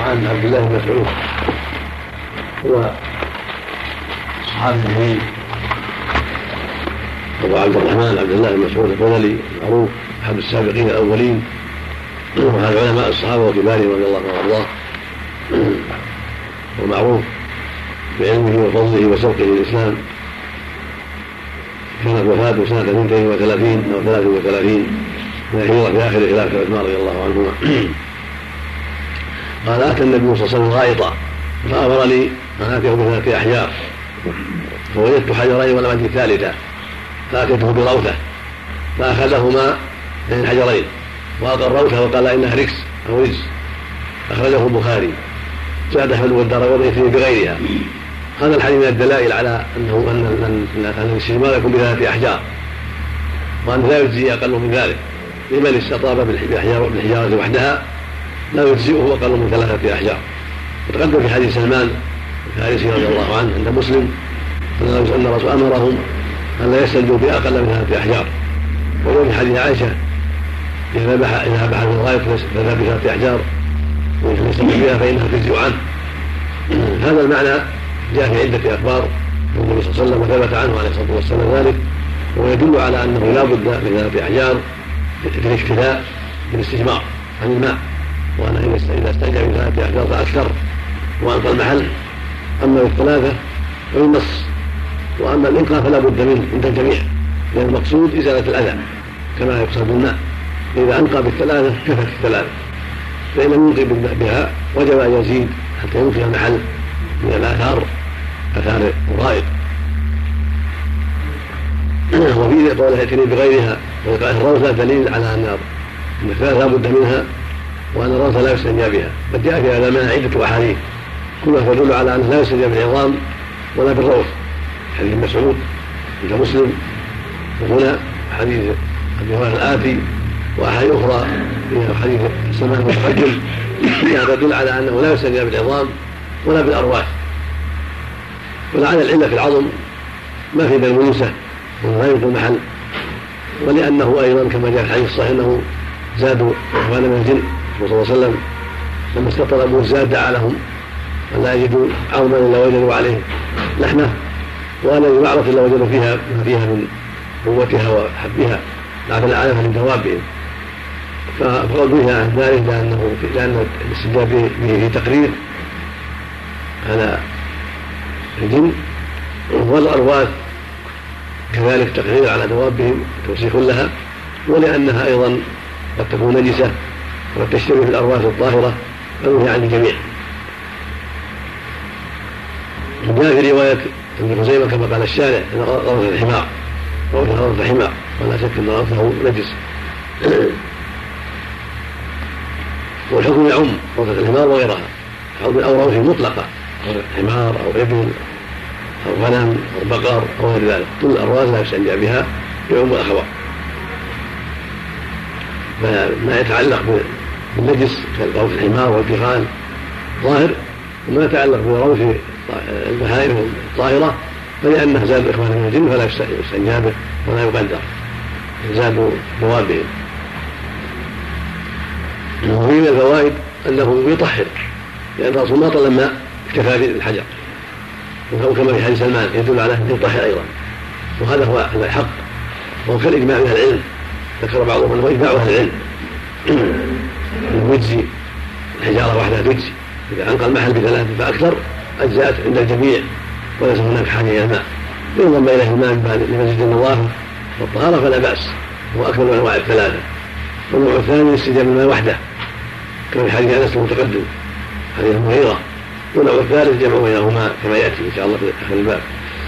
عن عبد الله بن مسعود هو صحابي جليل أبو عبد الرحمن عبد الله بن مسعود البدري معروف أحد السابقين الأولين وهذا علماء الصحابة وكبارهم رضي الله عنهم وأرضاه، ومعروف بعلمه وفضله وسبقه للإسلام. كانت وفاته سنة 32 أو 33 من الهجرة في آخر خلافة عثمان رضي الله عنهما. قال: أتى النبي صلى الله عليه وسلم غائطا فأمرني أن آتيه ب3 أحجار، فوجدت حجرين ولم أجد ثالثا، فأتيته بروثة فأخذهما من الحجرين وألقى الروثة وقال: إنها ركس أو رجس. أخرجه البخاري. زاد أحمد والدارقطني فيه بغيرها. هذا الحديث من الدلائل على أن الاستجمار يكون ب3 أحجار، وأن لا يجزي أقل من ذلك لمن استطاب بالحجارة وحدها، لا يجزئه أقل من 3 أحجار. وتقدم في حديث سلمان الفارسي رضي الله عنه عند مسلم أن الرسول أمرهم أن لا يستجدوا بأقل من 3 أحجار. وفي حديث عائشة: إذا ذبح في الغائط فذهب ب3 أحجار وإن يستجد بها فإنها تجزئ عنه. هذا المعنى جاء في عدة أخبار النبي صلى الله عليه وسلم وثبت عنه عليه الصلاة والسلام ذلك، ويدل على أنه لا بد من 3 أحجار في الاكتفاء بالاستجمار عن الماء، وأن إذا استنجى ب3 أحجار فأكثر وأنقى المحل. أما ب3 فبالنص، وأما الإنقاء فلا بد منه عند الجميع، لأن المقصود إزالة الأذى كما يقصد بالماء. إذا أنقى ب3 كفت 3، فإن لم ينقي بها وجب أن يزيد حتى ينفي المحل من الآثار الغائط. وفي قوله: ائتني بغيرها وإلقاء الروثة دليل على أن الثلاث لا بد منها، وأن الروثة لا يستنجى بها. قد جاء في هذا المعنى عدة أحاديث كلها تدل على أنه لا يستنجى بالعظام ولا بالروث. حديث مسعود عند مسلم، وهنا حديث أبي هريرة الآتي، وأحاديث أخرى في حديث سلمان المتقدم فيها تدل على أنه لا يستنجى بالعظام ولا بالأرواث. ولعل العلة في العظم ما في بالمنوسة ولا ينقل المحل، ولأنه أيضا كما جاء في الحديث الصحيح أنه زادوا إخوان من الجن صلى الله عليه وسلم لما استطلبوا الزاد دعا لهم أن لا يجدوا عظما إلا وجدوا عليه لحمة، ولا يعرف إلا وجدوا فيها ما فيها من قوتها وحبها لا تنعرف من دوابهم. فقال بها عن ذلك لأن الاستدلال به في تقرير على الجن، والأرواث كذلك تقرير على دوابهم توسيخ لها، ولأنها أيضا قد تكون نجسة وقد تشتبه في الأرواث الطاهرة فنهي عن الجميع. جاء في رواية ابن خزيمة كما قال الشارع: إن روثة الحمار، روثة حمار، ولا شك أن روثه نجس. والحكم يعم روثة الحمار وغيرها أو روث مطلقة، حمار أو إبل أو غنم أو بقر أو غير ذلك، كل الأرواث لا يستنجى بها يعم الأخبار. فما يتعلق بالنجس كروث الحمار والدخان ظاهر، وما يتعلق بروث البهائم الطاهرة فلأنه زاد إخوان من الجن فلا يستنجى به ولا يقدر، زادوا دوابهم. وفي من الفوائد أنه يطهر، لأن الرسول ما طلب ماء اكتفى بالحجر، وكما في حديث سلمان يدل على أنه يطهر أيضا، وهذا هو الحق، وهو كالإجماع من العلم. ذكر بعضهم أنه إجماع أهل العلم يجزي الحجارة وحدها تجزي، إذا أنقى المحل ب3 فأكثر أجزاءت عند الجميع وليس هناك حاجة إلى الماء. ينضم إليه الماء لمزيد النظافة والطهارة فلا بأس، هو أكمل من أنواع ال3. والنوع الثاني استجاب الماء وحده كما في حديث أنس المتقدم حديث المغيرة. والنوع الثالث جمع بينهما كما يأتي إن شاء الله في آخر الباب.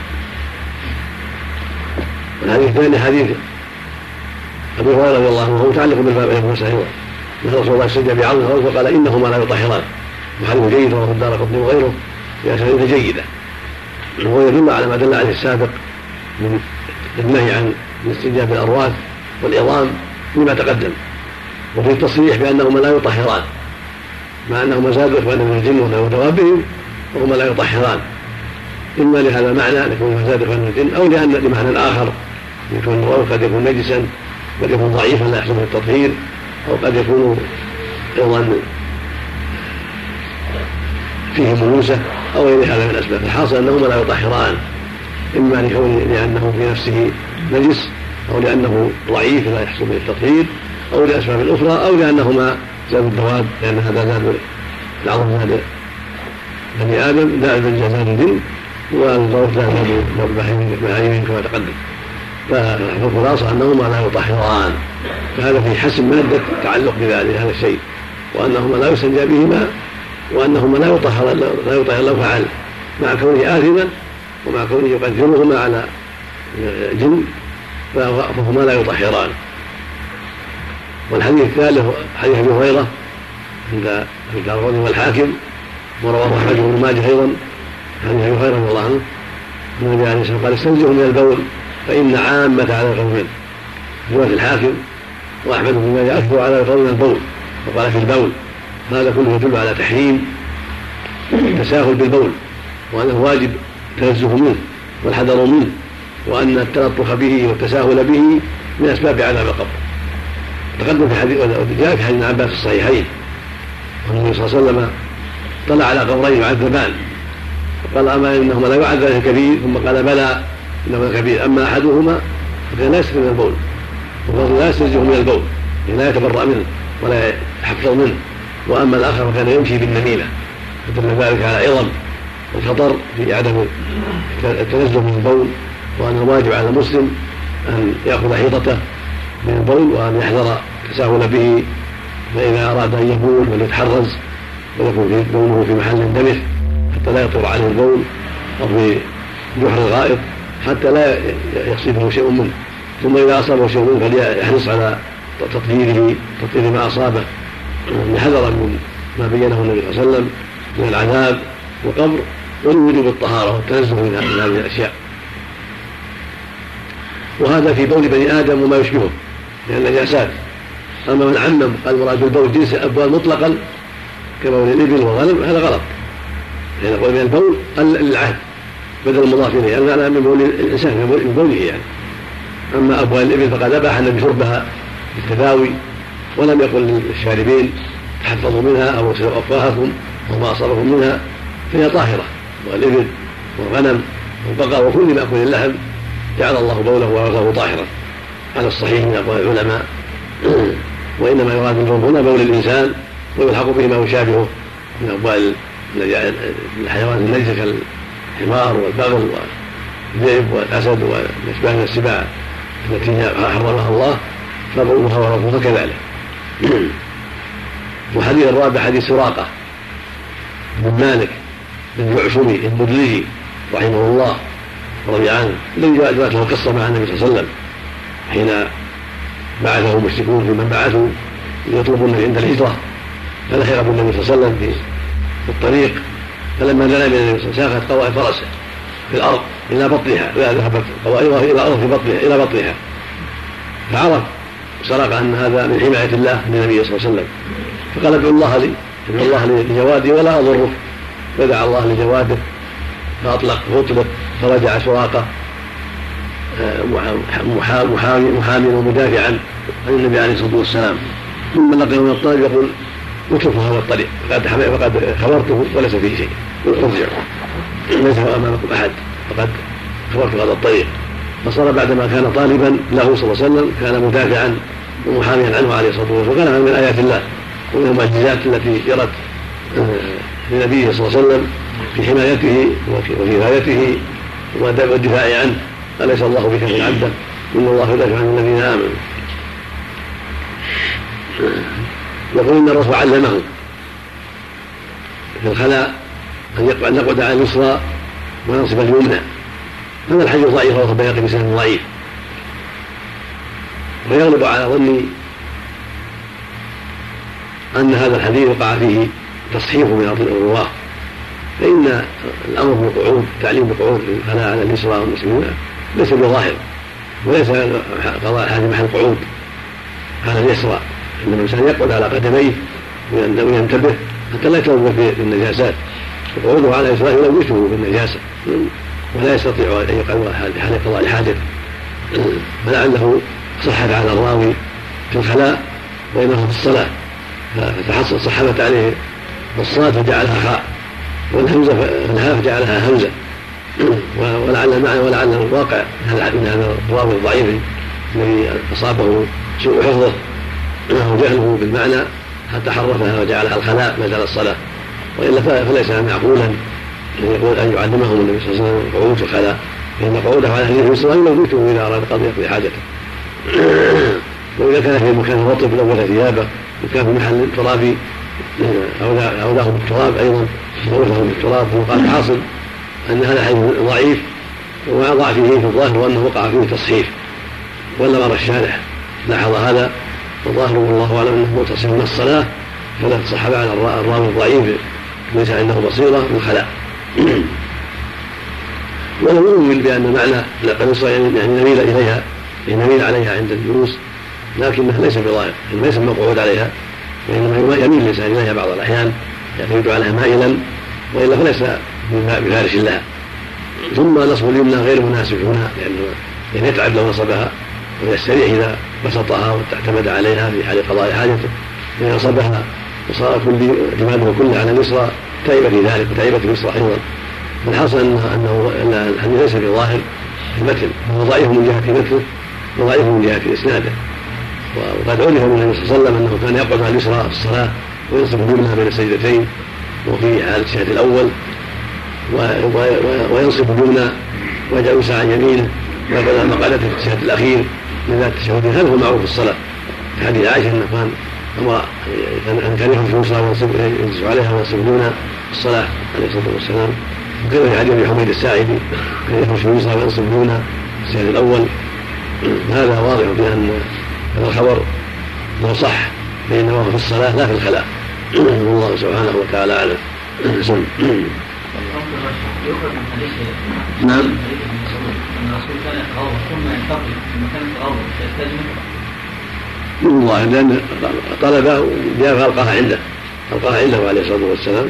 والحديث الثاني حديث أبي هريرة رضي الله عنه وهو متعلق بالباب أيضا مسائل، أن رسول الله استجاب بعظم فقال: إنهما لا يطهران. وحديث جيد رواه الدارقطني وغيره بأسانيد جيدة، وهو يدل على ما دل عليه السابق من النهي عن الاستجابة بالأرواث والعظام لما تقدم، وفي التصريح بأنهما لا يطهران، مع أنهما زادوا إخوانا من الجن ودوابهم وهما لا يطهران، إما لهذا المعنى لكون زاد إخوانا من الجن، أو لمعنى آخر يكون الروث قد يكون نجسا، قد يكون ضعيفا لا يحسن التطهير، أو قد يكون أيضا فيه ملوسة أو غير هذا من الأسباب. الحاصل أنهما لا يطهران، إما لأنه في نفسه نجس، أو لأنه ضعيف لا يحصل به التطهير، أو لأسباب أخرى، أو لأنهما زاد الدواب، لأن هذا زاد العظم زاد بني آدم، زاد الجن، والضوء زاد البهائم كما تقدم. فالخلاصة أنهما لا يطهران، فهذا في حسب مادة التعلق بذلك هذا الشيء، وأنهما لا يستنجى بهما، وأنهما لا يطهر لو فعل، مع كونه آثما ومع كونه يقدرهما على جن فهما لا يطهران. والحديث الثالث حديث أبي هريرة عند الدارقطني والحاكم، ورواه أحمد بن ماجه أيضا حديث أبي هريرة رضي الله عنه النبي عليه الصلاة والسلام قال: استنزهوا من البول فإن عامة على القول منه. رواية الحاكم وأحمد بن ماجه أكثر على القول من البول، وقال في البول. هذا كله يدل على تحريم التساهل بالبول، وأنه واجب التنزه منه والحذر منه، وأن التلطف به والتساهل به من أسباب عذاب القبر. تقدم في حديث جاء في حديث عباس الصحيحين والنبي صلى الله عليه وسلم طلع على قبرين يعذبان، فقال: أما إنهما لا يعذبان الكبير، ثم قال: بلى إنهما الكبير، أما أحدهما فكان لا يستر من البول، والرجل لا يستنزه من البول، لا يتبرأ منه ولا يحفظ منه، وأما الآخر فكان يمشي بالنميمة، فدل ذلك على عظم الخطر في عدم التنزه من البول، وأن الواجب على المسلم أن يأخذ حيطته من البول، وأن يحذر التساهل به، فإذا أراد أن يبول وليتحرز ويكون بوله في محل دمث حتى لا يطر عليه البول، أو في جحر الغائط حتى لا يصيبه شيء منه، ثم إذا أصابه شيء منه فليحرص على تطهير ما أصابه، حذرا من ما بينه النبي صلى الله عليه وسلم من العذاب والقبر، ولوجوب الطهارة والتنزه من هذه الأشياء. وهذا في بول بني آدم وما يشبهه من النجاسات. أما من عمم قال مراد بالبول جنس الأبوال مطلقا كبول الإبل والغنم، هذا غلط، لأن يعني من البول العهد بدل المضاف إليه، أنا من بول الإنسان من بوله يعني. أما أبوال الإبل فقد أباح النبي شربها بالتداوي، ولم يقل للشاربين تحفظوا منها أو اغسلوا أفواهكم وما أصابكم منها، فهي طاهرة. والإبل والغنم والبقر وكل مأكل اللحم جعل الله بوله وغسله طاهرا على الصحيح من أقوال العلماء. وإنما يراد بالبول هنا بول الإنسان، ويلحق به ما يشابهه من أبوال الحيوان النجسة كالحمار والبغل والذئب والأسد والأشباه من السباع التي حرمها الله، فبولها وربها كذلك. وحديث الرابع حديث سراقة بن مالك بن جعشم المدلجي رحمه الله رضي عنه، الذي جاءت له القصة مع النبي صلى الله عليه وسلم حين بعثه المشركون في من بعثوا يطلبون عند الهجرة، فلحق بالنبي صلى الله عليه وسلم في الطريق، فلما دنا من النبي صلى الله عليه وسلم ساقت قوائم فرسه في الأرض إلى بطنها، ذهبت قوائمها إلى الأرض في بطنها إلى بطنها، فعرف سرق أن هذا من حماية الله للنبي صلى الله عليه وسلم، فقال: ادعو الله لي لجوادي ولا أضرك، فدعا الله لجواده فأطلق فرجع سراقة محاميا ومدافعا عن النبي عليه الصلاة والسلام. ثم لقيه من الطريق يقول: اتركوا هذا الطريق فقد خبرته وليس فيه شيء، ارجعوا ليس أمامكم أحد فقد خبرت هذا الطريق. فصار بعدما كان طالبا له صلى الله عليه وسلم كان مدافعا ومحاميا عنه عليه الصلاة والسلام، وكان من آيات الله ومن المعجزات التي جرت لنبيه صلى الله عليه وسلم في حمايته وفي غايته والدفاع عنه. أليس الله بكاف عبده؟ إن الله يدافع عن الذين آمنوا. يقول إن الرسول علمه في الخلاء أن يقعد على اليسرى وينصب اليمنى. هذا الحديث ضعيف رواه البيهقي بسند ضعيف، ويغلب على ظني أن هذا الحديث وقع فيه تصحيح من الرواه، فإن الأمر بالقعود تعليم بالقعود في الخلاء على اليسرى والمسلمين ليس بظاهر، وليس قضاء الحاجة محل القعود على اليسرى، إن الإنسان يقعد على قدميه وينتبه حتى لا يتلوث بالنجاسات. وقعوده على اليسرى يلوثه بالنجاسة ولا يستطيع أن يقعد حال قضاء الحاجة، فلعله صحت على الراوي في الخلاء وإنه في الصلاة فتحصل صحبت عليه الصلاة فجعلها خاء والهمزة فالهاء جعلها همزة، ولعل المعنى ولعل الواقع من هذا الراوي الضعيف الذي أصابه سوء حفظه أو جهله بالمعنى حتى حرفها وجعلها الخلاء بدل الصلاة، وإلا فليس معقولا أن يقول أن يعلمهم النبي صلى الله عليه وسلم قعود في الخلاء، فإن قعوده على أهله الصلاة يموته إذا أراد قضية حاجته. وإذا كان في مكان رطب لوث ثيابه، وكان في محل ترابي أولاه بالتراب أيضا لوثه بالتراب، وقال حاصل أن هذا حديث ضعيف، ومع ضعفه في الظاهر وأنه وقع فيه تصحيف، ولا مر الشارح لاحظ هذا، والظاهر والله أعلم أنه متصل من الصلاة، فلا تصح على الراوي الضعيف ليس عنده بصيرة بالخلاء. ولو يؤمن بأن معنى القميصة يعني نميل إليها، نميل عليها عند الجلوس، لكنه ليس بظاهر، ليس مقعود عليها، وإنما يميل الإنسان إليها بعض الأحيان يعتمد عليها مائلا، وإلا فليس بفارش لها. ثم نصب اليمنى غير مناسب هنا، لأنه يتعب لو نصبها، ويستريح إذا بسطها واعتمد عليها في حال قضاء حاجته، إذا نصبها وصار كل اعتماده كله على اليسرى تعب في ذلك وتعبت اليسرى أيضا. فالحاصل أنه الحديث ليس بظاهر في المتن، هو ضعيف من جهة متنه وضعيف من جهة إسناده. وقد عرف من النبي صلى الله عليه وسلم أنه كان يقعد على اليسرى في الصلاة وينصب اليمنى بين السجدتين وفي حال الشهد الأول، وينصب اليمنى ويجعل عن يمينه ويقعد مقعدته في الشهد الأخير من ذات التشهد. هذا هو معروف في الصلاة في حديث عائشة أنه كان يخرج في اليسرى وينصب عليها وينصب اليمنى في الصلاة عليه الصلاة والسلام. وكان في حديث أبي حميد الساعدي كان يخرج في اليسرى وينصب اليمنى في الشهد الأول. هذا واضح بأن هذا الخبر لو صح فإنه في الصلاة لا في الخلاء، والله سبحانه وتعالى أعلم. نعم. والله لأن طلبه جاء فألقاها عنده عليه الصلاة والسلام،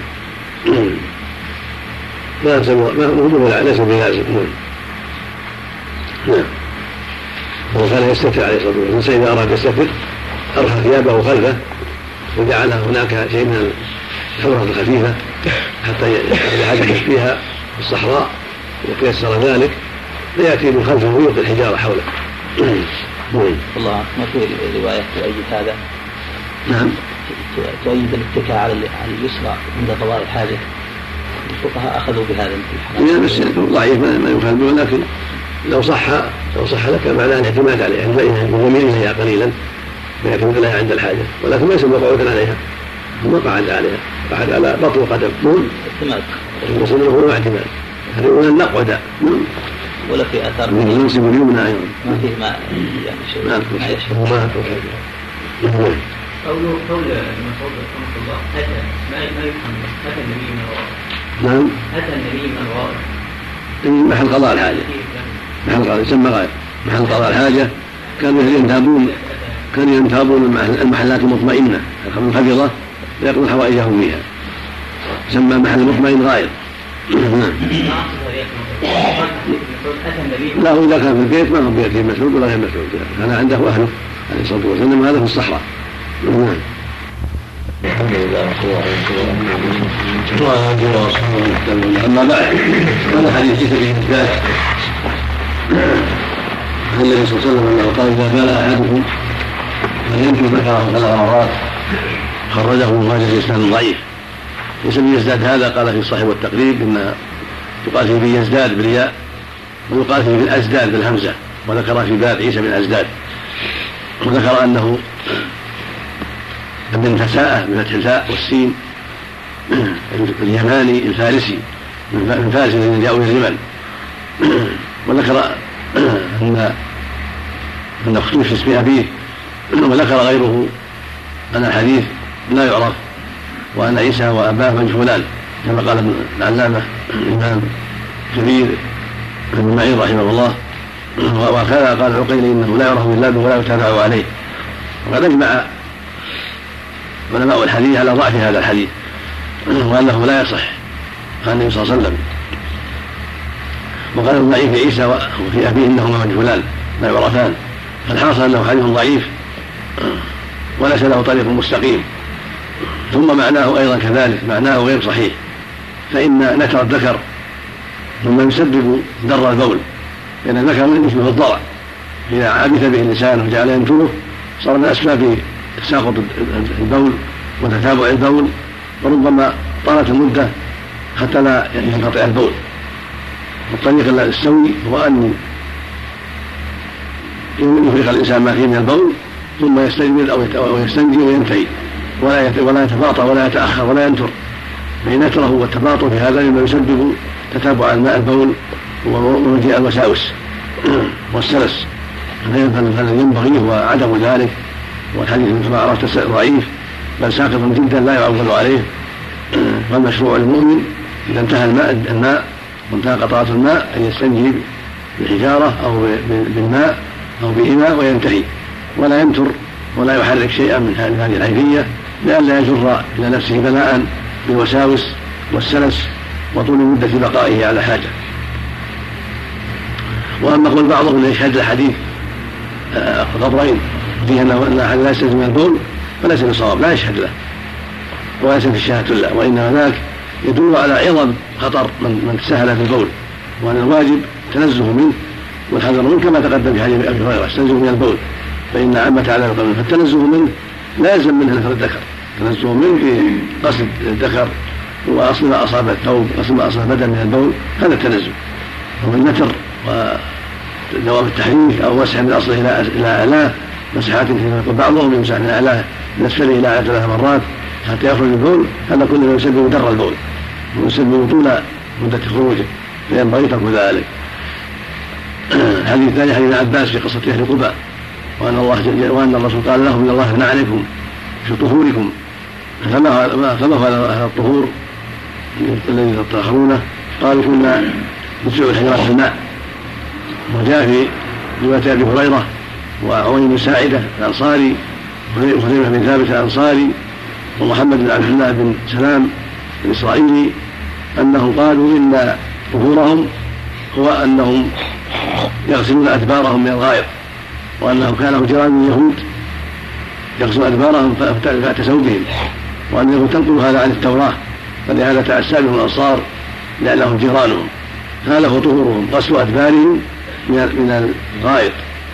ليس بلازم. نعم. وكان يستتر عليه الصلاة والسلام، إذا أراد يستتر أرخى ثيابه خلفه وجعل هناك شيء من الحمرة الخفيفة حتى يحاجه فيها في الصحراء، وتيسر ذلك فيأتي من خلفه ويلقي الحجارة حوله. الله ما في رواية تؤيد هذا؟ نعم. تؤيد الاتكاء على اليسرى عند قضاء الحاجة، الفقهاء أخذوا بهذا يعني بس ضعيف ما يخالف، ولكن لو صح لك معناه الاعتماد عليها، يعني يميل إليها قليلا ويعتمد عليها عند الحاجة، ولكن ليس مقعودا عليها، ثم قعد عليها، قعد على بطن قدم اعتماد، المصنف هو اعتماد، هذا يقول أن نقعد ولا في أثار ينصب اليمنى أيضا ما فيه ما يعني شيء ما يشفى قول المسعود رحمه الله أتى ما يفهم أتى النبي من وراء. نعم. أتى النبي من وراء محل قضاء الحاجة، محل قضاء يسمى غاية محل قضاء الحاجة. كانوا ينتابون المحلات المطمئنة الخفيضة ويقضون حوائجهم فيها، يسمى محل مطمئن غاية. لا هو إذا كان في البيت ما هو بيت مسعود ولا غير مسعود، كان عنده أهله عليه الصلاة والسلام، هذا في الصحراء. الحمد لله وعلى آله وصحبه. أما بعد، هذا حديث جيد به الثالث عن النبي صلى الله عليه وسلم أنه قال إذا بال أحدكم فليمكن ذكره 3 مرات، خرجه ابن ماجه بإسناد ضعيف. يسمى يزداد، هذا قال في الصحيح والتقريب إن يقال فيه بيزداد بالياء، ويقال فيه بالأزداد بالهمزة، وذكر في باب عيسى بن أزداد، وذكر أنه ابن فساءة بفتح الفاء والسين اليماني الفارسي من فارس الذين جاءوا إلى اليمن، وذكر أن اختلف في اسم أبيه، وذكر غيره أن الحديث لا يعرف، وأن عيسى وأباه مجهولان كما قال ابن العلامة الإمام كبير ابن معين رحمه الله، وكذا قال العقيلي إنه لا يعرف بالله ولا يتابع عليه. وقد أجمع علماء الحديث على ضعف هذا الحديث وأنه لا يصح عن النبي صلى الله عليه وسلم، وقال الضعيف في عيسى وفي أبيه إنهما مجهولان لا يعرفان، فالحاصل أنه حديث ضعيف وليس له طريق مستقيم. ثم معناه أيضا كذلك، معناه غير صحيح، فإن نتر الذكر مما يسبب ضر البول، لأن الذكر يشبه الضرع، إذا عبث به الإنسان وجعل ينتره صار من أسباب تساقط البول وتتابع البول، وربما طالت المدة حتى لا ينقطع البول. والطريق السوي هو أن يفرغ الإنسان ما فيه من البول ثم يستجمل أو يستنجي وينتهي، ولا يتباطأ ولا يتأخر ولا ينتر، فإن نتره والتباطؤ في هذا مما يسبب تتابع الماء البول ومجيء الوساوس والسلس. فالذي ينبغي هو عدم ذلك، والحديث كما عرفت ضعيف بل ساقط جدا لا يعول عليه. والمشروع للمؤمن إذا انتهى الماء وانتهى قطرات الماء أن يستنجي بحجارة أو بالماء أو بإناء وينتهي، ولا ينتر ولا يحرك شيئا من هذه الحيثية لئلا يجر إلى نفسه بلاء بالوساوس والسلس وطول مدة بقائه على حاجة. وأما قول بعضهم يشهد الحديث غبرين فيه أن أحد لا يستجمع البول فليس بصواب، لا يشهد له وليس في الشهادة له، وإنما ذاك يدل على عظم خطر من تساهل في البول، وأن الواجب التنزه منه والحذر منه كما تقدم في حديث أبي هريرة استنزه من البول فإن عامة على القلب، فالتنزه منه لا يلزم منه نفر الذكر، التنزه منه في قصد الذكر وأصل ما أصاب الثوب وأصل ما أصاب البدن من البول، هذا التنزه. ومن نتر ودوام التحريك أو مسح من أصله إلى أعلاه مسحات كما يقول بعضهم يمسح من أعلاه من أسفله إلى أعلاه 3 مرات حتى يخرج البول، هذا كله يسبب در البول ويسبب طول مدة خروجه، فينبغي ترك ذلك. الحديث الثاني حديث عباس في قصة أهل قباء وأن الرسول قال لهم إن الله نعرفكم في طهوركم، فما هو هذا الطهور الذي تطهرونه؟ قالوا كنا نسع الحجرات في الماء. وجاء في رواية أبي هريرة وعوين بن ساعدة الأنصاري وخزيمة بن ثابت الأنصاري ومحمد بن عبد الله بن سلام الإسرائيلي أنهم قالوا إن طهورهم هو أنهم يغسلون أدبارهم من الغائط، وأنهم كانوا جيران اليهود يغسلون أدبارهم فأتسوا بهم، وأن اليهود تنقل هذا عن التوراة، فلهذا تأسى بهم الأنصار لأنهم جيرانهم. هذا هو طهورهم غسل أدبارهم من الغائط.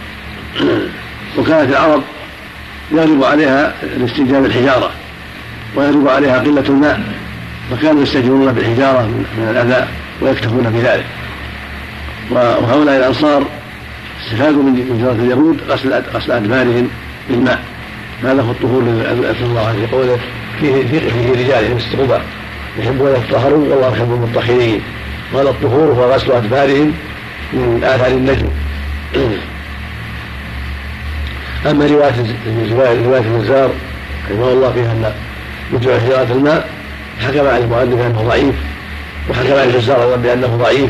وكانت العرب يغلب عليها الاستنجاء بالحجارة ويغلب عليها قلة الماء، فكانوا يستجيرون بالحجارة من الأذى ويكتفون بذلك. وهؤلاء الأنصار استفادوا من جرة اليهود غسل أدبارهم بالماء. هذا هو الطهور الذي أثنى الله عليه قوله فيه رجال يستغبى يحبون يتطهرون والله يحب المطهرين، وهذا الطهور هو غسل أدبارهم من آثار النجم. أما رواية النزار رحمه الله فيها أن وجوع حجارة الماء حكم عن المؤلف أنه ضعيف، وحكم عن النزار بأنه ضعيف،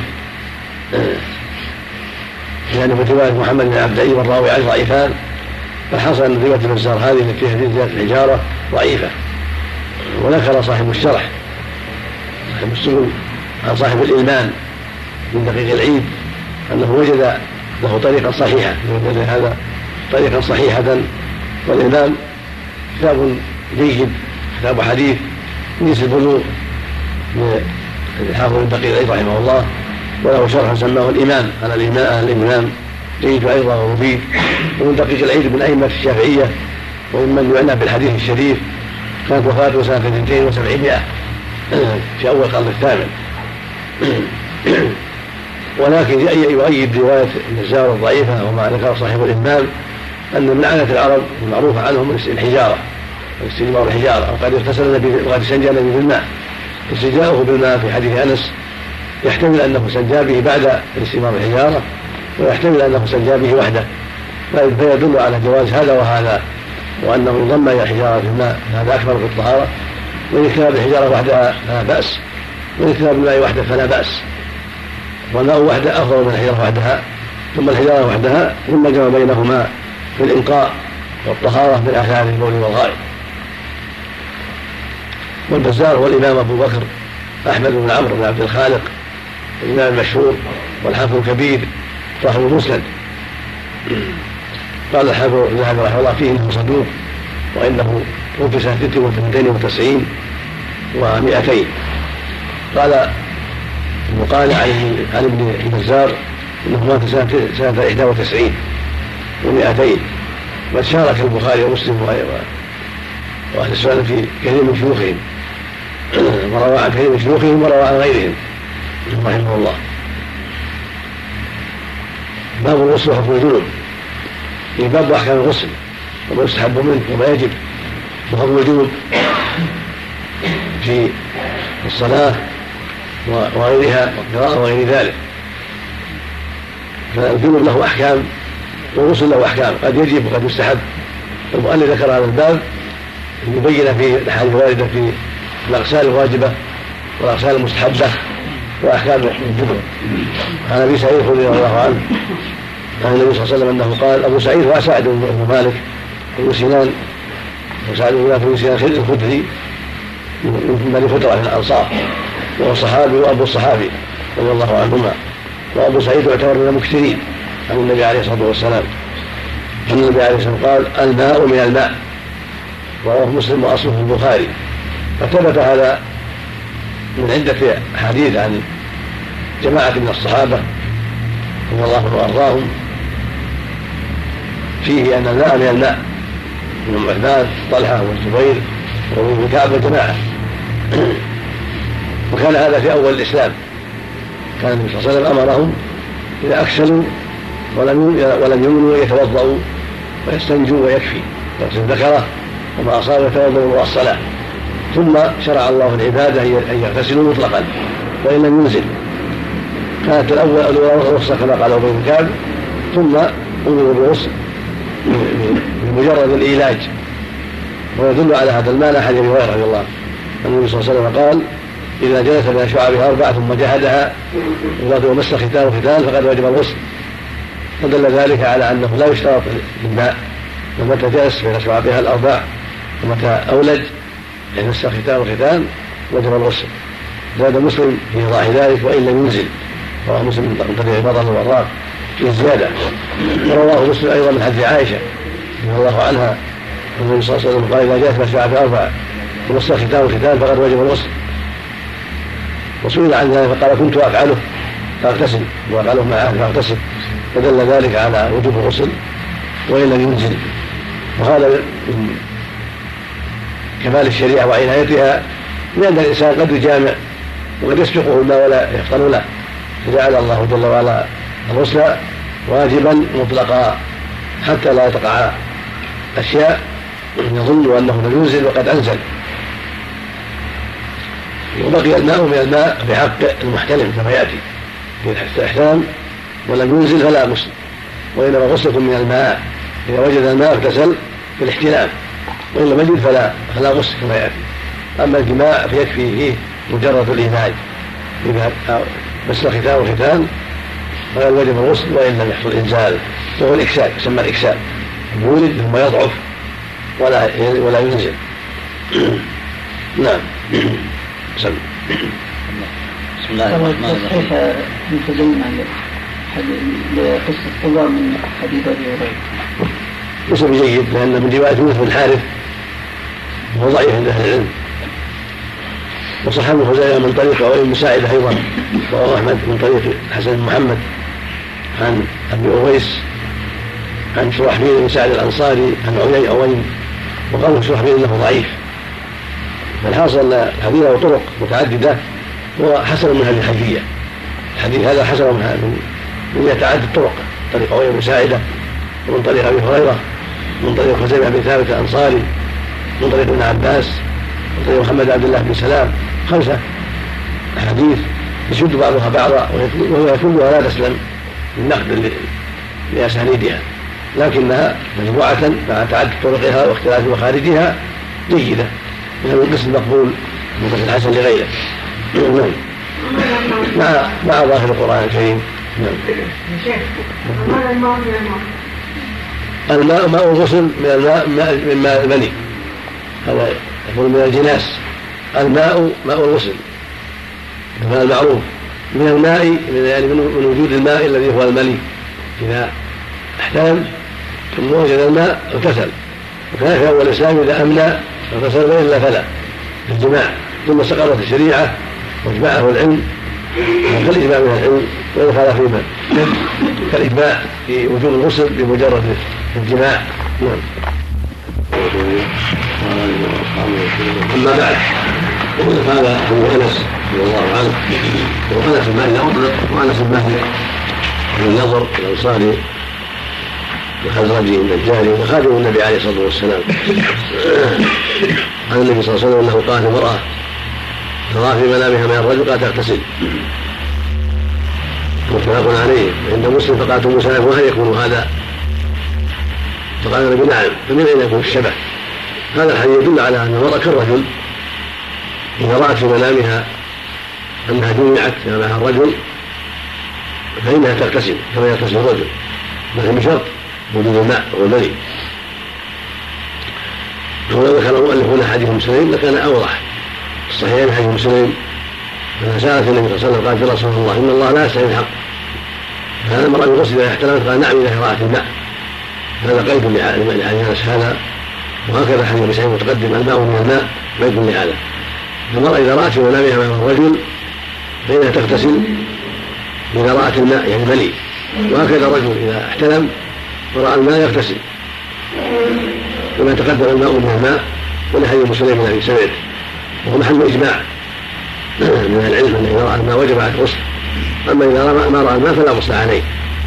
لأن في رواية محمد بن عبد والراوي عنه ضعيفان، فالحصل أن رواية النزار هذه التي فيها زيادة الحجارة ضعيفة. وذكر صاحب الشرح صاحب السبل عن صاحب الإيمان من دقيق العيد أنه وجد له طريقا صحيحة، وجد هذا طريقا صحيحة. والإمام كتاب جيد، كتاب حديث نيس البلوغ للحافظ من دقيق العيد رحمه الله، وله شرح سماه الإمام على الإمام جيد أيضا ومفيد. ومن دقيق العيد من أئمة الشافعية وممن يعنى بالحديث الشريف، كانت وفاته سنة 7200 في أول القرن الثامن. ولكن يؤيد رواية النزار الضعيفة وما ذكر صاحب الإمام أن من عادة العرب المعروف عنهم الحجارة والاستجمار الحجارة، وقد اغتسل وقد استنجى النبي بالماء. استنجاؤه بالماء في حديث أنس يحتمل أنه استنجى به بعد الاستجمار الحجارة، ويحتمل أنه استنجى به وحده، فيدل على جواز هذا وهذا، وأنه انضم إلى الحجارة في الماء هذا أكبر في الطهارة، والاكتفاء بالحجارة وحدها فلا بأس، والاكتفاء بالماء وحده فلا بأس، والماء وحده أفضل من الحجارة وحدها ثم الحجارة وحدها، ثم جمع بينهما في الإنقاء والطهارة من آثار البول والغائط. والبزار هو الإمام أبو بكر أحمد بن عمرو بن عبد الخالق الإمام المشهور والحافظ الكبير صاحب المسند. قال الحافظ الذهبي رحمه الله فيه انه صدوق، وانه توفي سنة 92 و200، قال المقالع عن ابن النزار انه مات سنة 91 و200، بل شارك البخاري ومسلم واهل السنن في كثير من شيوخهم، وروى عن كثير من شيوخهم وروى عن غيرهم رحمه الله. باب الغسل وحكم الجنوب، في باب احكام الغسل وما يستحب منه وما يجب، وحكم الجنوب في الصلاة وغيرها والقراءة وغير ذلك. فالجنوب له أحكام والغسل له أحكام، قد يجب وقد يستحب. المؤلف ذكر هذا الباب يبين فيه الأحاديث الواردة في الأغسال الواجبة والأغسال المستحبة وأحكام الجنوب. عن أبي سعيد رضي الله عنه عن النبي صلى الله عليه وسلم أنه قال: أبو سعيد هو سعد بن مالك بن سنان، وسعد بن سنان الخدري من بني فترة من الأنصار، وهو صحابي وأبو الصحابي رضي الله عنهما. وأبو سعيد يعتبر من المكثرين عن النبي عليه الصلاة والسلام، أن النبي عليه الصلاة والسلام قال: الماء من الماء، رواه مسلم وأصله في البخاري. فثبت هذا من عدة أحاديث عن جماعة من الصحابة رضي الله عنهم وأرضاهم فيه أن الماء من الماء، من عثمان طلحة والزبير وابن كعب وجماعة. وكان هذا في أول الإسلام، كان النبي صلى الله عليه وسلم أمرهم إذا أكسلوا ولم يمنوا يتوضأوا ويستنجوا ويكفي، يغسل ذكره وما أصاب يتوضأوا الصلاة. ثم شرع الله العبادة أن يغتسلوا مطلقا وإن لم ينزل. كانت الأول رخصة كما قال ابن كعب، ثم أمروا بالغسل بمجرد الإيلاج. ويدل على هذا المعنى حديث أبي هريرة رضي الله عنه النبي صلى الله عليه وسلم قال: إذا جلس بين شعابها 4 ثم جهدها ومس ختان فقد وجب الغسل. فدل ذلك على أنه لا يشترط الماء، ومتى جلس بين شعابها 4 ومتى أولج يعني مس ختان وجب الغسل. زاد مسلم في إيضاح ذلك وإن لم ينزل، رواه مسلم من طريق بطن والراق في الزيادة. ورواه مسلم أيضا من حديث عائشة رضي الله عنها النبي صلى الله عليه وسلم قال: إذا جاءت مشفعة في 4 ومس ختان فقد وجب الغسل. وسئل عن ذلك فقال: كنت أفعله فاغتسل، وأفعله معه فاغتسل. فدل ذلك على وجوب الغسل وإن لم ينزل. وهذا من كمال الشريعة وعنايتها، لأن الإنسان قد يجامع وقد يسبقه الماء ولا يفطن له، فجعل الله جل وعلا الغسل واجبا مطلقا حتى لا تقع أشياء يظن أنه لم ينزل وقد أنزل. وبقي الماء من الماء بحق المحتلم كما يأتي في الاحتلام، ولم ينزل فلا غسل، وإنما غسلكم من الماء. إذا وجد الماء اغتسل في الاحتلام، وإن لم يجد فلا غسل كما يأتي. أما الجماع فيكفي فيه مجرد الإيلاج، إذا مس ختان فقد وجب الغسل وإن لم يحصل إنزال، وهو الإكسال، يسمى الإكسال، يولد ثم يضعف ولا ينزل. نعم. بسم الله الرحمن الرحيم. كيف نتكلم عن قصة طلاب من حديث أبي هريرة؟ اسم جيد، لأن من رواية يوسف بن الحارث وهو ضعيف عند أهل العلم. وصح ابن خزيمة من طريق أبي مساعدة أيضا، ورواه أحمد من طريق حسن بن محمد عن أبي أويس عن شرحبيل بن سعد الأنصاري عن عوين، وقالوا شرحبيل إنه ضعيف. فالحاصل أن الحديث له طرق متعددة وحسن من هذه الحديث. الحديث هذا حسن من يتعدد الطرق، طريق عوين بن ساعدة، ومن طريق أبي هريرة، من طريق خزيمة بن ثابت الأنصاري، من طريق ابن عباس، من طريق محمد عبد الله بن سلام. 5 أحاديث يشد بعضها بعضا، وهي كلها لا تسلم من نقد لأسانيدها، لكنها مجموعة مع تعدد طرقها واختلاف مخارجها جيدة، من القسم المقبول من قسم الحسن لغيره. مع ظاهر القرآن الكريم. الماء ماء الغسل من الماء من ماء المني، هذا يقول من الجناس. الماء ماء الغسل كما المعروف، من الماء يعني من وجود الماء الذي هو المني. إذا احتلم ثم وجد الماء اغتسل، وكان في أول الإسلام إذا أمنى اغتسل وإلا فلا في الجماع. ثم استقرت الشريعة وإجماعه العلم كالإجماع من العلم ويدخل فيما كالإجماع في وجوب الغسل بمجرد الجماع. نعم. أما بعد قال أبو أنس رضي الله عنه وأنس بن مالك أطلق وأنس بن مالك من النضر الأنصاري الخزرجي النجاري وخادم النبي عليه الصلاة والسلام عن النبي صلى الله عليه وسلم أنه قال لامرأة ترى في منامها من الرجل قال تغتسل متفق عليه عند مسلم فقالت أم سلمة وهل يكون هذا؟ فقال النبي نعم. فمن أين يكون الشبه؟ هذا الحديث يدل على أن المرأة كالرجل إذا رأت في منامها أنها جمعت معها الرجل فإنها تغتسل كما يغتسل الرجل لكن بشرط وجود الماء والمني. ولو ذكر المؤلف هنا حديث مسلم لكان أوضح. الصحيحين حديث مسلم أنها سألت النبي صلى الله عليه وسلم قالت يا رسول الله إن الله لا يستحي الحق هذا المرأة يغسل إذا احتلمت قال نعم إذا رأت الماء. هذا قيد لحديث أنس هذا وهكذا حديث مسلم متقدم الماء من الماء قيد لهذا. المرأة إذا رأت في منامها من الرجل فإنها تغتسل إذا رأت الماء يعني ملي. وهكذا الرجل إذا احتلم ورأى الماء يغتسل كما تقدم الماء من الماء ولحديث مسلم من أبي سعيد وهو محل إجماع من العلم أن إذا رأى الماء وجب على الغسل. أما إذا ما رأى الماء فلا غسل عليه.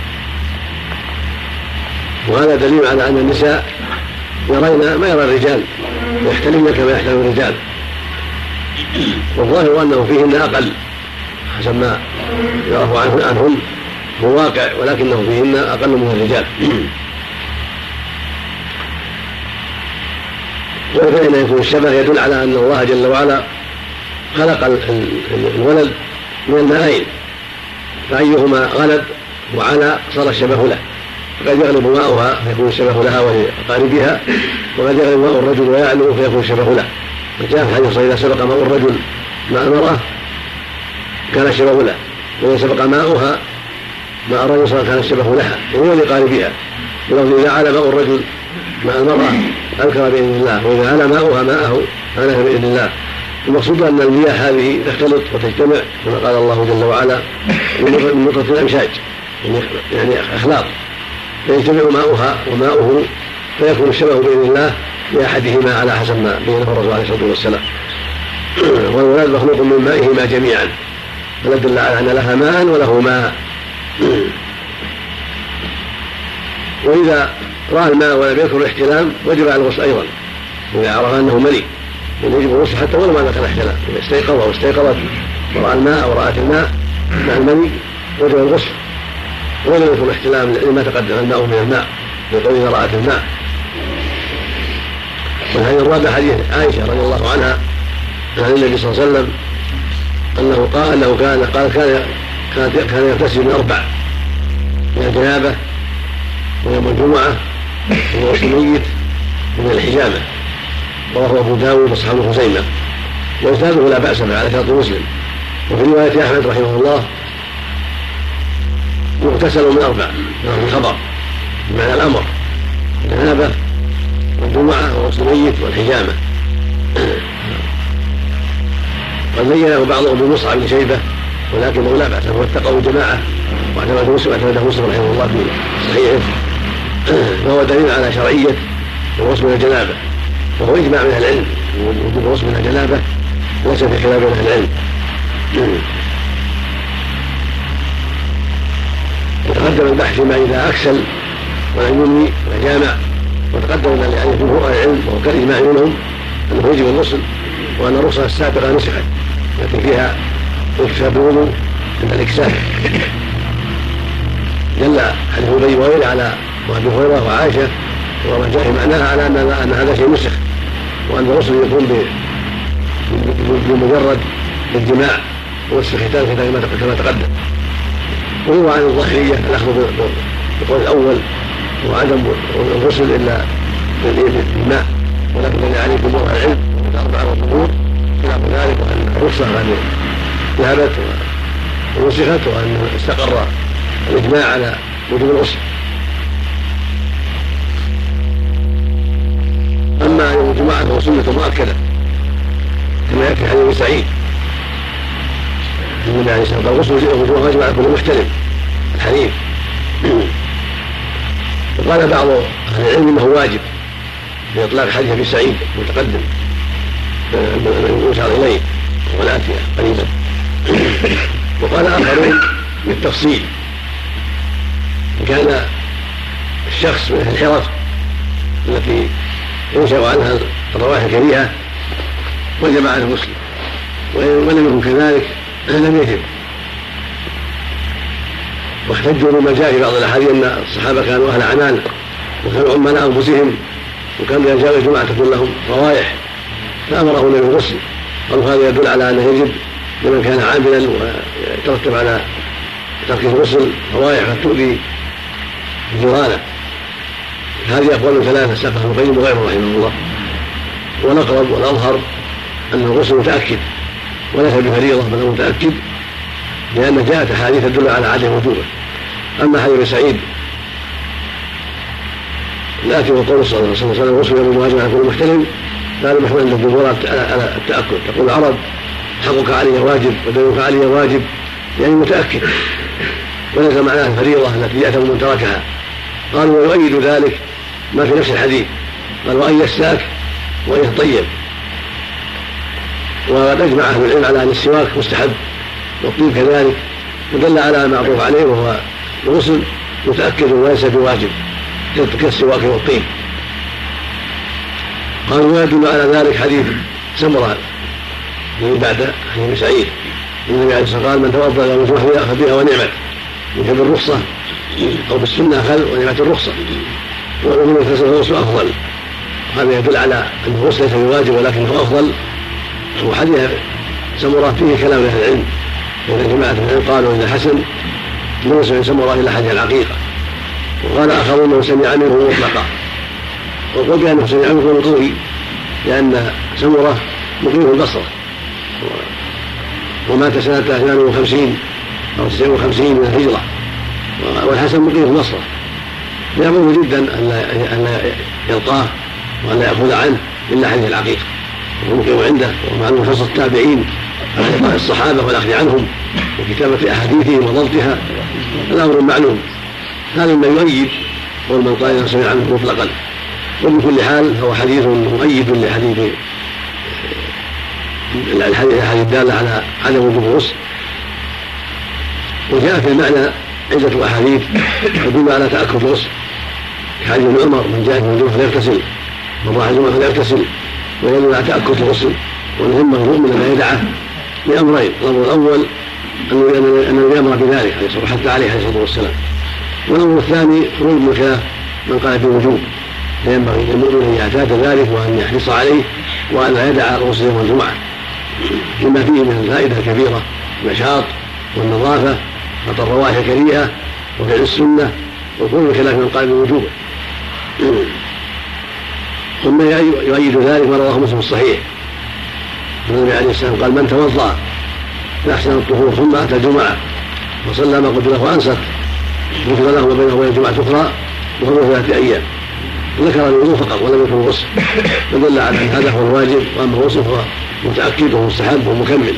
وهذا دليل على أن النساء يرين ما يرى الرجال ويحتلمن كما يحتلم الرجال والظاهر أنه فيهن أقل حسب ما يعرف عنهن هو واقع ولكنه فيهن أقل من الرجال. وفإن يكون الشبه يدل على أن الله جل وعلا خلق الولد من الماءين فأيهما غلب وعلى صار الشبه له. فقد يغلب ماؤها فيكون الشبه لها ولأقاربها وقد يغلب ماء الرجل ويعلو فيكون الشبه له. وجاء في الحديث إذا سبق ماء الرجل ماء المرأة كان الشبه له وإذا سبق ماؤها ماء الرجل كان الشبه لها وهو لقاربها. ولو إذا على ماء الرجل ماء المرأة أنكر بإذن الله وإذا على ماؤها ماءه فنهى بإذن الله. المقصود أن المياه هذه تختلط وتجتمع كما قال الله جل وعلا من نطفة الأمشاج يعني أخلاط فيجتمع ماؤها وماؤه فيكون الشبه بإذن الله لأحدهما على حسب ما بينه الرسول عليه الصلاة والسلام. والولد مخلوق من مائهما جميعا فدل على أن لها ماء وله ماء. وإذا رأى الماء ولم يذكر الاحتلام وجب على الغسل أيضا إذا عرف أنه ملي يجب الغسل حتى ولو ما ذكر الاحتلام. إذا استيقظ أو استيقظت ورأى الماء أو رأت الماء مع الملي وجب الغسل ولم يذكر الاحتلام لما تقدم الماء من الماء يقول إذا رأت الماء. والحديث الرابع حديث عائشة رضي الله عنها عن النبي صلى الله عليه وسلم أنه كان يغتسل من 4 من الجنابة ويوم الجمعة وغسل الميت من الحجامة رواه أبو داود وأصحاب خزيمة وإسناده لا بأس به على شرط مسلم. وفي رواية أحمد رحمه الله يغتسل من 4 من الخبر بمعنى الأمر الجنابة والجمعة وغسل الميت والحجامة. قد بينه بعضهم بمصعب بن شيبة ولكنه لا بأس به واتقوا جماعة واعتمده مسلم رحمه الله في صحيحه فهو دليل على شرعية الغسل من الجنابة وهو إجماع من العلم وجود الغسل من الجنابة ليس في خلاف من العلم. وتقدم البحث فيما إذا أكسل ولم ينوي وجامع وتقدم أن جمهور العلم وهو كالإجماع منهم أنه يجب الغسل وأن الرخصة السابقة نسخت لكن فيها اكتساب الوضوء عند الإكسال. دل حديث أبي وغيره على وأبي هريرة وعائشة وما جاء معناها على أن هذا شيء نسخ وأن الغسل يكون بمجرد الجماع ووسخ الختان كما تقدم. وهو عن الظاهرية الأخذ بالقول الأول وعدم الغسل إلا بالماء ولكن الذي عليه جمهور العلم والأربعة والظهور خلاف ذلك وأن الرخصة قد ذهبت ونسخت وأن استقر الإجماع على وجوب الغسل. أما يوم الجمعة فهو سنة مؤكدة كما يأتي حديث سعيد النبي عليه الصلاه والسلام قال غسل واجب على كل محتلم الحريم. وقال بعض اهل العلم انه واجب باطلاق حديث ابي سعيد متقدم يشار اليه والاتي قريبا. وقال اخرون بالتفصيل ان كان الشخص من الحرف التي ينشا عنها الروائح الكريهه وجب على المسلم، ولم يكن كذلك لم يجب. واحتجوا بما جاء في بعض الاحاديث ان الصحابه كانوا اهل اعمال وكانوا عمال انفسهم وكانوا اذا جاءوا الجمعه تكون لهم روائح فامرهم النبي بالغسل. قالوا هذا يدل على انه يجب لمن كان عاملا ويترتب على ترك الغسل روائح قد تؤذي جيرانه. هذه اقوال ثلاثه ساقها ابن القيم وغيره رحمه الله، والاقرب والاظهر ان الغسل متاكد وليس بفريضه بل هو متاكد، لان جاءت احاديث تدل على عدم وجوبه. اما حديث سعيد الاتي وقول صلى الله عليه وسلم الغسل يوم واجب على كل محتلم هذا محمل للجمهور على التاكد. تقول العرب حقك علي واجب ودينك علي واجب، يعني متاكد وليس معناها الفريضه التي يأثم من تركها. قالوا ويؤيد ذلك ما في نفس الحديث، قال وان يستاك وان يتطيب. وقد اجمع اهل العلم على ان السواك مستحب والطيب كذلك، ودل على المعروف عليه وهو الغسل متاكد وليس بواجب كالسواك والطيب. قالوا ويدل على ذلك حديث سمره الذي بعد حديث سعيد النبي عليه الصلاه والسلام قال من توضا يوم الجمعه فبها ونعمت، يمكن بالرخصه او بالسنه خل ونعمت الرخصه، ومن يغتسل الغسل افضل. هذا يدل على ان الغسل ليس بواجب ولكنه افضل. وحديث سمره فيه كلام اهل العلم، وإذا جماعه من العلم قالوا ان حسن ليس من سمره الا حديث العقيقه. وقال اخرون انه سمع منه مطلقا، وقل بانه سمع منه قوي لان سمره مقيم البصره ومات سنه 52 او 59 من الهجره، والحسن مقيم البصره، فيأمره جدا ان لا يلقاه وان لا ياخذ عنه الا حديث العقيقه، وهو مقيم عنده. ومعلوم حرص التابعين على لقاء الصحابه والاخذ عنهم وكتابه احاديثهم وضبطها، الامر معلوم. هذا ما يؤيد قول من قال انه سمع عنه مطلقا. وبكل حال هو حديث مؤيد لحديث الحديث الداله على عدم وجوب الغسل. وجاء في المعنى عدة أحاديث تدل على تأكد الغسل، كحديث ابن عمر من جاء من الجمعة فليغتسل، من راح الجمعة فليغتسل، ويدل على تأكد الغسل وأن يهمه المؤمن أن يدعه لأمرين. الأمر الأول أنه يأمر بذلك حتى عليه الصلاة والسلام، والأمر الثاني خروج من خلاف من قال بالوجوب، فينبغي للمؤمن أن يعتاد ذلك وأن يحرص عليه وأن لا يدع الغسل يوم الجمعة، لما فيه من الفائدة الكبيرة النشاط والنظافة وقطع الروائح الكريهة وفعل السنة وكل خلاف من قال بالوجوب. ثم يؤيد ذلك ما رواه مسلم الصحيح النبي عليه السلام قال من توضأ فأحسن الطهور ثم أتى الجمعة وصلى ما قدر له وأنصت غفر له وبينه وبين الجمعة أخرى وهو 3 أيام. ذكر الوضوء فقط ولم يذكر الغسل، فدل على أن هذا هو الواجب، وأما الغسل فهو متأكد ومستحب ومكمل.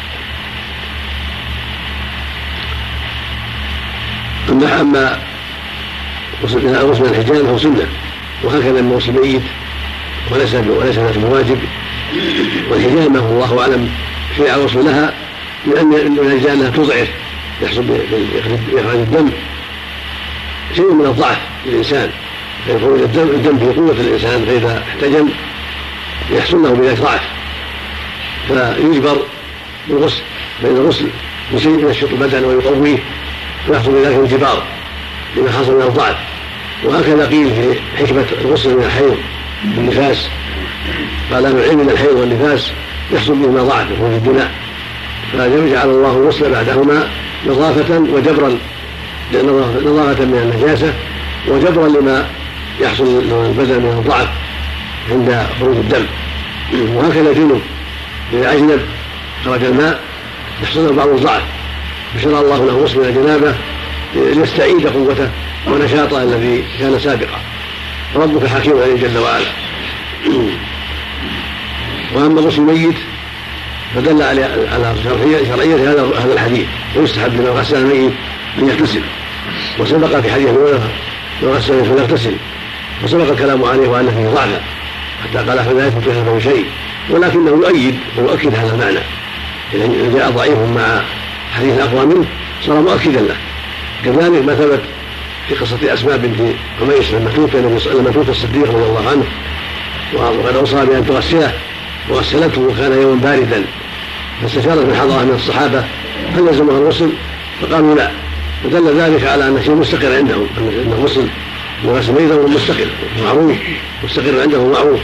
أما غسل الحجامة فهو سنة، وهكذا من غسل الميت وليس ذلك بواجب. والحجامة والله أعلم شرع الغسل لها لأن الرجال أنها تضعف، يحصل بإخراج الدم شيء من الضعف للإنسان، فيخرج الدم في قوة الإنسان، فإذا احتجم يحصل له بذلك ضعف فيجبر بالغسل، فإن الغسل بشيء ينشط البدن ويقويه فيحصل بذلك انجبار لما حصل من الضعف. وهكذا قيل في حكمة الغسل من الحيض بالنفاس، قال أهل العلم من الحيض والنفاس يحصل بهما ضعف وهو في الدماء، فجعل الله الغسل بعدهما نظافة وجبرا، نظافة من النجاسة وجبرا لما يحصل البدن من الضعف عند خروج الدم. وهكذا الجنب إذا أجنب خرج الماء يحصل له بعض الضعف، فشرع الله له غسل من الجنابة ليستعيد قوته ونشاطه الذي كان سابقا. ربك حكيم عليه جل وعلا. وأما غسل الميت فدل على شرعية هذا الحديث. ويستحب لمن غسل الميت أن يغتسل، وسبق في حديث من غسل فليغتسل، وسبق الكلام عليه وأن فيه ضعفا حتى قال فلا يثبت له شيء، ولكنه يؤيد ويؤكد هذا المعنى. إذا جاء ضعيف مع حديث أقوى منه صار مؤكدا له. كذلك ما ثبت في قصة أسماء بنت عميس لما توفي الصديق رضي الله عنه وقد أوصى بأن تغسله وغسلته وكان يوم باردا، فاستشارت من حضرها من الصحابة هل يلزمها الغسل؟ فقالوا لا، فدل ذلك على أن شيء مستقر عندهم، أن الغسل من غسل الميت أمر مستقر معروف مستقر عندهم معروف،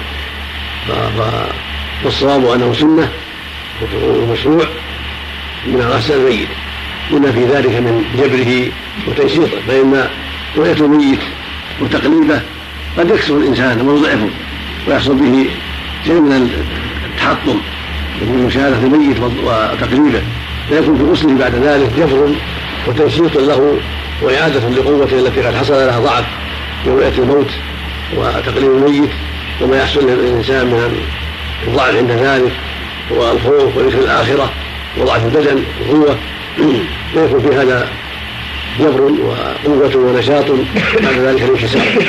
فالصواب أنه سنة ومشروع من غسل الميت، لما في ذلك من جبره وتنشيطه، فإن رؤية الميت وتقليبه قد يكسر الإنسان ويضعفه ويحصل به شيء من التحطم من مشاهدة الميت وتقليبه، فيكون في غسله بعد ذلك جبر وتنشيط له وإعادة لقوته التي قد حصل لها ضعف في رؤية الموت وتقليب الميت، وما يحصل للإنسان من الضعف عند ذلك والخوف وذكر الآخرة وضعف البدن وقوة، فيكون في هذا جبر وقوة ونشاط بعد ذلك الانكسار.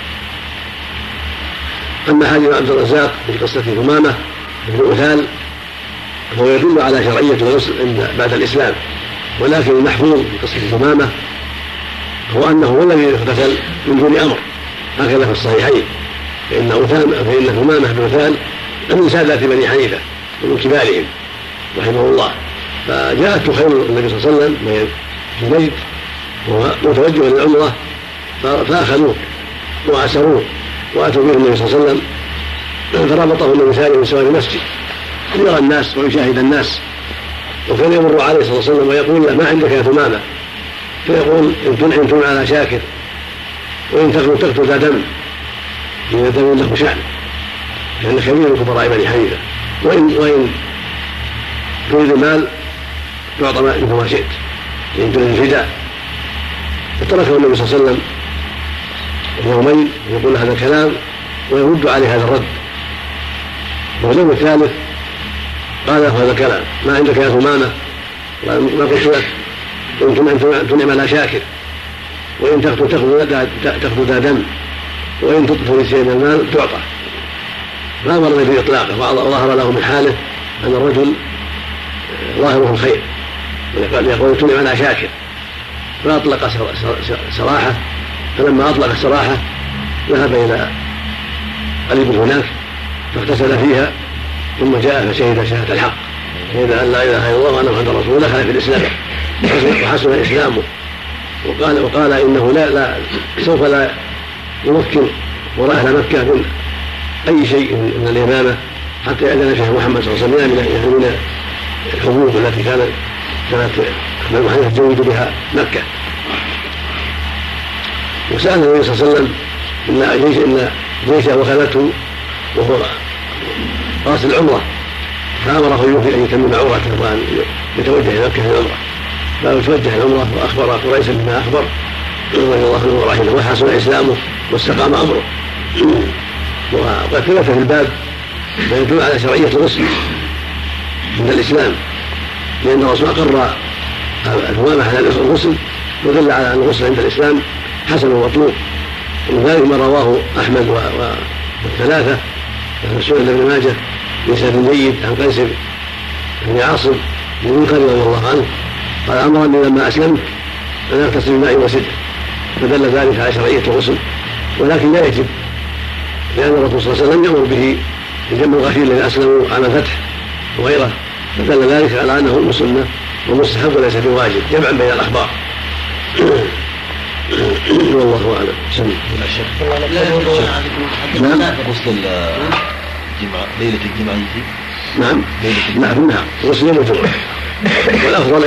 أما حديث عبد الرزاق في قصة ثمامة بن أثال فهو يدل على شرعية الغسل بعد الإسلام، ولكن المحفوظ في قصة ثمامة هو أنه هو الذي اغتسل من دون أمر، هكذا في الصحيحين، فإن ثمامة بن أثال من سادة بني حنيفة ومن كبارهم رحمه الله، فجاءت تخيل النبي صلى الله عليه وسلم في نجد وهو متوجه للعمرة فأخذوه وأسروه وأتوا به النبي صلى الله عليه وسلم، فربطه النبي ثاني من سوار المسجد ليرى الناس ويشاهد الناس، وكان يمر عليه صلى الله عليه وسلم ويقول له ما عندك يا ثمامة؟ فيقول إن تنعم تنعم على شاكر، وإن تقتل ذا دم، إن الدم له شأن، لأن كبير من كبراء بني حنيفة، وإن تريد المال تعطى مثل ما شئت، إن تريد الفداء. فتركه النبي صلى الله عليه وسلم يومين يقول هذا الكلام ويرد عليه هذا الرد، واليوم الثالث قال له هذا الكلام ما عندك يا ثمامة؟ ما قلت لك إن تنعم على شاكر، وإن تأخذ ذا دم، وإن تطلب شيء من المال تعطى. ما أمر به إطلاقه، وظهر له من حاله أن الرجل ظاهره الخير، يقول تنعم على شاكر، فأطلق سراحة. فلما أطلق السراحة ذهب إلى قريب هناك فاغتسل فيها، ثم جاء فشهد شهادة الحق، شهد أن لا إله إلا الله وأن محمدا رسول الله، دخل في الإسلام وحسن إسلامه، وقال إنه لا سوف لا يمكن وراء أهل مكة من أي شيء من اليمامة حتى يأذن فيها محمد صلى الله عليه وسلم من الحبوب التي كانت محمد تجود بها مكة. وسأل النبي صلى الله عليه وسلم إن جيشه وخذته وهو قاصد العمرة، فأمره أن يتمم عمرته وأن يتوجه إلى مكة في العمرة، فيتوجه العمرة وأخبر قريشا بما أخبر رضي الله عنه ورحمه، وحسن إسلامه واستقام أمره. وقد ثبت في الباب ما يدل على شرعية الغسل من الإسلام، لأن الرسول أقر ثمامة على الغسل ودل على أن الغسل عند الإسلام حسن ومطلوب. ومن ذلك ما رواه أحمد والثلاثة في سنن ابن ماجه بإسناد جيد عن قيس بن عاصم بن منقر رضي الله عنه قال أمرني لما أسلمت أن أغتسل بماء وسدر، فدل ذلك على شرعية الغسل، ولكن لا يجب، لأن الرسول صلى الله عليه وسلم يأمر به في جمع الغفير الذين أسلموا عام الفتح وغيره، فدل ذلك على أنه سنة ومستحب وليس بواجب، جمعا بين الأخبار. والله أعلم. نعم. غسل الجمعة ليلة الجمعة يجي؟ نعم. نعم. غسل يوم الجمعة، والأفضل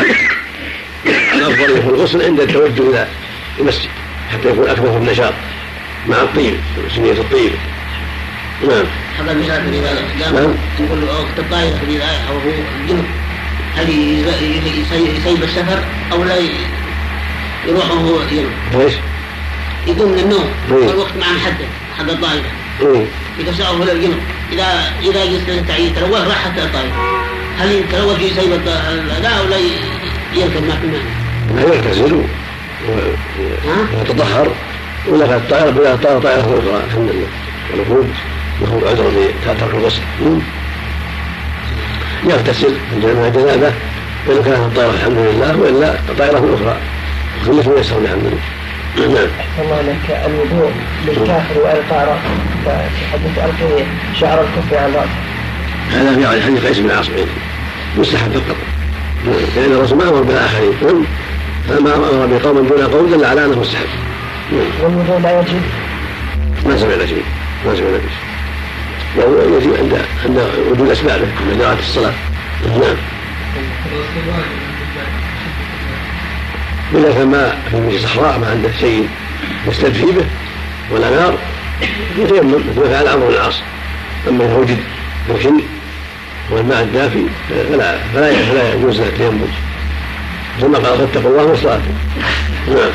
يكون الغسل عند التوجه إلى المسجد حتى يكون أكثر في النشاط مع الطيب، سنية الطيب. نعم. هذا المثال إذا يقول وقت الطائرة إذا أو هو الجنب، هل يسيب السفر أو لا يروح وهو ينام؟ ليش؟ يقوم من النوم والوقت مع محدد حق الطائرة. إذا سأوه للجنب إذا جلس للتعيين تروه راح حتى الطائرة. هل يتلوث يسيب الأداء أو لا يركب ما في الماء؟ لا يغتسل ويتطهر ولا في الطائرة بلا طائرة أخرى الحمد لله والوقود له عذر بترك الغسل يغتسل من الجنابة وإن كانت الطائرة الحمد لله وإلا الطائرة أخرى كله يسر الحمد لله. نعم. الله لك الوضوء للكافر وعلى الطائرة فحدث ألقي شعر الكفر على الرأس هذا في حديث قيس بن عاصم مستحب فقط لأن الرسول ما أمر بالآخرين فما أمر بقوم دون قوم دل على أنه مستحب. والوضوء لا يجب ما سمعنا شيء يجب عند وجود أسبابه من جراءة الصلاة. نعم. إذا كان ما في صحراء ما عنده شيء يستدفي به ولا نار يتيمم مثل ما فعل عمرو بن العاص. أما إذا وجد الكل والماء الدافي فلا يجوز له التيمم ثم قال فاتقوا الله وصلاته. نعم.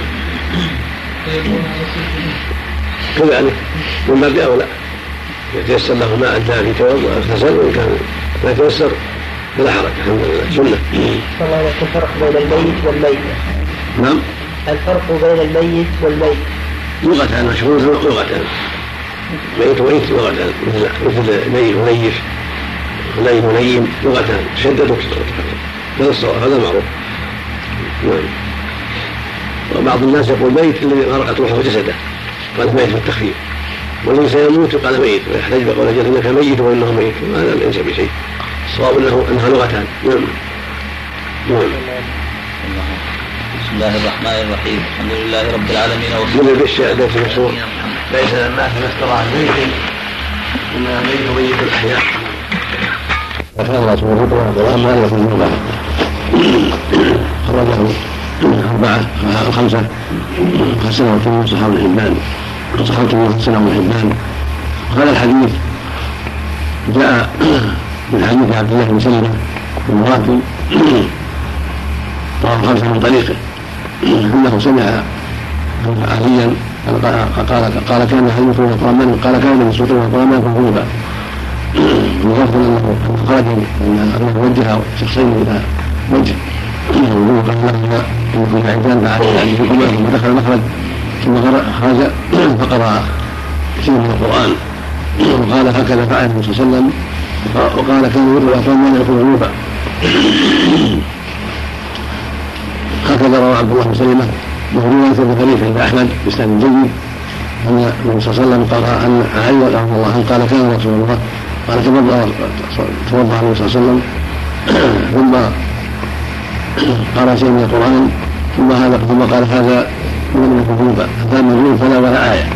كذلك من باب أولى يتيسر له ماء دافي توضأ واغتسل وإن كان لا يتيسر فلا حرج الحمد لله سنة. والله لك الفرق بين الميت والميت. نعم. الفرق بين الميت والميت لغتان مشهور لغتان ميت وميت لغتان مثل نيف ونيف ونيم ونيم لغتان شدد وكسر هذا الصواب هذا معروف. نعم. وبعض الناس يقول ميت الذي غرقت روحه جسده قال ميت بالتخفيف والذي سيموت قال ميت ويحتج بقول جل انك ميت وانه ميت وهذا ليس بشيء الصواب انها لغتان. نعم. بسم الله الرحمن الرحيم الحمد لله رب العالمين من البشع التي مشهور ليس لما تذكر الميت انما الميت ميت الاحياء فكان الله سبحانه وتعالى ما لكم من بعد خرجه أربعة خمسة حسنه وتم صحابه الحبان وصحابه حسنه الحبان. وهذا الحديث جاء من حديث عبد الله بن سلمة المغافل رواه خمسة من طريقه انه سمع عليا قال كان يحدثون القرآن قال كان يسوقون القرآن كذوبا وغفل انه خرج انه وجه شخصين الى وجه وقال لهما انكم عيدان فعلي عليكما ثم دخل المخرج ثم خرج فقرأ شيء من القرآن وقال هكذا فعل النبي صلى الله عليه وسلم وقال كان يقول الأطعام لا يكون ذنوبا. هكذا روى عبد الله بن سلمة رواية البخاري عند أحمد بإسناد جيد أن النبي صلى الله عليه وسلم قال أن علي رحمه الله قال كان رسول الله قال توضأ النبي صلى الله عليه وسلم ثم قال شيء من القرآن ثم قال هذا من الذنوب هذا مجنون فلا ولا آية.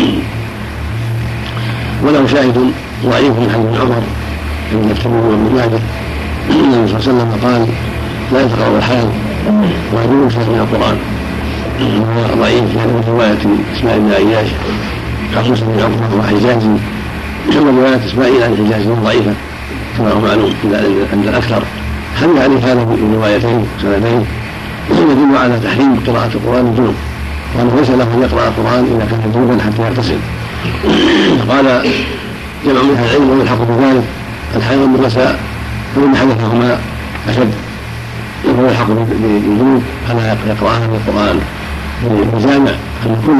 وله شاهد ضعيف من حديث عمر بن الترمذي وابن ماجه النبي صلى الله عليه وسلم قال لا يتقرأ الحال ويجوز شيء من القرآن وهو ضعيف من رواية إسماعيل بن عياش كحوس بن عقبة وحجازي ثم رواية إسماعيل عن حجازي ضعيفة كما هو معلوم عند الأكثر. حمل عليه هذا من روايتين سندين يدل على تحريم قراءة القرآن الجنوب وأنه ليس له أن يقرأ القرآن إذا كان جنوبا حتى يغتسل. قال جمع من أهل العلم ويلحق بذلك الحيض والنساء فإن حدثهما أشد ويلحق بالجنوب فلا يقرأان القرآن بجامع أن كل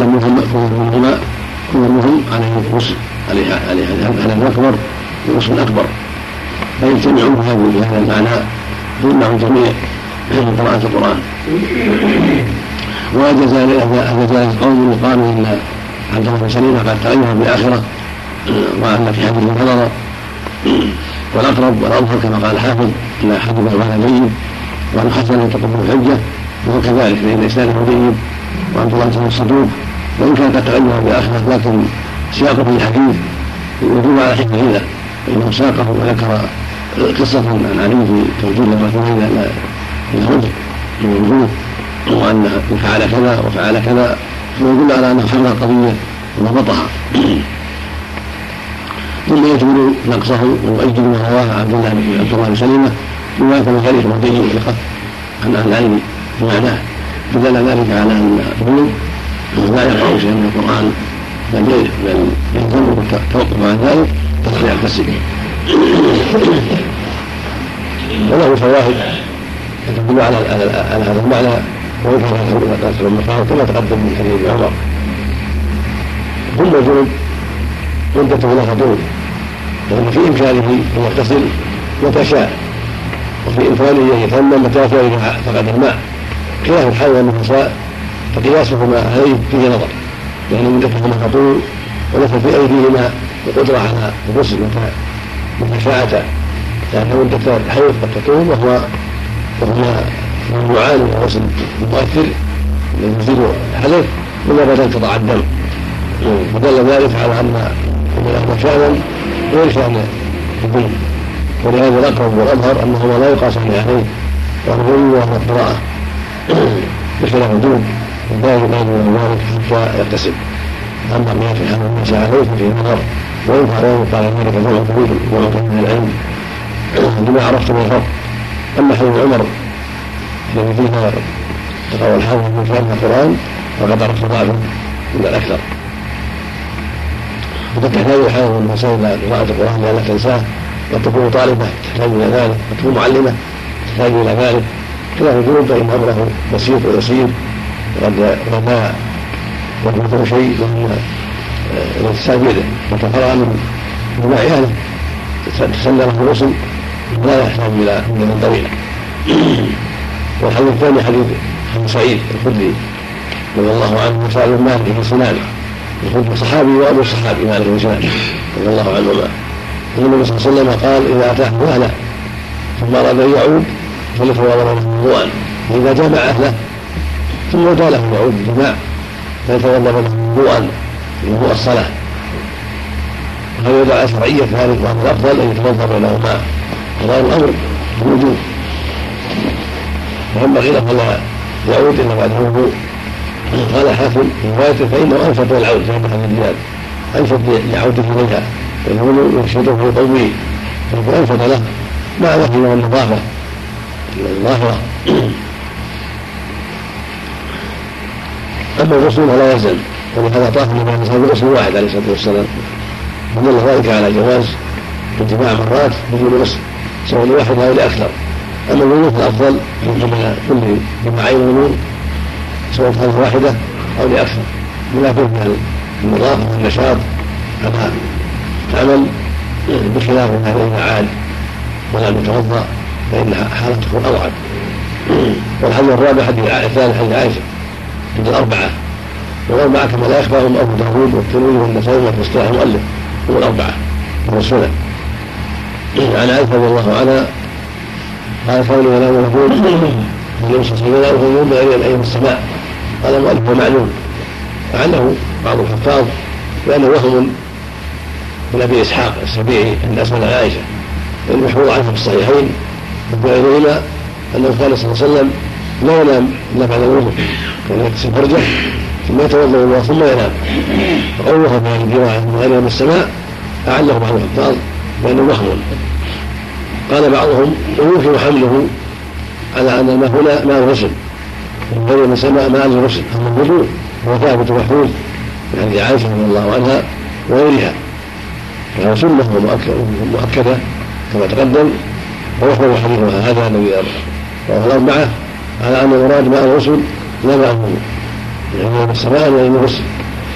منهم عليه الغسل على الأكبر الغسل الأكبر فيجتمعون بهذا المعنى فيمنع الجميع من قراءة القرآن. وجاز قوم يقالوا إن عبد الله بن سلمة قد تغير بالآخرة وأن في حديث النظر والأقرب والأظهر كما قال الحافظ إن حديث هذا جيد وأن حسن تقوم الحجة وهو كذلك فإن إسناده جيد وعبد الله بن الصدوق وإن كان قد تغير بالآخرة لكن سياقه في الحديث يدل على حكمة فإنه ساقه وذكر قصة عن علي في توجيه الرجلين إلى الرجل من الوجوه وأن فعل كذا وفعل كذا ويدل على أنه حرر القضية وضبطها. ثم يجمل نقصه ويؤيد ما رواه عبد الله بن سلمة رواية البخاري مرضي ثقة عن أهل العلم بمعناه فدل ذلك على أن الرجل لا يقرأ شيئا من القرآن بل يلزمه التوقف عن ذلك حتى يغتسل. وله فوائد تدل على هذا المعنى ويظهر غسل المخاض كما تقدم من حديث عمر. ثم الجنب مدته لا تطول، لأن في إمكانه أن يغتسل متى شاء، وفي إمكانه أن يتيمم متى شاء إذا فقد الماء. خلاف الحيض والنفساء فقياسهما عليه فيه نظر، لأن مدتهما تطول وليس في أيديهما القدرة على الغسل متى شاءتا، لأن مدة الحيض قد تطول وهما يعاني من الغسل المؤثر الذي يزيد الحدث مجرد أن تضع الدم، ودل ذلك على أن له شأنا غير شأن الدين، ولهذا الأقرب والأظهر أنهما لا يقاسان عليه، والغلو وهو القراءة بخلاف الجنب والدار لا يجوز ذلك حتى يغتسل. أما ما في حال الناس عليه ففيه نظر، وينفع له قال ذلك جمع طويل من العلم لما عرفت من الفرق. أما حديث عمر الذي فيها تقوى الحافظ من فهم القرآن فقد عرفت ضعفا من الأكثر، وقد تحتاج الحافظ والمسائل إلى قراءة القرآن لأنها تنساه، قد تكون طالبة تحتاج إلى ذلك، قد تكون معلمة تحتاج إلى ذلك. خلاف الجنوب فإن أمره بسيط ويسير، وقد لا يكون شيء وهو الاغتسال بيده وتفرغ من ماء أهله تسلى له الغسل لا يحتاج إلى من طويلة. والحديث الثاني حديث أبي سعيد الخدري رضي الله عنه وسأل مالك بن سنان، الخدري صحابي وأبو الصحابي مالك بن سنان رضي الله عنهما، النبي صلى الله عليه وسلم قال إذا أتاه أهله ثم أراد أن يعود فليتوضأ له وضوءا، وإذا جامع أهله ثم أتى له يعود الجماع فيتوضأ له وضوءا وضوء الصلاة. وهذا يدعى شرعية ذلك، وأن الأفضل أن يتوضأ بينهما، قضاء الأمر بالوجوب، وينبغي له فلا يعود إلا بعد الوضوء. قال حافظ في روايته فإنه أنفت العود في هذا الرجال، أنفت لعوده إليها، فإنه يرشده ويقويه، فيكون أنفت له مع نفي والنظافة الظاهرة. أما الغسل فلا يلزم، ولهذا طاف النبي عليه الصلاة والسلام بغسل واحد عليه الصلاة والسلام، ودل ذلك على جواز الجماع مرات بدون غسل سواء لواحد أو لأكثر. أما الوضوء فالأفضل يمكن كل جماعين وضوء سواء كانت واحدة أو لأكثر، بما فيه من النظافة والنشاط على العمل، بخلاف ما إذا عاد ولم يتوضأ فإن حالته تكون أضعف. والحديث الرابع الثالث حديث عائشة عند الأربعة، والأربعة كما لا يخفاهم أبو داود والترمذي والنسائي وفي اصطلاح المؤلف هم الأربعة من السنن. عن عائشة رضي الله عنها قال كان ينام يقول النبي صلى الله عليه وسلم ينام بغير العين السماء. قال المؤلف ومعلوم، فعله بعض الحفاظ بأنه وهم من أبي إسحاق السبيعي أن أسأل عائشة، المحفوظ عنه في الصحيحين وغيرهما أنه قال صلى الله عليه وسلم لا ينام إلا بعد الوضوء، كان يغتسل فرجه ثم يتوضأ الله ثم ينام. وقوله في هذه الرواية من غير من السماء أعله بعض الحفاظ بأنه وهم. قال بعضهم ويمكن حمله على أن الماء هنا ماء الغسل، من غير من السماء ماء الغسل، أما الوضوء هو ثابت محفوظ يعني عائشة رضي الله عنها وغيرها، فهو سنة مؤكدة كما تقدم. ويحمل حديثها هذا الذي رواه الأربعة على أن المراد ماء الغسل لا ماء الوضوء، يعني من السماء ولا من الغسل.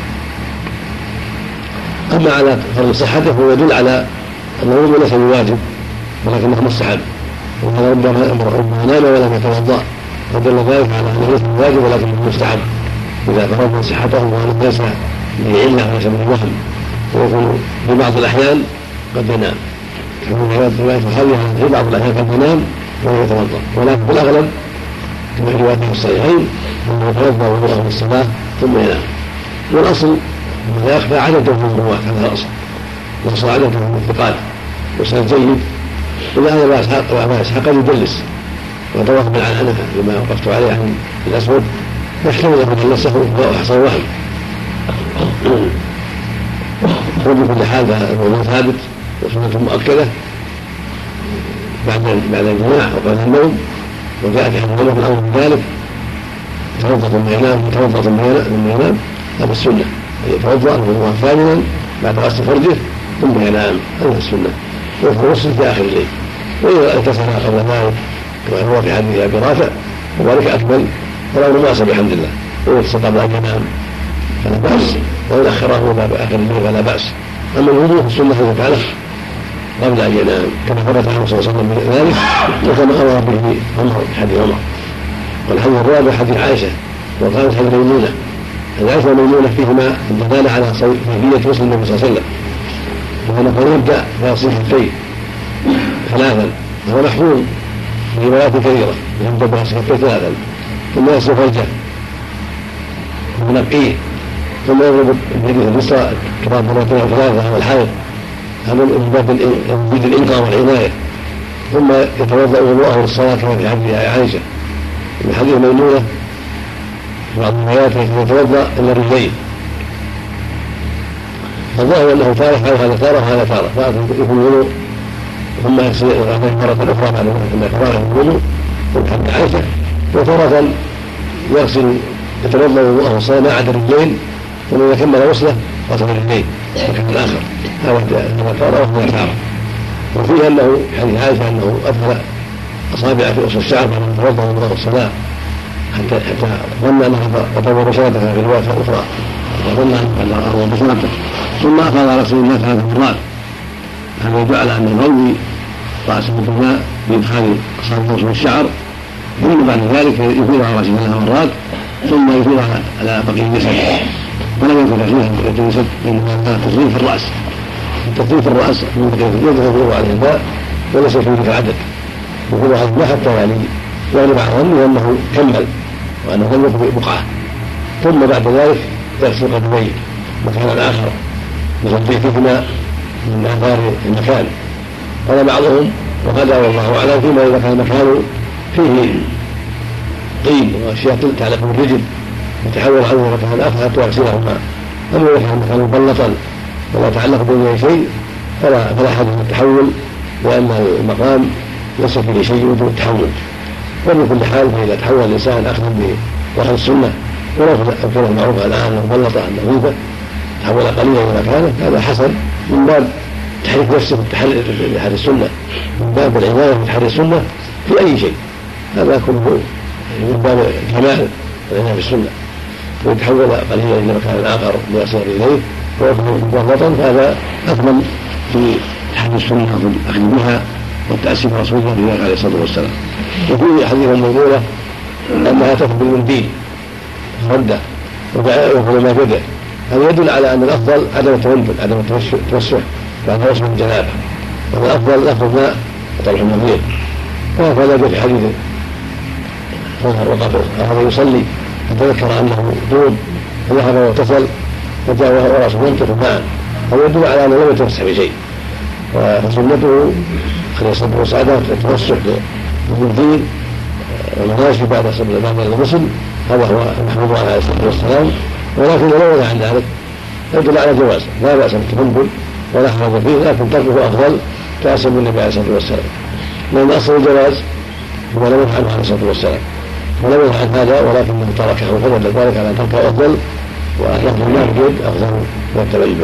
أما على فرض صحته فهو يدل على أن الوضوء ليس بواجب ولكنه مستحب، وهذا ربما نام ولم يتوضأ، ودل ذلك على أنه ليس بواجب ولكنه مستحب إذا فرضنا صحته وأنه ليس بعلة وليس بالوهم، ويكون في بعض الأحيان قد ينام، كما في رواية الخلية في بعض الأحيان قد ينام ولا يتوضأ، ولكن في الأغلب كما في رواية الصحيحين أنه يتوضأ وضوءه للصلاة ثم ينام. والأصل لا يخفى عدده من الرواة، هذا الأصل، الأصل عدده من الثقات وسند جيد. إلا هذا أبا إسحاق قد يدلس وتوقف بالعنعنة لما وقفت عليه عن الأسود، يحتمل أن يدلسه ويحصل وهم. وفي كل حال فالوضوء ثابت وسنة مؤكدة بعد الجماع وقبل النوم، وجاءت حديث في الأمر بذلك يتوضأ ثم ينام ويتوضأ ثم ينام، هذا السنة، يتوضأ وضوءا ثانيا بعد غسل فرجه ثم ينام، هذا السنة، ويغسل في آخر الليل وإذا اغتسل قبل ذلك كما هو في حديث أبي رافع وذلك أكمل والأمر واسع بحمد الله. ويغتسل قبل أن ينام فلا بأس، وإن أخره إلى آخر الليل فلا بأس. أما الوضوء في السنة فعله قبل أن ينام كما ثبت عنه صلى الله عليه وسلم ذلك، وكما أمر به عمر في حديث عمر. والحديث الرابع حديث عائشة وقالت حديث ميمونة. عائشة وميمونة فيهما الدلالة على كيفية غسل النبي صلى الله عليه وسلم، وأنه يبدأ بغسل الكفين ثلاثا، وهو محفوظ في روايات كثيرة، يبدأ بغسل الكفين ثلاثا ثم يغسل فرجه وينقيه ثم يضرب بيده اليسرى كما مرتين أو ثلاثة على الحائط، هذا من باب الإنقاذ والعناية، ثم يتوضأ وضوءه للصلاة كما في حديث عائشة. من حديث ميمونة في بعض الروايات يتوضأ إلى الرجلين، فالظاهر أنه تارة هذا تارة وهذا تارة، فيكون الوضوء ثم يغسل مرة أخرى بعد ما يفرغ من الوضوء من حديث عائشة، وتارة يغسل يتوضأ وضوءه للصلاة ما عدا الرجلين، ثم إذا كمل غسله غسل الرجلين وكان الآخر، هذا تارة وهذا تارة. وفيه أنه حديث عائشة أنه أدخل أصابع في أصل الشعر بعد أن توضأ وضوء الصلاة حتى ظن أنها تطور بشرتها في الرواية الأخرى، وظن أنها أطور بشرته، ثم أفاض على رسول الله 3 مرات. هذا يدل على أن يغوي رأسه بالماء بإدخال أصابع أصل الشعر، ثم بعد ذلك يفيض على رأسه 3 مرات، ثم يفيض على بقية الجسد، ولم يكن تغسيل بقية الجسد، إنما تغسيل في الرأس. التغسيل في الرأس يدخل عليه الماء وليس في ذلك العدد، يقول على الماء حتى يعني يغلب على ظنه أنه كمل وأنه لم يكن بقعة، ثم بعد ذلك يغسل قدميه مكانا آخر يصلي فيهما من آثار المكان. قال بعضهم وهذا والله أعلم فيما إذا كان المكان فيه طين وأشياء تعلق بالرجل يتحول عنه مكان آخر حتى يغسلهما. أما إذا كان المكان مبلطا ولا يتعلق به شيء فلا حدث التحول، لأن المقام ليس فيه شيء يوجب التحول. ومن كل حال فإذا تحول الإنسان أخذا بوحي السنة ولو كان المعروف الآن مبلطة نظيفة تحول قليلا إلى مكانه، هذا حسن من باب تحريك نفسه في حال السنة، من باب العناية في حال السنة في أي شيء، هذا كله من باب كمال العناية في السنة. ويتحول قليلا إلى مكان آخر ليصل إليه ويكون مبلطا، فهذا أكمل في حال السنة والأخذ بها والتأسي برسول الله في ذلك عليه الصلاة والسلام. وفي حديث الموضوع أنها تأخذ بالمنديل ردة ويأخذ ما بيده، هذا يدل على أن الأفضل عدم التوسع، عدم التوسع بعد غسل الجنابة، والأفضل أخذ ماء وطرح النظير. وهذا جاء في حديث هذا يصلي فتذكر أنه ذنوب فذهب واغتسل فجاء ورأسه ينطق ماء، هذا يدل على أنه لم يتوسع بشيء. وسنته عليه الصلاة والسلام التوسع بالمنديل والمناشي بعد الغسل، هذا هو المحمود عليه الصلاة والسلام. ولكن لو نهى عن ذلك يدل على جواز، لا بأس بالتفضل ولا حرج فيه، لكن تركه أفضل تأسم بالنبي عليه الصلاة والسلام، لأن أصل الجواز هو لم ينهى عنه عليه الصلاة والسلام، ولم ينهى عن هذا ولكنه تركه فدل ذلك على تركه أفضل، ولفظ الماء بجد أفضل من التبلل.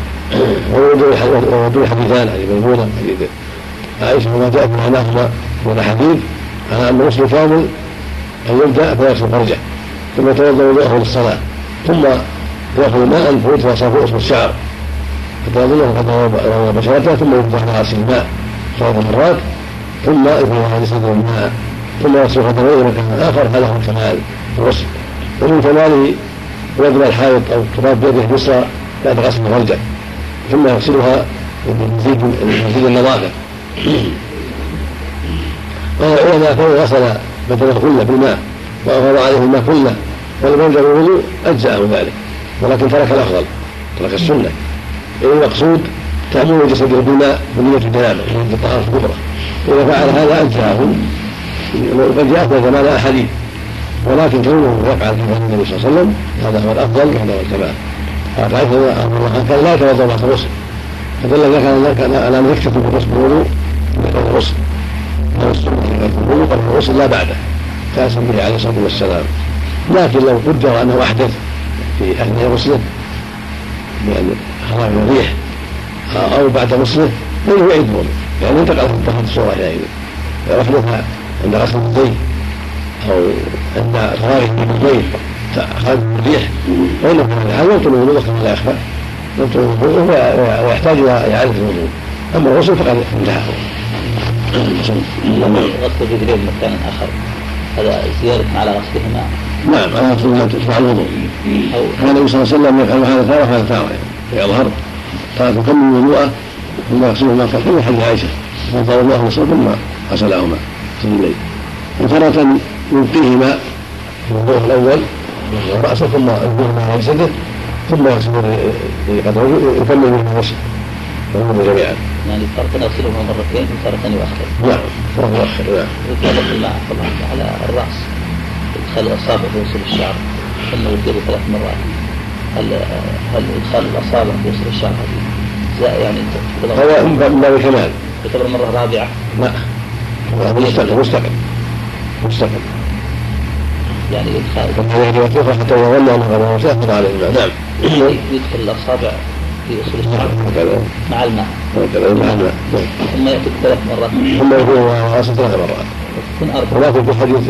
ويدل حديثان عن ميمونة حديث عائشة وما جاء في معناهما من الحديث على أن الغسل كامل أن يبدأ فيغسل فرجه ثم يتوضأ وضوءه للصلاة، ثم يأخذ ماء فيتوسع في أصل الشعر حتى يظنه قد روى بشرته، ثم يفتح على رأس الماء 3 مرات، ثم يفرغ على صدر الماء، ثم يغسل قدميه مكان آخر. هذا هو الكمال في الغسل. ومن كماله وضع الحائط أو التراب بيده اليسرى بعد غسل فرجه، ثم يغسلها لمزيد النظافة. وإذا كان غسل بدنه كله بالماء وأفاض عليه الماء كله ولم يرجع بالوضوء أجزأه ذلك، ولكن ترك الأفضل، ترك السنة. المقصود تعميم جسده بالماء بنية الجنابة ونية الطهارة الكبرى، إذا فعل هذا أجزأه. وقد جاء في زمان أحاديث، ولكن كونه يفعل كما قال النبي صلى الله عليه وسلم هذا هو الأفضل وهذا هو الكمال. قالت عائشة الله كان لا يتوضأ بعد الغسل، فدل ذلك على أن يكتفي بالغسل بالوضوء قبل الغسل، قبل الغسل لا بعده، تأسم به عليه الصلاة والسلام. لكن لو قدر أنه أحدث في أثناء غسله بأن خرج الريح أو بعد غسله فإنه يعيد الوضوء يعني انتقل اتخذ الصورة حينئذ. أحدثها عند غسل اليدين أو عند غاية من البيت خارج الريح فإنه هذا يبطل الوضوء كما لا يخفى، يبطل الوضوء ويحتاج إلى إعادة الوضوء. أما الغسل فقد انتهى. غسل الرجلين مكان آخر هذا زيادة على غسلهما؟ نعم، على غسل ما تتبع الوضوء. كان النبي صلى الله عليه وسلم يفعل هذا تارة وهذا تارة، يظهر تارة تكمل وضوءه ثم يغسلهما كالحين حديث عائشة فانطر الله وصل ثم غسلهما في الليل، وتارة يلقيهما في الوضوء الأول رأسه ثم يلقيهما على جسده ثم يغسل قدره يكمل من الغسل فهم جميعا. يعني تارة نغسلهما مرتين وتارة يؤخر. نعم، تارة يؤخر. نعم. وطبق الله على الرأس إدخال الأصابع في وصول الشعر ثم يدير 3 مرات. هل إدخال الأصابع في وصول الشعر يعني هذا من باب الكمال يعتبر مرة رابعة؟ لا، مستقل يعني إدخال كما حتى يظن أنه قد يأخذ عليه الماء. نعم، يدخل الأصابع في وصول الشعر مع الماء ثم يأتي 3 مرات ثم يكون غسل 3 مرات يكون 4. ولكن في حديث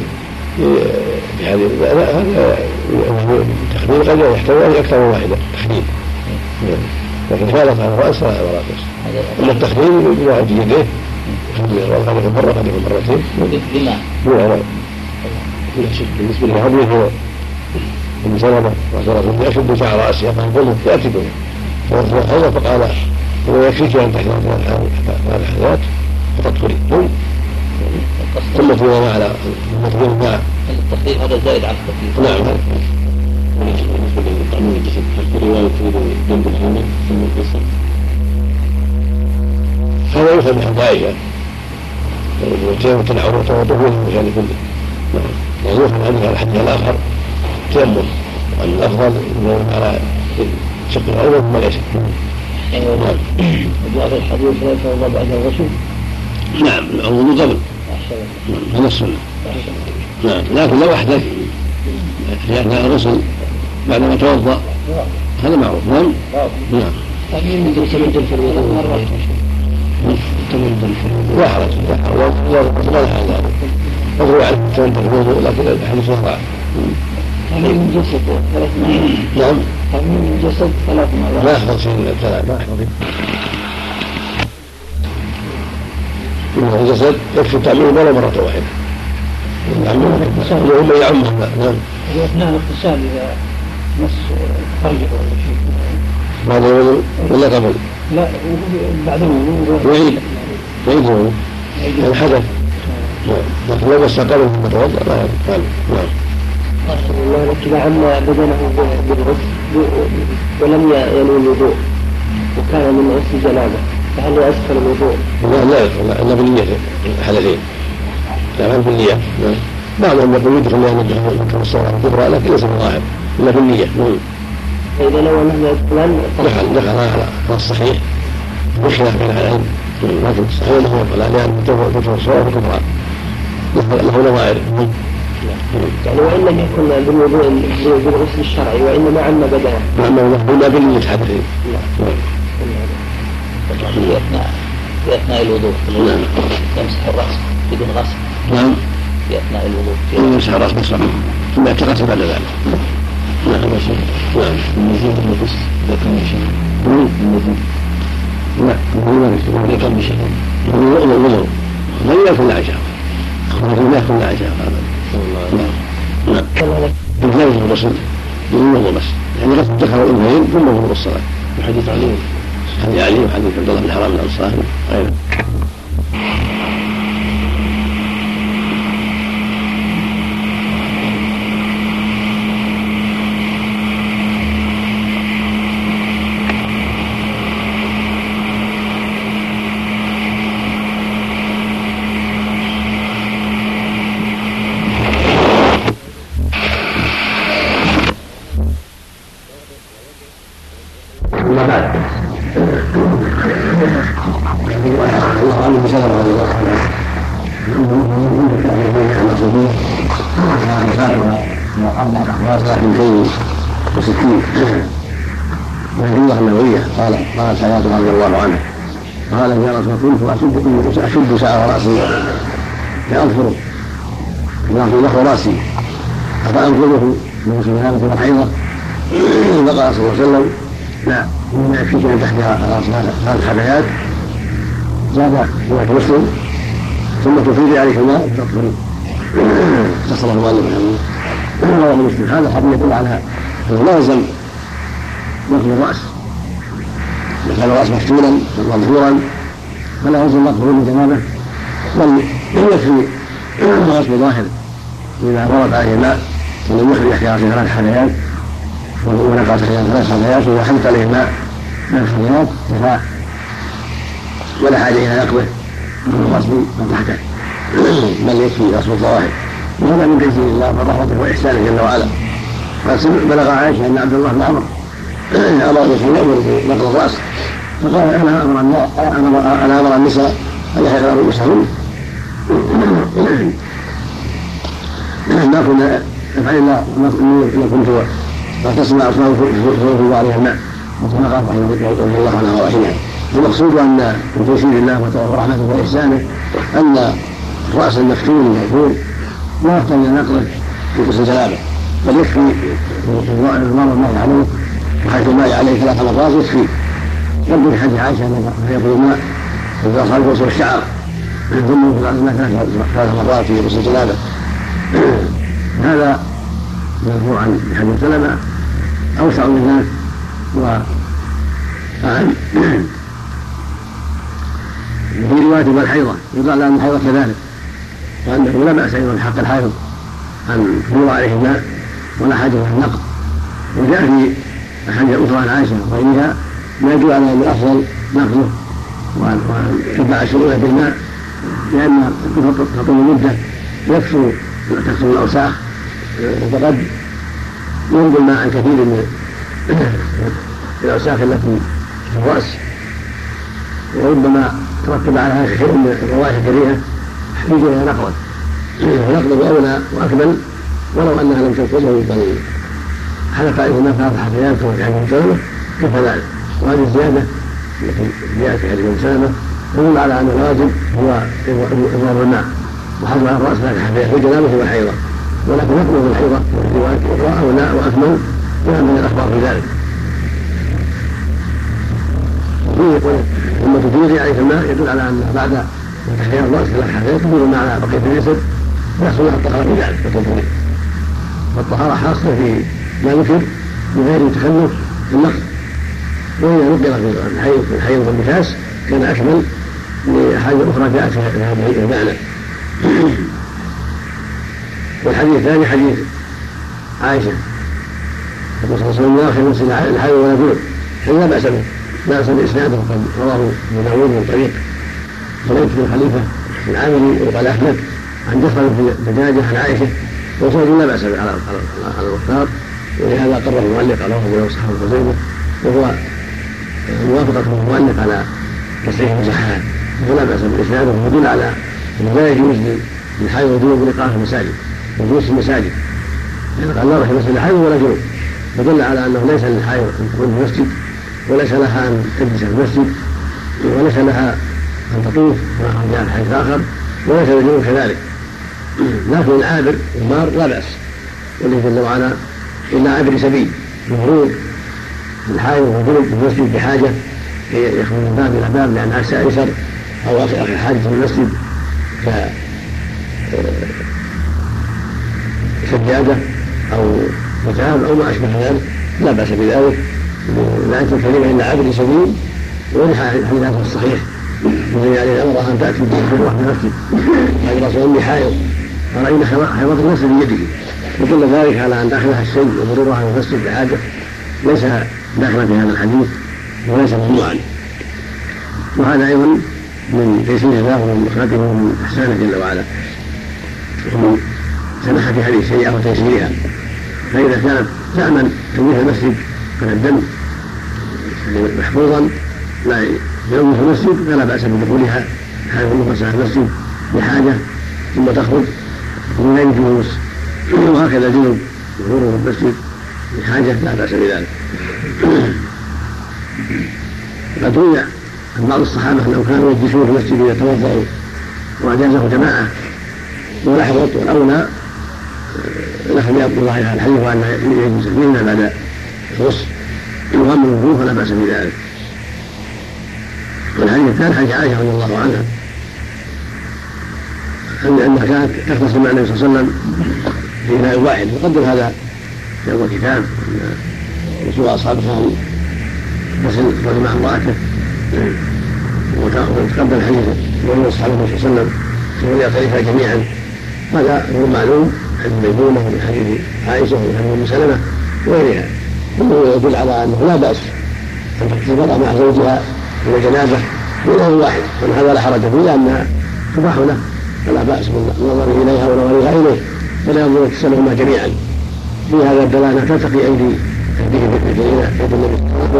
هذا التخليل قد يحتوي أكثر من واحدة تخليل، لكن كانت على الرأس 3 مرات بس. أما التخليل بواحد يديه قد يكون مرة قد يكون مرتين بماء. بالنسبة لحديث ابن سلمة وسلمة يشد شعر رأسه فقال يأتي به فوضع فقال هو يكفيك أن تحضر 3 حاجات فقد قلت ثم تقول على الماء. التخليل هذا زائد عن التخليل. نعم. بالنسبة لتعميم الجسد هل في رواية تريد جنب الحامل ثم القصر؟ هذا يفهم من حديث عائشة وتنعر وتوضه المشان كله. يعني يفهم عنه الحديث الآخر تيمم، وأن الأفضل أنه على شق الأول ثم اليسر. وجاء في الحديث لا يتوضأ بعد الغسل؟ نعم، الوضوء قبل هذا السنة. نعم، لكن لو أحدث في أثناء الغسل بعدما توضأ هذا معروف. نعم. لا حرج ولا حاجة يروي عنه التوضأ الوضوء، لكن الحديث وضع. تميم الجسد 3 مرات. نعم. تميم الجسد 3 مرات. ما يحفظ شيء من الثلاث، ما يحفظ من الجسد يكفي التعميم ولا مرة واحدة. اليوم يعمه. نعم. أثناء الاغتسال إذا مس فرجه ولا شيء بعد الوضوء ولا قبل؟ لا، بعد الوضوء يعيد الوضوء يعني حدث. لكن لو مس قبل ثم توضأ لا يفعل. نعم. الله لك إذا عم بدنه بالغسل ولم ينوي الوضوء وكان من غسل جنابه فهل يسكن الوضوء؟ لا يدخل إلا بالنية الحدثين. لا بالنية. بعضهم يقول يدخل لأن يدخل الصلاة الكبرى لكن ليس بالظاهر إلا بالنية. فإذا لو أنه دخل على الصحيح بخلاف بين العلم، لكن الصحيح له يدخل لأن يدخل الصلاة الكبرى له نظائر. يعني وإن لم يكن بالوضوء بالغسل الشرعي وإنما عم بدنه. إلا بالنية حدثين. في أثناء الوضوء يمسح الرأس بدون غسل. نعم. في أثناء الوضوء يمسح الرأس بس ثم يتغسل بعد ذلك. نعم. المزيد من الغسل إذا كان شيء. لا، إذا كان بشيء. الوضوء لا يكون عشاء. لا يكون عشاء. نعم. بالجوز الغسل بالوضوء بس، يعني غسل ذكر الأنثيين ثم وضوء الصلاة. وحديث علي وحديث عبد الله بن حرام الأنصاري غيره. قال الحياة رضي الله عنه قال يا رسول كنت أشد شعر رأسي فأظفره نحو رأسي أفأنقذه من سلامة والحيضة؟ فقال صلى الله عليه وسلم لا، إنما يكفيك من تحتها 3 حبايات. زاد رواية مسلم ثم تفيض عليك الماء تطهري. اختصره المؤلف رحمه الله. رواه مسلم. هذا الحديث يدل على أنه لا يلزم نقل الرأس، إذا كان الرأس مفتولا مظهورا فلا يلزم نقله من جنابه، بل يكفي غسل ظاهر إذا ورد عليه الماء ولم يخرج احتياطه 3 حبايات ونقص 3 حبايات وإذا حدث عليه الماء 3 حبايات كفاء، ولا حاجة إلى نقله من غسل من تحته، بل يكفي غسل الظواهر. وهذا من تيسير الله ورحمته وإحسانه جل وعلا. بلغ عائشة أن عبد الله بن عمرو أمر بنقل الرأس فقال أنا أمر النساء أن يحلقن رؤوسهن ما كنا نفعل إلا إن كنت تسمع أصوات فوق عليها الماء وكما قال رضي الله عنها ورحمها. المقصود أن من تيسير الله ورحمته وإحسانه أن الرأس المفتون المغفور لا يحتاج إلى نقله في غسل الجنابة، بل يكفي المرء الماء عليه وحيث الماء عليه 3 مرات يكفي. يبدو في حديث عائشة أنه يأخذ الماء إذا أصاب غسل الشعر ثم يأخذ الماء 3 مرات في غسل الجنابة. هذا مرفوع عن حديث سلمة أوسع من ذلك وأعم. في رواية والحيضة يقال أن الحيضة كذلك، وأنه لا بأس أيضا بحق الحائض أن يوضع عليه الماء ولا حاجة إلى النقض. وجاء في أحاديث أخرى عن عائشة وغيرها ما يدل على أن الأفضل نقضه وأن تتبع الشروع بالماء، لأن تطول مدة تكثر الأوساخ وقد ينزل الماء عن كثير من الأوساخ التي في الرأس، وربما ترتب على هذا شيء من الروائح الكريهة يحتاج إلى نقض، ونقضه أولى وأكمل ولو أنها لم تنقضه بل حلق عليه الماء 3 حبايات كما في حديث سلمة كفى ذلك. وهذه الزيادة التي جاءت في حديث سلمة تدل على أن الواجب هو إضرار الماء وحضر على الرأس 3 حبايات في الجنابة والحيضة، ولكن نقضه في الحيضة وفي رواية أخرى أولى وأكمل كما من الأخبار في ذلك. ثم تدير عليه الماء يدل على أن بعد تحرير الرأس 3 حبايات تدير الماء على بقية الجسد يحصل لها الطهارة في ذلك والتطهير. والطهارة خاصة في ما ذكر من غير تخلف النقض، وإذا نقض في الحيض والنفاس كان أكمل لأحاديث أخرى جاءت في هذا المعنى. والحديث الثاني حديث عائشة يقول صلى الله عليه وسلم لا يخشى نفسه الحيض ولا جنب، لا بأس به، لا بأس بإسناده وقد رواه ابن داود من طريق سليم بن خليفة العامري وقال أحمد عن جفر بن دجاجة عن عائشة وصوته لا بأس به على المختار، ولهذا قرر المؤلف على وهو وصحابه الخزيمة، وهو موافقة المؤلف على تصحيح المصححات، ولا بأس بإسناده ويدل على أنه لا يجوز للحائض والجنوب الإقامة في المساجد وجلوس في المساجد، يعني قال لا يروح المسجد الحائض ولا جنوب، فدل على أنه ليس للحائض أن تكون في المسجد، وليس لها أن تجلس في المسجد، وليس لها أن تطوف كما جاء في حديث آخر، وليس للجنوب كذلك. لكن العابر المار لا بأس، والله جل وعلا إلا عابر سبيل مفروض الحائض والجنوب في المسجد بحاجة يخرج من باب إلى باب لأن عكس أيسر أو آخر حاجة في المسجد كسجادة أو متعاب أو ما أشبه ذلك لا بأس بذلك، لا أنت الكلمة إلا عبد سبيل. والحديث الصحيح الذي عليه الأمر أن تأتي بالروح من المسجد قال رسول الله حائض فرأينا حيوات النفس بيده، وكل ذلك على أن داخلها الشيء ومرورها من المسجد بحاجة ليس داخلا في هذا الحديث وليس ممنوعا. وهذا أيضا من تيسير الله ومن رحمته ومن إحسانه جل وعلا ومن سماحة هذه الشريعة وتيسيرها. فإذا كانت تأمن تنظيف المسجد من الدم محفوظا لا يوم في المسجد فلا بأس بدخولها حيث نفسها المسجد بحاجة ثم تخرج من غير جلوس، وهكذا الجنوب ظهوره في المسجد بحاجة لا بأس بذلك. قد روي عن بعض الصحابة أنهم كانوا يجلسون في المسجد يتوضأوا وأجازه جماعة ولاحظت والأولى نحن يبقى الله على الحديث وأن يجلس فينا بعد الغسل يغم الوضوء فلا بأس بذلك. والحديث الثاني حديث عائشة رضي الله عنها أنها كانت تغتسل مع النبي صلى الله عليه وسلم في إناء واحد. يقدم هذا في أول كتاب رسول أصحاب كان يغتسل مع امرأته وتقدم الحديث وأن أصحاب النبي صلى الله عليه وسلم يغترفا جميعا. هذا هو معلوم عن ميمونة ومن حديث عائشة ومن حديث أم سلمة وغيرها، كله يدل على أنه لا بأس أن تغتسل المرأة مع زوجها من الجنابة في إناء واحد، وأن هذا لا حرج فيه لأنها تباح له فلا بأس بالنظر إليها ونظرها إليه، فلا ينظر يغتسلهما جميعا. في هذا الدلالة تلتقي أيدي يد النبي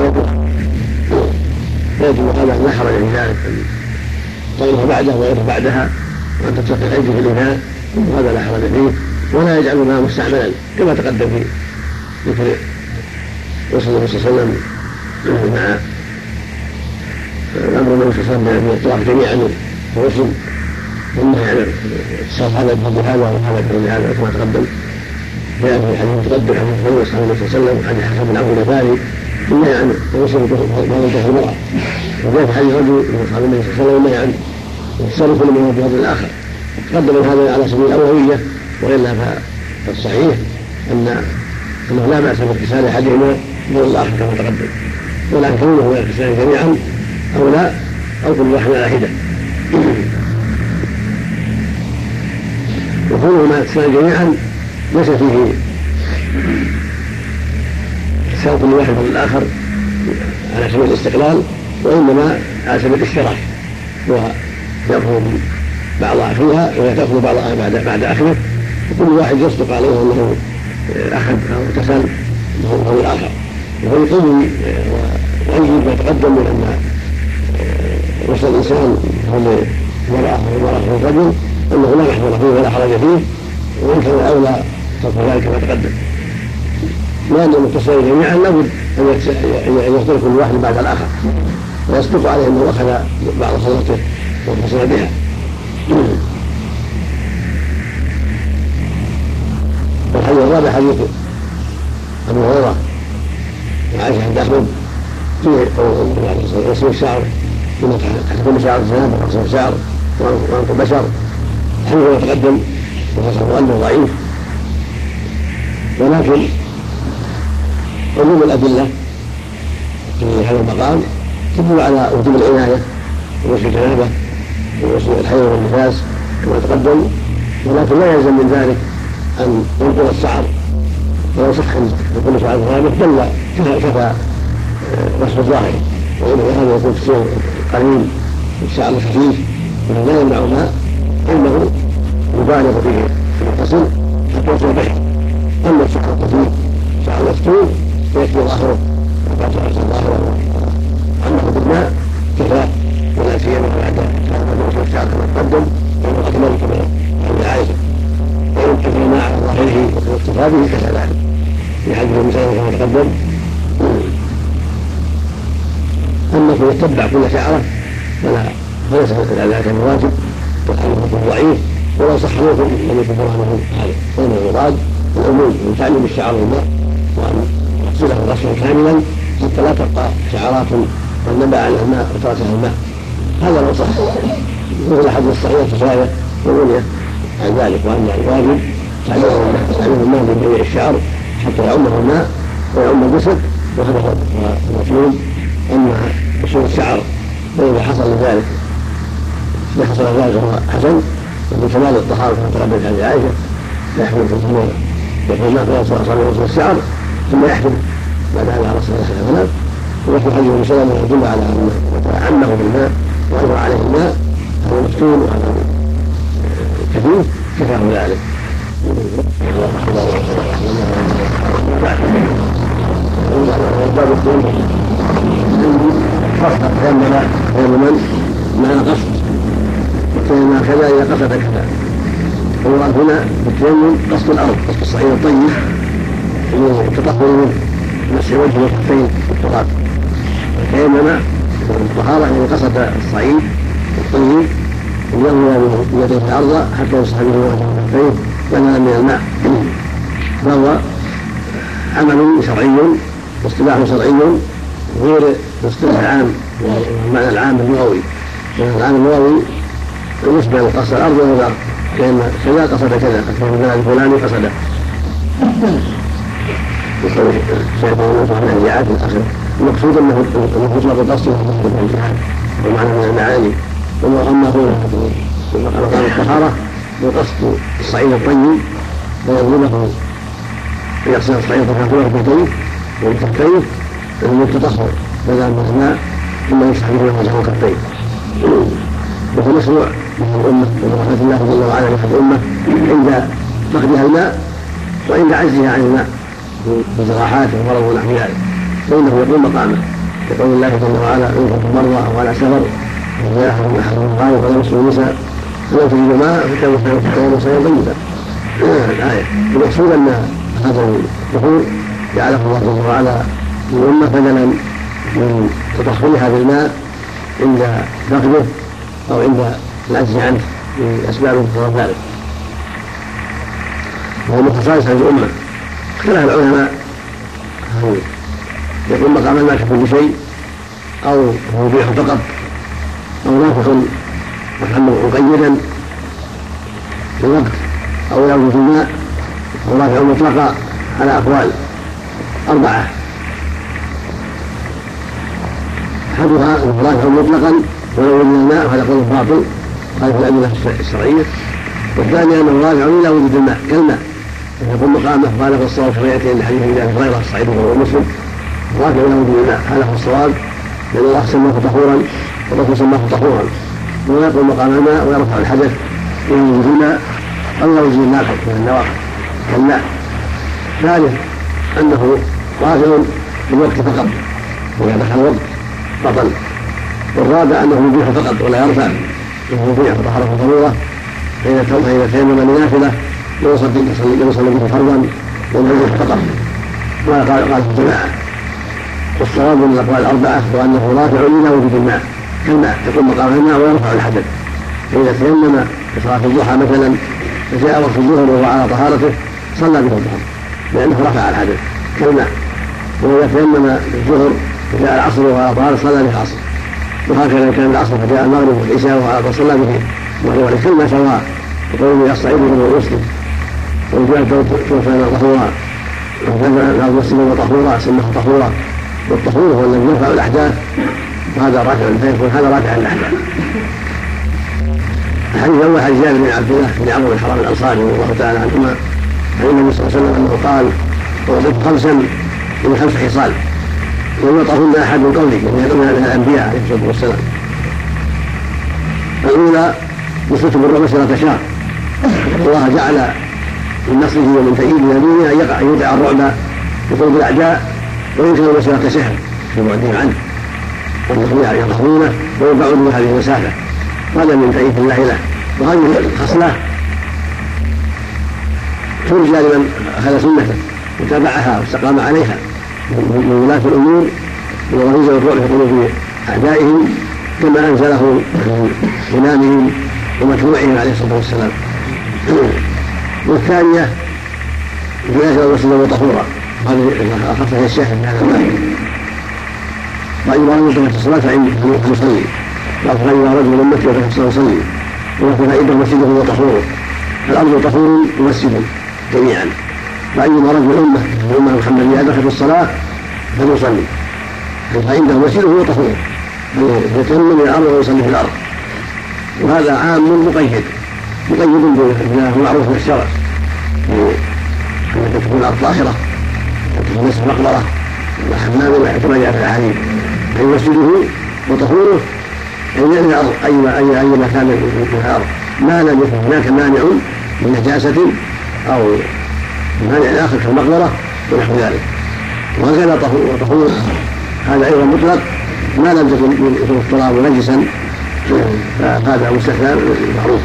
فيجب هذا لا حرج في ذلك غيرها بعده وغيرها بعدها وأن تلتقي الأيدي في الإناء، وهذا لا حرج فيه ولا يجعلها مستعملا كما تقدم في ذكر رسول الله صلى الله عليه وسلم مع الأمر النبي صلى الله عليه وسلم بالإطلاق جميعا الرسل والنهي عن الصرف هذا بفضل هذا وهذا بفضل هذا كما تقدم جاء في الحديث المتقدم حديث النبي صلى الله عليه وسلم وحديث حسن بن عمرو الغفاري النهي عن الرسل بفضل المرأة، وجاء في حديث رجل من أصحاب النبي صلى الله عليه وسلم النهي عن التصرف كل منهم بفضل الآخر. تقدم هذا على سبيل الأولوية، وإلا فالصحيح أنه لا بأس باغتسال أحدهما بفضل الآخر كما تقدم، ولكن كونه يغتسلان جميعا أو لا أو كل واحد على حدة. وكونهما يغتسلان جميعا ليس فيه اغتسال كل واحد بفضل الآخر على سبيل الاستقلال، وإنما على سبيل الاشتراك، ويأخذ بعض أخيها وهي تأخذ بعضها بعد أخيه، وكل واحد يصدق عليه أنه أخذ أو اغتسل بفضل الآخر. ويقوم ويجب ما تقدم من أن غسل الإنسان بفضل المرأة والمرأة بفضل الرجل أنه لا محظور فيه ولا حرج فيه، وإن كان الأولى ترك ذلك كما تقدم، لأن المتصلين جميعا لابد أن يغتسل كل واحد بعد الآخر ويصدق عليه أنه أخذ بعض خلطه واغتسل بها. والحديث الرابع حديث أبي هريرة وعائشة عند أحمد فيه غسل الشعر تحت كل شعر الجنابة وغسل الشعر وأنف البشر. الحديث هو يتقدم وغسل أنه ضعيف، ولكن عموم الأدلة في هذا المقام تدل على وجوب العناية وغسل الجنابة وغسل الحيض والنفاس كما تقدم، ولكن لا يلزم من ذلك أن ينقل الشعر، ولو صح كل شعر ظاهر دل كفى غسل الظاهر، وإن هذا يكون في الشيء قليل الشعر خفيف ولا يمنع ماء إنه يبالغ فيه في الغسل حتى يصير بحر. أما الشعر الخفيف شعر مفتون فيكفي ظاهره وبعد غسل ظاهره عنه بالماء كفى، ولا سيما بعد غسل الشعر كما تقدم وهو أكمل كما قال عائشة، وإن كفى الماء على ظاهره والاكتفاء به كفى ذلك في حديث المسلم كما تقدم. أما في يتبع كل شعره فليس ذلك الواجب، والحديث ضعيف، ولو صح موقف لم يكن برهانه هذا، وإنما المراد العموم من تعلم الشعر الماء وأن يغسله غسلا كاملا حتى لا تبقى شعرات قد نبع عنها الماء وتركها الماء. هذا لو صح، وهو الحديث الصحيح كفاية وغنية عن ذلك، وأن الواجب تعليم الماء من جميع الشعر حتى يعمه الماء ويعم الجسد، وهذا هو المطلوب. أما وصول الشعر فإذا حصل ذلك فهو حسن، ومن كمال الطهارة كما تقدم حديث عائشة يحمل في الثمر يقول ما فلا صلى وصول الشعر ثم يحمل بعد هذا على الصلاة والسلام. ويحمل حديث ابن سلمة يدل على أنه عمه بالماء وأجرى عليه الماء، هذا مفتون وهذا كثير كفاه ذلك. الباب الثاني قصد تيمم مع قصد، وكان كذا إذا قصد كذا. المراد هنا بالتيمم قصد الأرض، قصد الصعيد الطيب والتطهر منه، مسح وجهه والكفين والتراب. تيمم الطهارة يعني قصد الصعيد الطيب ينوي بيده الأرض حتى يصح به وجهه كفيه بدلا من الماء، فهو عمل شرعي واصطلاح شرعي غير الاصطلاح العام والمعنى العام اللغوي. العام اللغوي يشبه قصد الأرض والأرض، لأن كذا قصد كذا، أكثر من ذلك فلان قصد الجهاد في الآخر. المقصود أنه يطلق القصد من الجهاد ومعنى من المعاني. وأما هو مقام الطهارة بقصد الصعيد الطيب ويضربه يغسل الصعيد الطهارة بيديه وبكفيه وهو التطهر بدلا من الماء ثم يمسح به وجهه وكفيه. وهو مشروع من الأمة برحمة الله جل وعلا لأحد الأمة عند فقدها الماء وعند عجزها عن الماء بجراحات ومرض ونحو ذلك، فإنه يقوم مقامه يقول الله جل وعلا إن كنتم مرضى أو على سفر وجاء أحدهم غائب فلم يمسوا النساء فلم تجدوا ماء فتيمموا صعيدا طيبا. الآية المقصود أن هذا الدخول جعله الله جل وعلا للأمة بدلا من تطهرها بالماء عند فقده أو عند العجز عنه لأسباب غير ذلك، وهو من خصائص هذه الأمة. اختلف العلماء هل يقوم مقام الماء في كل شيء أو هو يبيح فقط أو نافع مقيدا بالوقت أو لا وجود الماء أو رافع مطلقا على أقوال 4. أحدها أنه رافع مطلقا ولو وجد الماء وهذا قول باطل خالف الأدلة الشرعية، والثانية أنه رافع إلى وجود الماء كالماء يقوم مقامه خالف الصواب شرعيته لحديث أبي هريرة الصحيح وهو مسلم رافع إلى وجود الماء، هذا هو الصواب لأن الله سماه طهورا والرسول سماه طهورا، ويقوم مقام الماء ويرفع الحدث إلى وجود الماء أو إلى وجود النافع من النواقض كالماء. ثالث أنه رافع بالوقت فقط وإذا دخل الوقت بطل. والرابع أنه يبيح فقط ولا يرفع، أنه يبيح طهارة ضرورة فإذا تيمم لنافلة يصلي به فرضا لأنه يبيح فقط وقال الجماعة. والصواب من الأقوال 4 وأنه رافع إلى وجود الماء كالماء يقوم مقام الماء ويرفع الحدث، فإذا تيمم لصلاة الضحى مثلا فجاء وقت الظهر وهو على طهارته صلى به الظهر لأنه رفع الحدث كالماء، وإذا تيمم الظهر فجاء العصر وهو على طهارته صلى به العصر، وهكذا كان العصر فجاء المغرب والعشاء وهو على صلى به وهو كالماء سواء. يقول الصعيد وهو مسلم وجاء توفى طهورا وكان مسلما وطهورا سماه طهورا، والطهور هو الذي يرفع الأحداث وهذا رافع فيكون هذا رافع الأحداث. الحديث الأول حديث جابر بن عبد الله بن عمرو بن حرام الأنصاري رضي الله تعالى عنهما عن النبي صلى الله عليه وسلم أنه قال وأعطيت 5 من 5 خصال لم يطعهن أحد من قوله من الأنبياء عليه الصلاة والسلام. الأولى نصرة بالرعب مسيرة شهر، الله جعل من نصره ومن تأييده نبيه أن يدعى الرعب بقلوب الأعداء ويمكن مسيرة شهر في بعدهم عنه والنصر يظهرونه ويبعدوا هذه المسافة، هذا من تأييد الله له. وهذه الخصلة ترجى لمن أخذ سنته وتابعها واستقام عليها من ولاة الأمور وغريزة الرعب في قلوب أعدائهم كما أنزله إمامهم ومتبوعهم عليه الصلاة والسلام. والثانية جنازة الرسول وطهورا، هذه أخذها الشاهد من هذا المعنى. وإذا أردت الصلاة فليصلي، وأخذ رجل أمتي وفي يصلي، ويكون فإنه مسجده وطهوره، الأرض طهور ومسجد جميعا، فأيما رجل الأمة محمدية دخل في الصلاة فليصلي فإنه مسجده وطهوره، يتيمم من الأرض ويصلي في الأرض. وهذا عام مقيد بما هو معروف في الشرع أن تكون الأرض طاهرة وتكون نصف مقبرة وحمام كما جاء في الأحاديث، أي مسجده وطهوره يعني الأرض أي مكان من الأرض ما لم يكن هناك مانع من نجاسة أو مانع آخر كالمقبرة ونحو ذلك. وهكذا طهور هذا أيضا مطلق ما لم يكن التراب نجسا، فهذا مستثنى معروف.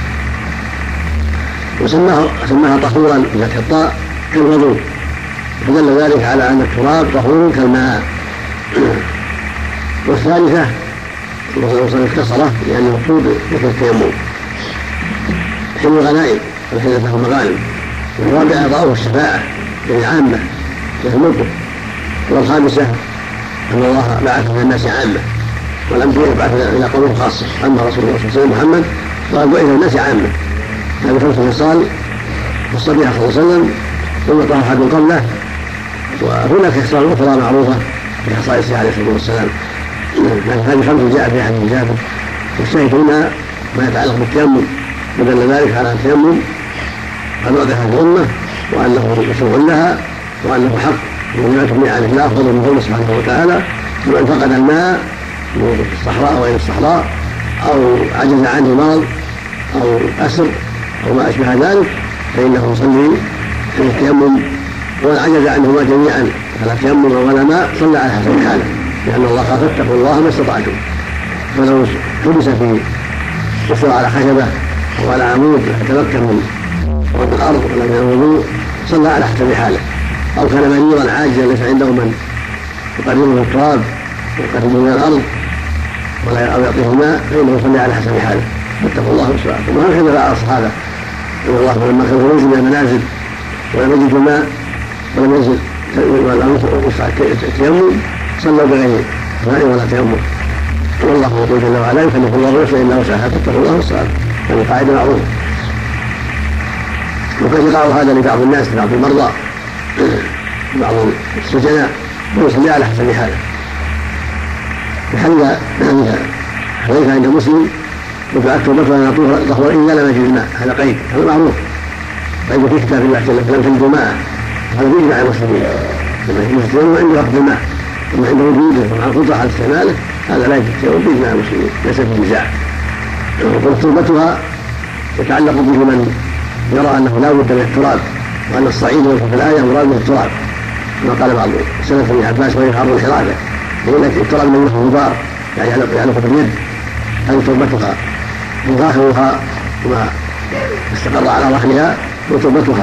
وسماها طهورا بفتح الطاء كالوضوء، فدل ذلك على أن التراب طهور كالماء. والثالثة وصل الكسرة لأن المقصود ذكر التيمم حمل الغنائم والحدث المغانم. والرابعة إعطاؤه الشفاعة للعامة في الملك. والخامسة أن الله بعث إلى الناس عامة والأنبياء بعث إلى قوم خاصة. أما رسول الله صلى الله عليه وسلم محمد قال بعث إلى الناس عامة. هذه 5 خصال خص بها صلى الله عليه وسلم ثم طه أحد قبله. وهناك خصال أخرى معروفة في خصائصه عليه الصلاة والسلام، لكن هذه 5 جاء في حديث جابر. والشاهد هنا ما يتعلق بالتيمم ودل ذلك على التيمم قد وضع هذه الأمة وأنه مشروع لها وأنه حق ونعمة من نعم الله فضل من فضله سبحانه وتعالى. ومن فقد الماء في الصحراء أو غير الصحراء أو عجز عنه مرض أو أسر أو ما أشبه ذلك فإنه يصلي في التيمم. ومن عجز عنهما جميعا فلا تيمم ولا ماء صلى على حسب حاله، لأن الله قال فاتقوا الله ما استطعتم. فلو حبس في وصل على خشبة أو على عمود يتمكن من الأرض ولا من الوضوء صلى على حسب حاله. أو كان مريضا عاجزا ليس عنده من يقربه التراب ويقربه من الأرض ولا يعطيه الماء فإنه يصلي على حسب حاله. فاتقوا الله ما استطعتم. وهكذا فعل الصحابة رضي الله عنهم لما كانوا ينزلوا من المنازل ولم يجدوا ماء ولم ينزل التيمم صلوا بغير ماء ولا تيمم. والله يقول جل وعلا يكلف الله نفسا الا وسعها فاتقوا الله ما استطعتم. هذه قاعده معروفه. وقد يقع هذا لبعض الناس لبعض المرضى بعض السجناء ويصلي على حسب حاله. حديث عند مسلم وفعلت توبته ان اطوف ظهر الا لم يجد الماء. هذا قيد هذا معروف قيد في كتاب الله جل وعلا لم تجدوا ماء. هذا بإجماع المسلمين لما يجوز التيمم عنده وقت الماء ثم عنده وجوده ومع القدرة على استعماله هذا لا يجوز التيمم بإجماع المسلمين ليس في نزاع. وتربتها يتعلق به من يرى أنه لا بد من التراب وأن الصعيد في الآية مراد من التراب كما قال بعض السلف ابن عباس وهي حر الحرابة يقول لك التراب من يخرج غبار يعني يعلق باليد. هذه تربتها وظاهرها وما استقر على ظهرها وتربتها.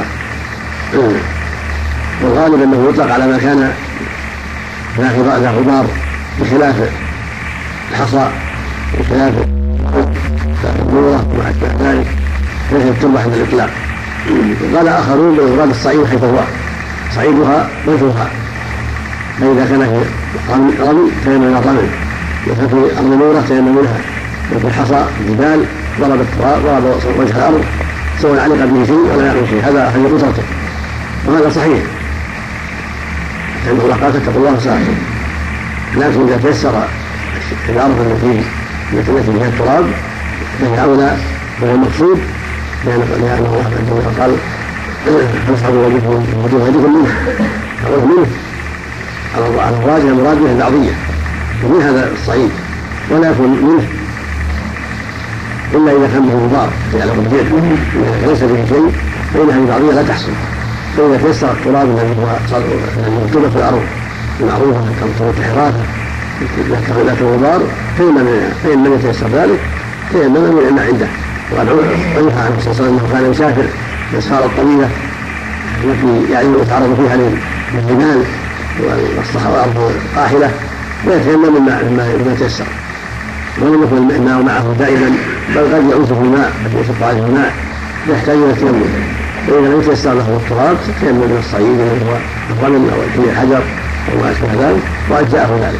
والغالب انه يطلق على ما كان ذا غبار بخلاف الحصى بخلاف النوره وما اشبه ذلك ليس التربه عند الاطلاق. قال اخرون بالغراب الصعيد حيث هو صعيدها بيتها فاذا كان في رمل تيمم من الرمل وكان في ارض نوره تيمم منها وفي الحصى الجبال ضرب التراب ضرب وجه الارض سواء علق به شيء ولا يعلم شيء هذا حي قدرته وهذا صحيح لأن الله قال فاتقوا الله ما استطعتم. لكن إذا تيسر الأرض التي فيها التراب فهي أولى وهو المقصود لأن الله عندما قال فاصحبوا وجوهكم منه أو منه على الراجح المراد به البعضية ومن هذا الصعيد ولا يكون منه إلا إذا كان به غبار يعلق باليد ليس به شيء فإن هذه البعضية لا تحصل. فإذا تيسر التراب الذي هو مكتوب في الأرض المعروفة كمطرة الحراسة لا غبار فإن لم يتيسر ذلك فإن من العلم عنده. وقد عرف عنه صلى الله عليه وسلم أنه كان يسافر الأسفار الطويلة التي يعني يتعرض فيها للجبال والصحراء والأرض القاحلة ويتيمم مما تيسر ولم يكن الماء معه دائما بل قد يعوزه الماء قد يشق عليه الماء يحتاج إلى التيمم. وإذا لم يتيسر له التراب تيمم من الصعيد الذي هو الرمل أو الحجر أو ما أشبه ذلك وأجزاءه ذلك.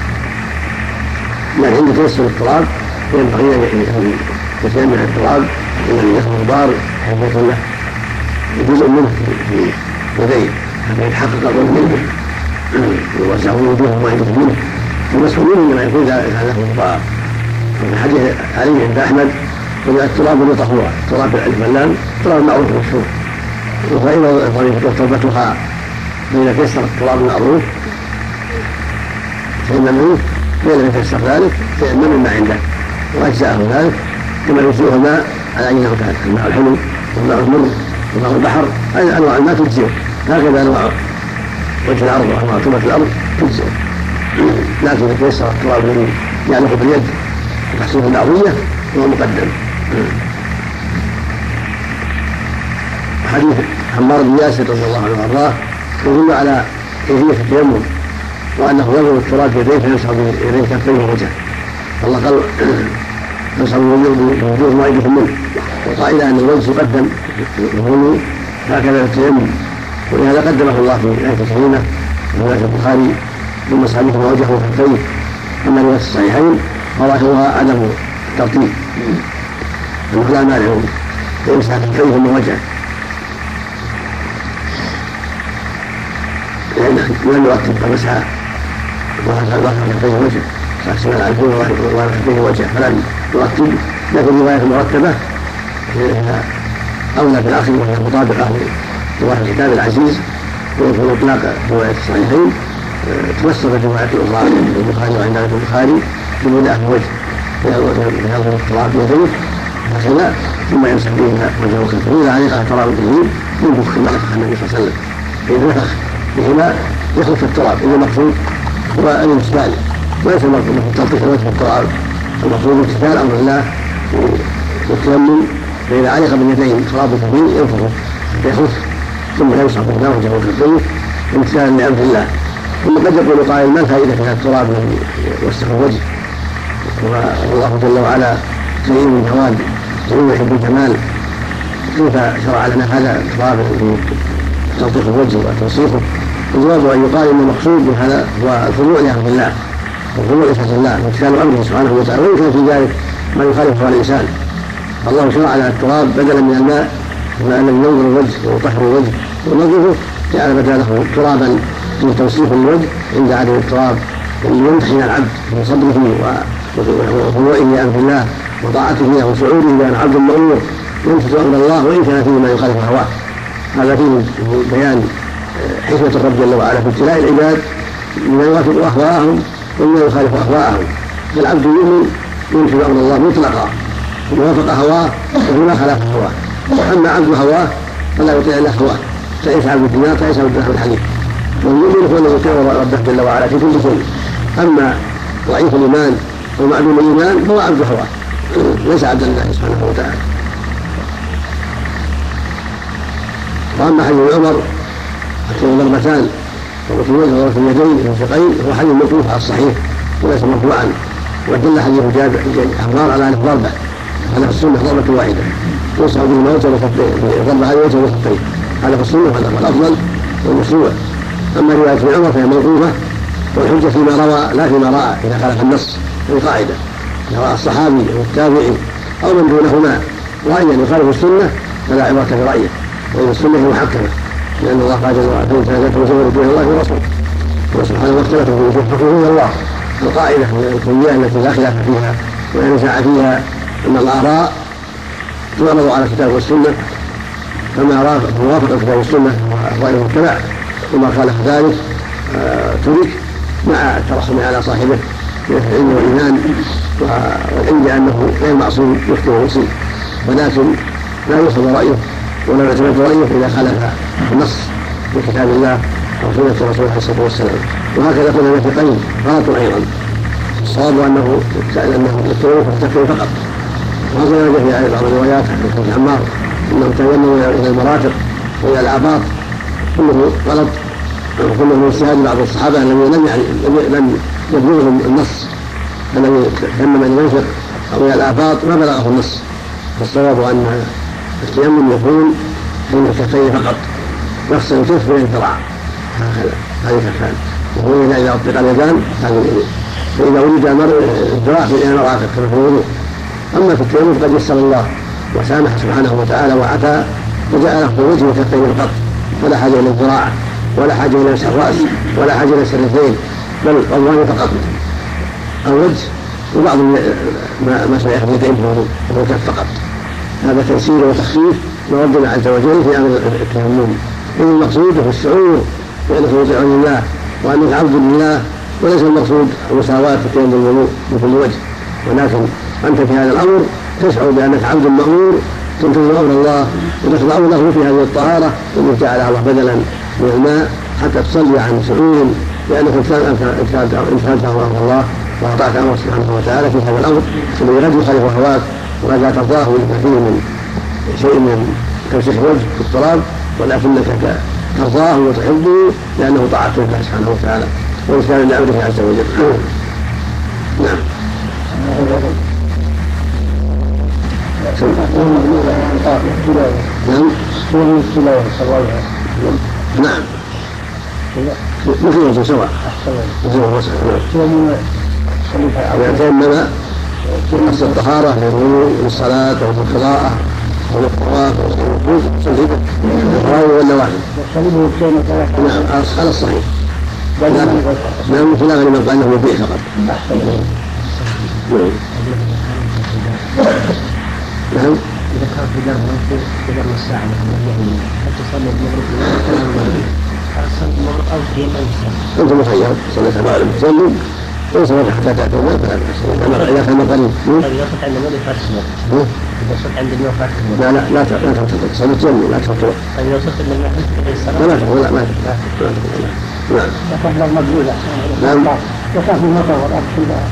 لكن عند تيسر التراب ينبغي أن يتيمم من التراب الذي يخرج غبار حيث يكون له جزء منه في يديه حتى يتحقق الظن منه ويوزعه وجوهه ما يجوز منه المسؤول منه لما يكون له غبار. وفي حديث علي عند أحمد قل التراب له طهورا تراب الفلان تراب معروف مشهور. وفإذا طريقة تربتها فإذا تيسر التراب المعروف فإن منه فإن لم يتيسر ذلك فإن مما عنده وأجزاءه ذلك كما يجزئه الماء على أي نوع كان الماء الحلو والماء المر وماء البحر هذه أنواع الماء تجزئه هكذا أنواع وجه الأرض وأنواع تربة الأرض تجزئه. لكن إذا تيسر التراب الذي يعلق باليد وتحصيل البعضية هو مقدم. حديث عمار بن ياسر رضي الله عنه وارضاه يدل على كيفية التيمم وأنه يضرب التراب في يديه فيمسح بيديه كفيه ووجهه. الله قال يمسح بوجوه ما يجيكم منه، وقائل أن الوجه يقدم الغلو هكذا التيمم، ولهذا قدمه الله في آية الكريمة وفي البخاري بمسح به وجهه وكفيه. أما رواية الصحيحين فظاهرها عدم الترتيب، أنه لا مانع يمسح كفيه ووجهه، لم يرتب مسح ظهر كفيه ووجهه فأحسن العلفين وظهر كفيه ووجهه فلم يرتب، لكن رواية مرتبة أولى في الآخر وهي مطابقة لظاهر الكتاب العزيز ويكون إطلاق رواية الصحيحين توسط الروايات الأخرى البخاري وعند البخاري بمداء الوجه فيضرب التراب بيديه هكذا ثم يمسح به وجهه وكفيه. إذا علق التراب به ينفخ كما نفخ النبي صلى الله عليه وسلم، فإذا نفخ بهما يخلف التراب. إذا المقصود هو الامتثال وليس المقصود تلطيخ الوجه التراب، المقصود امتثال أمر الله والتيمم. فإذا علق باليدين تراب كفيه ينفخه حتى يخف ثم يمسح به وجهه وكفيه امتثالا لأمر الله. ثم قد يقول قائل ما الفائدة في هذا التراب الذي يوسخ الوجه؟ والله جل وعلا كريم جواد كريم يحب الجمال، كيف شرع لنا هذا التراب الذي تلطيخ الوجه وتوسيخه؟ الجواب أن يقال إن المقصود من هذا هو الخضوع لأمر الله والخضوع لصفة الله وامتثال أمره سبحانه وتعالى، وإن كان في ذلك ما يخالفه الإنسان. الله شرع لنا التراب بدلا من الماء الذي ينظر الوجه ويطهر الوجه ونظفه، جعل بداله ترابا من توسيخ الوجه عند عدم التراب ليمتحن العبد في صدره وخضوعه لأمر الله وطاعته له وشعوره بأن عبد مأمور يمتثل أمر الله وإن كان فيه ما يخالف هواه. هذا فيه بيان حكمة الرب جل وعلا في ابتلاء العباد بما يوافق أهواءهم وما يخالف أهواءهم. فالعبد يؤمن يمتثل أمر الله مطلقا ووافق هواه وما خالف هواه، أما عبد هواه فلا يطيع إلا هواه، تعيش عبد الدنيا تعيش عبد الحديث. والمؤمن هو الذي يطيع ربه جل وعلا في كل شيء. أما ضعيف الإيمان ومعلوم الإيمان فهو عبد هواه ليس عبد الله سبحانه وتعالى. وأما حديث عمر ضربتان ضربة الوجه وضربة اليدين المنفقين هو حديث موقوف على الصحيح وليس مرفوعا، ودل حديث جابر حمار على أنه ضربة، هذا في السنة ضربة واحدة يوسع به الموت ضربة على الوجه والكفين، هذا في السنة وهذا هو الأفضل والمشروع. أما رواية ابن عمر فهي موقوفة والحجة فيما روى لا فيما رأى إذا خالف النص. هذه قاعدة إذا رأى الصحابي أو التابعي أو من دونهما رأيا يخالف السنة فلا عبرة برأيه، وإن السنة محكمة، لأن الله قال جل وعلا فإن تنازعتم فسووا دون الله ورسوله وسبحانه واختلف في حكمه الله. القاعدة الكلية التي لا خلاف فيها ولا نزاع فيها أن الآراء تعرض على الكتاب والسنة، فما وافق الكتاب والسنة الرأي المتبع وما خالف ذلك ترك مع الترحم على صاحبه من العلم والإيمان والعلم بأنه غير معصوم يخطئ ويصيب، ولكن لا يؤخذ رأيه ولا يعتمد رأيه إذا خالف النص من كتاب الله أو سنة رسوله عليه الصلاة والسلام. وهكذا كنا نتقين غلط أيضا. الصواب أنه التيمم فالتكفير فقط، وهكذا جاء في بعض الروايات عن عمار أنه تيمم إلى المرافق وإلى الآباط، كله غلط وكله من اجتهاد بعض الصحابة الذين لم يبلغهم النص، الذي تيمم إلى المنفق أو إلى الآباط ما بلغه النص. فالصواب أن التيمم يكون بين الكفين فقط، يغسل الكف بين الذراع هكذا، هذه كفان، وهو إذا أطلق اليدان هذا اليمين، فإذا وجد الذراع بين المرافق كما في الوضوء. أما في التيمم فقد يسر الله وسامح سبحانه وتعالى وعفا وجعله في الوجه وكفين فقط، ولا حاجة إلى الذراع ولا حاجة إلى مسح الرأس ولا حاجة إلى السرتين، بل الظاهر فقط الوجه وبعض ما سيأخذ يدين في الوضوء وهو الكف فقط. هذا تيسير وتخفيف من ربنا عز وجل في أمر التيمم. إذ المقصود هو الشعور بأنك مطيع لله وأنك عبد لله، وليس المقصود المساواة في التيمم بالوضوء بكل وجه، ولكن أنت في هذا الأمر تشعر بأنك عبد مأمور تنتظر أمر الله وتخضع له في هذه الطهارة التي جعلها الله بدلا من الماء حتى تصلي عن شعور بأنك امتثلت أمر الله وأطعت أمره سبحانه وتعالى في هذا الأمر الذي قد يخالف هواك وقد لا ترضاه لما فيه من شيء من توسيخ الوجه في التراب، ولكنك ترضاه وتحبه لأنه طاعته لله سبحانه وتعالى. وإسلام لأمره عز وجل. نعم. نعم مثل وجه سواء يتيمم قصد الطهارة للوضوء للصلاة وللقراءة وللطواف والسجود الفرائض والنوافل. نعم على الصحيح. نعم خلاف لمن قال انه يبيع فقط. نعم إذا كان في درب الساعة هل تصلي المغرب أو تيمم؟ أنت مخير صليت مع المسلم وصلت حتى تأتون فلا بأس. أما إذا كان قريب. إذا صلت عند المغرب فارس إذا صلت عند المغرب فارس لا تفوت صلي تجمع لا تفوت. طيب لو صلت عند المغرب تقضي الصلاة؟ لا تفوت ما تفوت. نعم. لكن لو مقبولة. نعم. وكان في المطر والأرض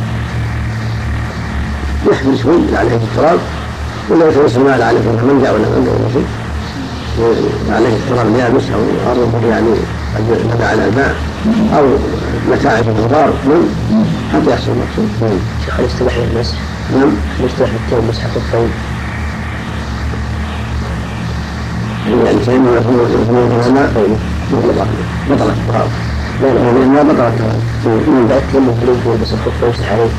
يحمل شوي عليه التراب ولا يتوسل ما عليه من جاء ولا شيء عليه التراب يابس او ارض يعني قد على الماء او متاعب الغبار حتى يحصل المقصود. شيخ الاستباح للمسح. نعم. الاستباح بالتيمم مسح الخفين. يعني شيء ما يكون الماء بطلت الطهارة. لا بطلت الطهارة. لا التيمم بالوجه يلبس الخف ويمسح عليه.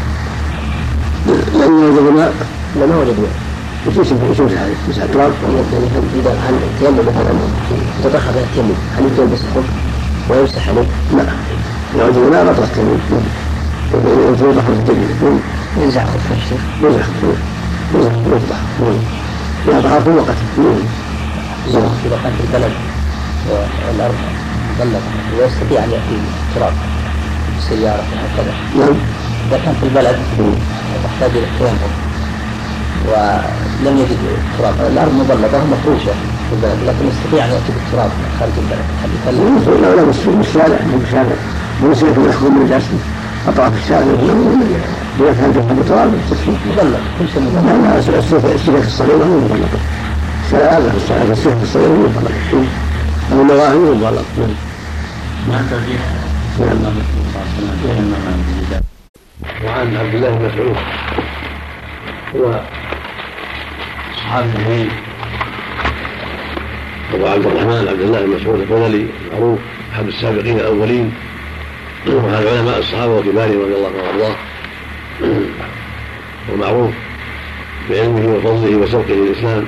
لأن وجد ماء لا ما وجد ماء. يشوف عليه مسح التراب. إذا التيمم مثلا تدخل في التيمم هل يلبس الخف ويمسح عليه؟ لا إذا وجد ماء بطلت التيمم. يوضح التيمم ينزع خفه الشيخ. يوضح لا طهارة في الوقت. إذا كان في البلد والأرض مغلقة ويستطيع أن يأتي التراب بالسيارة وهكذا. نعم. إذا كان في البلد يحتاج إلى التيمم ولم يجد التراب الأرض مبلغة مفروشة في البلد لكن يستطيع أن يأتي بالتراب خارج البلد. لا بالشارع بالشارع يأخذ من جاسم أطراف الشارع إذا كان جنب التراب مبلغ كل شيء مبلغ. لا السفك الصغيرة مو مبلغ. الشارع السفك الصغيرة مو مبلغ. أو النواهي مو مبلغ. ما ترجيح وعن عبد الله بن مسعود هو صحابي جليل أبو عبد الرحمن عبد الله بن مسعود البدري معروف أحد السابقين الأولين وأحد علماء الصحابة وكبارهم رضي الله عنه وأرضاه ومعروف بعلمه وفضله وسبقه للإسلام.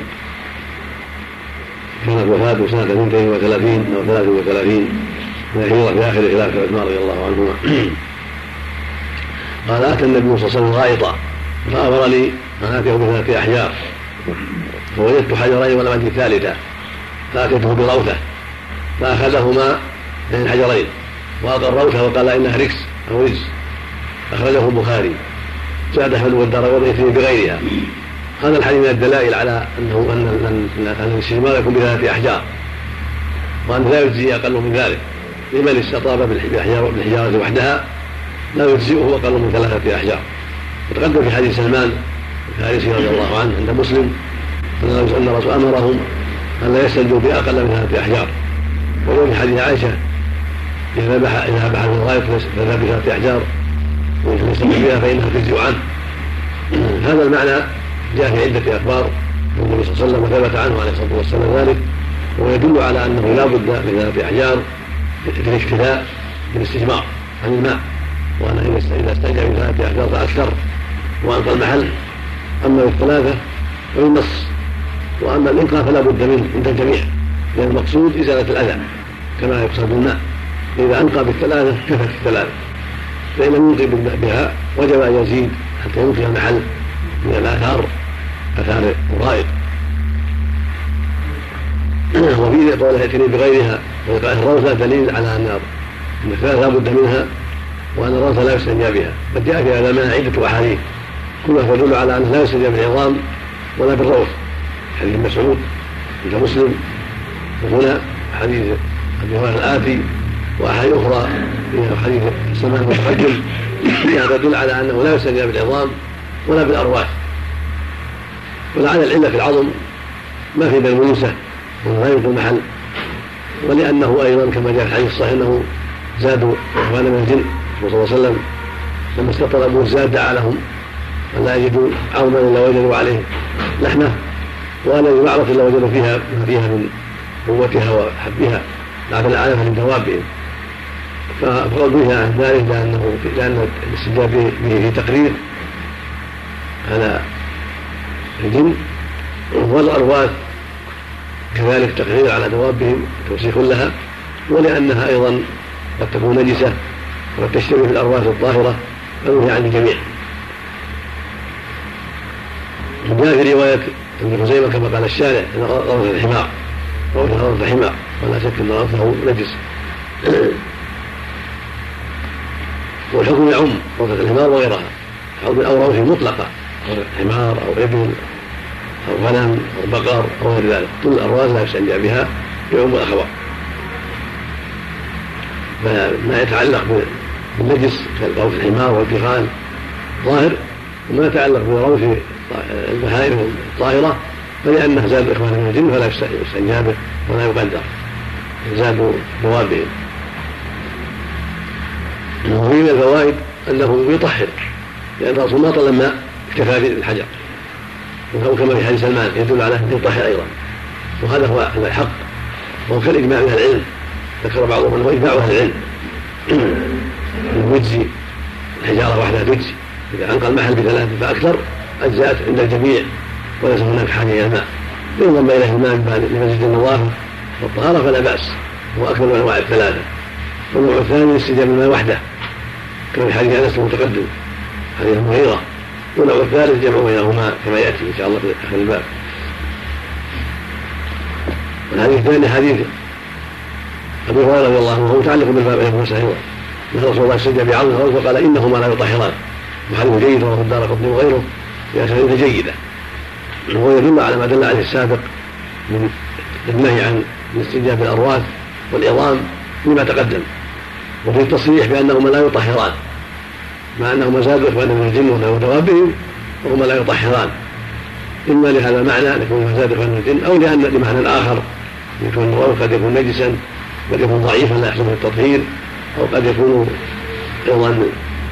كانت وفاته سنة 32 أو 33 من الهجرة في آخر خلافة عثمان رضي الله عنهما. قال أتى النبي صلى الله عليه وسلم غائطا فأمر لي أن آتيه ب3 أحجار فوجدت حجرين ولم أجد ثالثا فأتيته بروثة فأخذهما من الحجرين وألقى الروثة وقال إنها ركس أو رجس. أخرجه البخاري. زاد أحمد والدارقطني فيه بغيرها. هذا الحديث من الدلائل على أن الاستجمار يكون ب3 أحجار وأن لا يجزي أقل من ذلك لمن استطاب بالحجارة وحدها لا يجزئه أقل من 3 أحجار. وتقدم في حديث سلمان الفارسي رضي الله عنه عند مسلم أن الرسول أمرهم أن لا يستجدوا بأقل من 3 أحجار. وفي حديث عائشة إذا ذبح في الغائط فذهب ب3 أحجار ويستجد بها فإنها تجزئ عنه. هذا المعنى جاء في عدة أخبار النبي صلى الله عليه وسلم وثبت عنه عليه الصلاة والسلام ذلك ويدل على أنه لا بد من 3 أحجار في الاكتفاء بالاستجمار عن الماء وأن إذا استنجى ب3 أحجار فأكثر وأنقى المحل. أما ب3 فالنص وأما الإنقاء فلا بد منه عند الجميع لأن المقصود إزالة الأذى كما يقصد بالماء. إذا أنقى ب3 كفت 3 فإن لم ينقي بها وجب أن يزيد حتى ينقي المحل من الآثار آثار الغائط. وفي قوله يأتيني بغيرها وإلقاء الروثة دليل على أن الثلاثة لا بد منها وأن الروثة لا يستنجى بها. قد جاء في هذا المعنى عدة أحاديث كلها تدل على أنه لا يستنجى بالعظام ولا بالروث. حديث مسعود عند مسلم وهنا حديث أبي هريرة الآتي وأحاديث أخرى في حديث سلمان المتقدم فيها تدل على أنه لا يستنجى بالعظام ولا بالأرواح. ولعل العلة في العظم ما في بالمنوسة ولا ينقل المحل ولأنه أيضا كما جاء في الحديث الصحيح أنه زادوا إخوانا من الجن. صلى الله عليه وسلم لما استطلبوا الزاد دعا لهم ولا يجدوا عونا إلا وجدوا عليه لحمة ولا يعرف إلا وجدوا فيها ما فيها من قوتها وحبها بعد العالم من دوابهم، فقالوا بها عن ذلك لأن الاستجابة به في تقرير على الجن، والأرواث كذلك تقرير على دوابهم توسيخ لها، ولأنها أيضا قد تكون نجسة وقد تشتبه في الأرواث الطاهرة فنهي عن الجميع. جاء في رواية ابن خزيمة كما قال الشارع أن روث الحمار روث حمار، ولا شك أن روثه نجس. والحكم يعم روثة الحمار وغيرها أو روث مطلقة، حمار أو إبل أو غنم أو بقر أو غير ذلك، كل الأرواث لا يستنجى بها يعم الأخبار. فما يتعلق بالنجس كروث الحمار والدخان ظاهر، وما يتعلق بروث البهائم الطاهرة فلأنه زاد إخوان من الجن فلا يستنجى به ولا يقدر، زادوا دوابهم. وفي من الفوائد أنه يطهر، لأن الرسول ما طلب ماء اكتفى بالحجر، وكما في حديث سلمان يدل على أنه يطهر أيضا، وهذا هو الحق، وهو كالإجماع من العلم. ذكر بعضهم أنه إجماع أهل العلم يجزي الحجارة واحدة تجزي، إذا أنقى المحل بثلاثة فأكثر أجزاءت عند الجميع وليس هناك حاجة إلى الماء. ينضم إليه الماء لمزيد النظافة والطهارة فلا بأس، هو أكثر من أنواع الثلاثة. والنوع الثاني استجاب الماء وحده كما في حديث أنس المتقدم حديث المغيرة. والنوع الثالث جمع بينهما كما يأتي إن شاء الله في آخر الباب. والحديث الثاني حديث أبي هريرة رضي الله عنه وهو متعلق بالباب أيضا مسائل، أن رسول الله استجاب بعض فقال إنهما لا يطهران، وحديث جيد رواه الدارقطني وغيره بأسانيد جيدة، وهو يدل على ما دل عليه السابق من النهي عن استجاب الأرواث والعظام لما تقدم، وفي التصريح بأنهما لا يطهران مع أنهما زادوا إخوانا من الجن ودوابهم وهما لا يطهران، إما لهذا المعنى لكون زاد إخوانا من الجن، أو لمعنى آخر يكون الروث قد يكون نجسا، قد يكون ضعيفا لا يحصل التطهير، أو قد يكون أيضا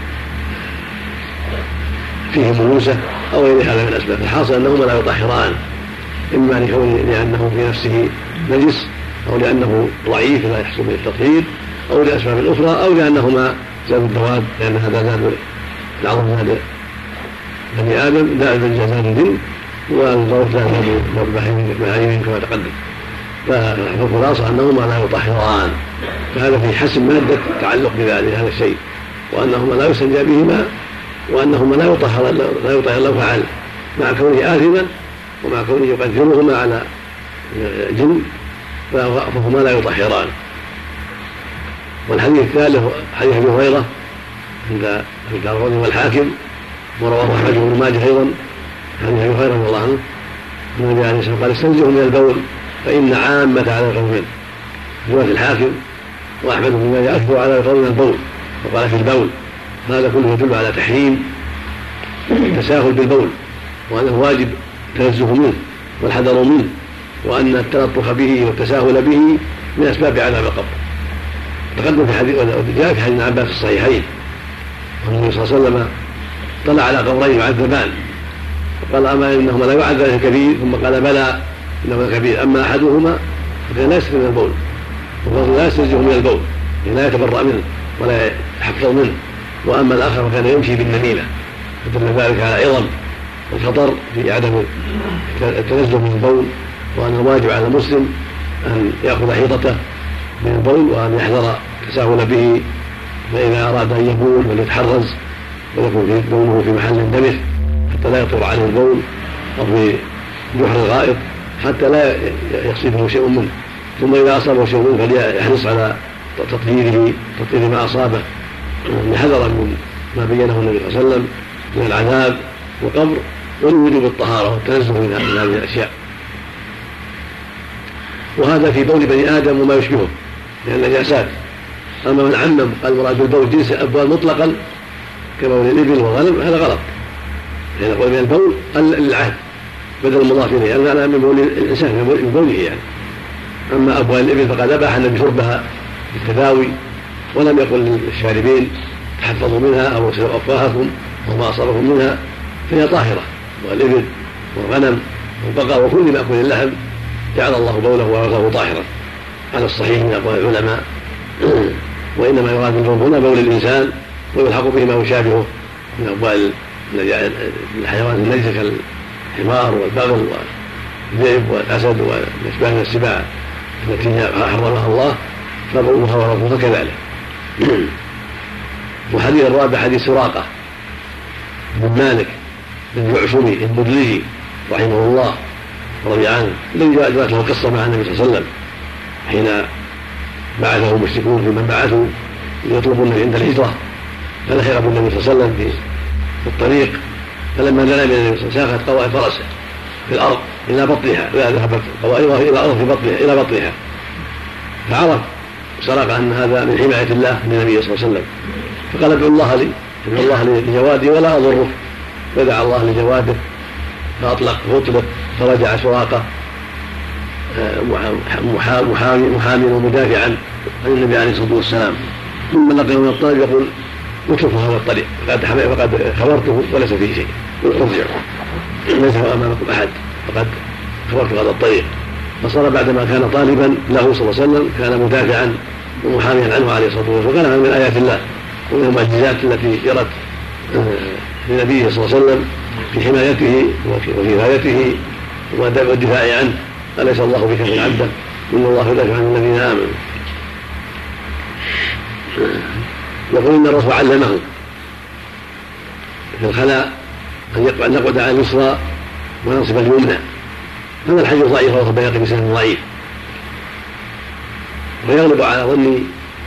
فيه ملوسة أو غير هذا من الأسباب. الحاصل أنهما لا يطهران، إما لأنه في نفسه نجس، أو لأنه ضعيف لا يحصل به التطهير، أو لأسباب أخرى، أو لأنهما زاد الدواب لأن هذا زاد العظم زاد بني آدم لا زاد الجن، والروث لا زاد بهائم كما تقدم. فالخلاصة أنهما لا يطهران، فهذا في حسب مادة تعلق بذلك هذا الشيء، وأنهما لا يستنجى بهما، وأنهما لا يطهر لو فعل، مع كونه آثما ومع كونه يقدرهما على جن فهما لا يطهران. والحديث الثالث حديث أبي هريرة عند الدارقطني والحاكم، ورواه أحمد بن ماجه أيضا حديث أبي هريرة رضي الله عنه أن النبي عليه الصلاة والسلام قال استنزهوا من البول فإن عامة على القول منه. رواية الحاكم وأحمد بن ماجه أكثر على القول من البول، وقال في البول. هذا كله يدل على تحريم التساهل بالبول، وأنه واجب التنزه منه والحذر منه، وأن التلطف به والتساهل به من أسباب عذاب القبر. تقدم في حديث جاء في حديث عباس الصحيحين والنبي صلى الله عليه وسلم طلع على قبرين يعذبان فقال أما إنهما لا يعذبان الكبير، ثم قال بلى إنهما الكبير، أما أحدهما فكان لا يستر من البول، والرجل لا يستنزه من البول لا يتبرأ منه ولا يحفظ منه، وأما الآخر فكان يمشي بالنميمة، فدل ذلك على عظم الخطر في عدم التنزه من البول، وأن الواجب على المسلم أن يأخذ حيطته من البول وأن يحذر التساهل به، فإذا أراد أن يبول وليتحرز ويكون بوله في محل دمث حتى لا يطر عليه البول، أو في جحر الغائط حتى لا يصيبه شيء منه، ثم إذا أصابه شيء منه فليحرص على تطهير ما أصابه لحذرا من ما بينه النبي صلى الله عليه وسلم من العذاب والقبر، ولوجوب الطهارة والتنزه من هذه الأشياء. وهذا في بول بني آدم وما يشبهه من النجاسات. أما من عمم قال المراد بالبول جنس الأبوال مطلقا كبول الإبل والغنم هذا غلط، يعني نقول من البول للعهد بدل المضاف إليه، أنا من بول الإنسان من بوله يعني. أما أبوال الإبل فقد أباح النبي شربها بالتداوي ولم يقل للشاربين تحفظوا منها أو أفواهكم وما أصابكم منها، فهي طاهرة، والإبل والغنم والبقر وكل مأكل اللحم جعل الله بوله وغرفه طاهرا على الصحيح من أقوال العلماء. وإنما يراد منهم هنا بول الإنسان، ويلحق به ما يشابهه من أبوال الحيوان النجسة كالحمار والبغل والذئب والأسد والأشباه من السباع التي حرمها الله، فبولها ورفضها كذلك. وحديث الرابع حديث سراقة بن مالك بن جعشمي المدلجي رحمه الله رضي عنه، الذي جاءت له قصة مع النبي صلى الله عليه وسلم حين بعثه المشركون في من بعثوا يطلبون عند الهجرة، فلحق بالنبي صلى الله عليه وسلم في الطريق، فلما دنا من النبي صلى الله عليه وسلم ساقت قوائم فرسه في الأرض إلى بطنها، ذهبت قوائمها إلى الأرض في بطنها إلى بطنها، فعرف سرق أن هذا من حماية الله للنبي صلى الله عليه وسلم، فقال ادعو الله لي لجوادي ولا أضرك، فدعا الله لجواده فأطلق فرجع سراقة محاميا ومدافعا عن النبي عليه الصلاة والسلام. ثم لقيه من الطريق يقول اتركوا هذا الطريق فقد خبرته وليس فيه شيء، ارجعوا ليس امامكم احد فقد خبرت هذا الطريق. فصار بعدما كان طالبا له صلى الله عليه وسلم كان مدافعا ومحاميا عنه عليه الصلاة والسلام، وكان من آيات الله ومن المعجزات التي جرت لنبيه صلى الله عليه وسلم في حمايته وكفايته والدفاع عنه. أليس الله بكاف عبده إن الله يدافع عن الذين آمنوا. يقول إن الرسول علمه في الخلاء أن يقعد على اليسرى وينصب اليمنى. هذا الحديث ضعيف وهو البيهقي بسند ضعيف، ويغلب على ظني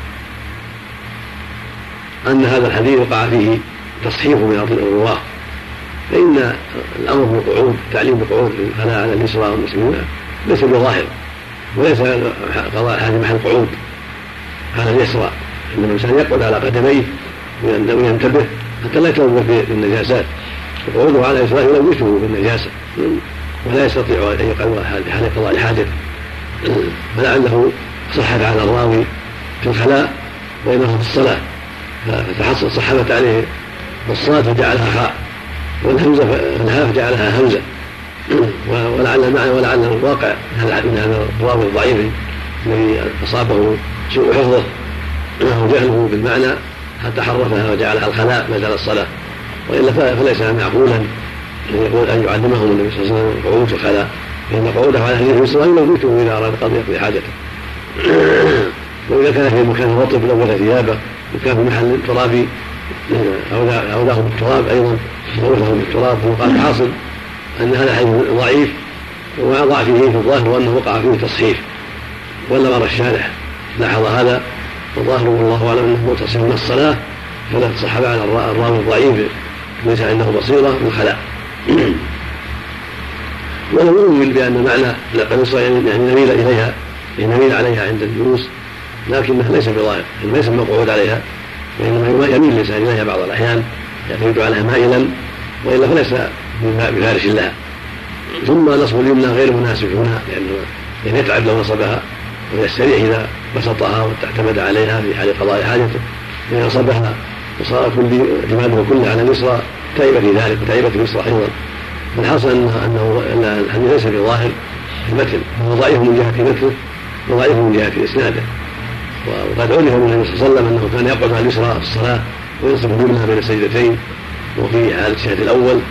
أن هذا الحديث وقع فيه تصحيح من الرواه، فإن الأمر بالقعود تعليم بالقعود في الخلاء على اليسرى والمسلمين ليس بظاهر، وليس قضاء الحاجة محل القعود على اليسرى، إن الإنسان يقعد على قدميه وينتبه حتى لا يتلوث بالنجاسات. وقعوده على اليسرى يلوثه بالنجاسة ولا يستطيع أن يقعد حال قضاء الحاجة، فلعله صحت على الراوي في الخلاء وإنه في الصلاة فتحصل صحبت عليه الصاد فجعلها خاء والهمزة فالهاء فجعلها همزة، ولعل المعنى ولعل الواقع من هذا الراوي الضعيف الذي أصابه سوء حفظه وجهله بالمعنى حتى حرفها وجعلها الخلاء بدل الصلاة، وإلا فليس معقولا أن يعلمهم النبي صلى الله عليه وسلم قعود في الخلاء، فإن قعوده على هذه اليسرى يلوثه إذا أراد يقضي حاجته. وإذا كان في مكان رطب لوث ثيابه، وكان في محل ترابي أولاه بالتراب أيضا لوثه بالتراب، وقال الحاصل أن هذا حديث ضعيف ومع ضعفه في الظاهر وأنه وقع فيه تصحيح، ولا أرى الشارح لاحظ هذا، والظاهر والله أعلم أنه متصل من الصلاة فلا تصحب على الراوي الضعيف ليس عنده بصيرة بالخلاء. ولو يؤمن بأن معنى القميصة يعني نميل إليها نميل عليها عند الجلوس، لكنه ليس بظاهر، ليس مقعود عليها، وإنما يميل الإنسان إليها بعض الأحيان يعتمد عليها مائلا، وإلا فليس بفارش لها. ثم نصب اليمنى غير مناسب هنا لأنه يتعب لو نصبها، ويستريح إذا بسطها واعتمد عليها في حال قضاء حاجته، إذا نصبها وصار كل جماله كله على اليسرى تعب في ذلك وتعبت اليسرى أيضا. فالحاصل أنه الحديث ليس بظاهر في المتن، هو ضعيف من جهة متنه وضعيف من جهة إسناده. وقد عرف من النبي صلى الله عليه وسلم أنه كان يقعد على اليسرى في الصلاة وينصب اليمنى بين السجدتين وفي حال الشهد الأول،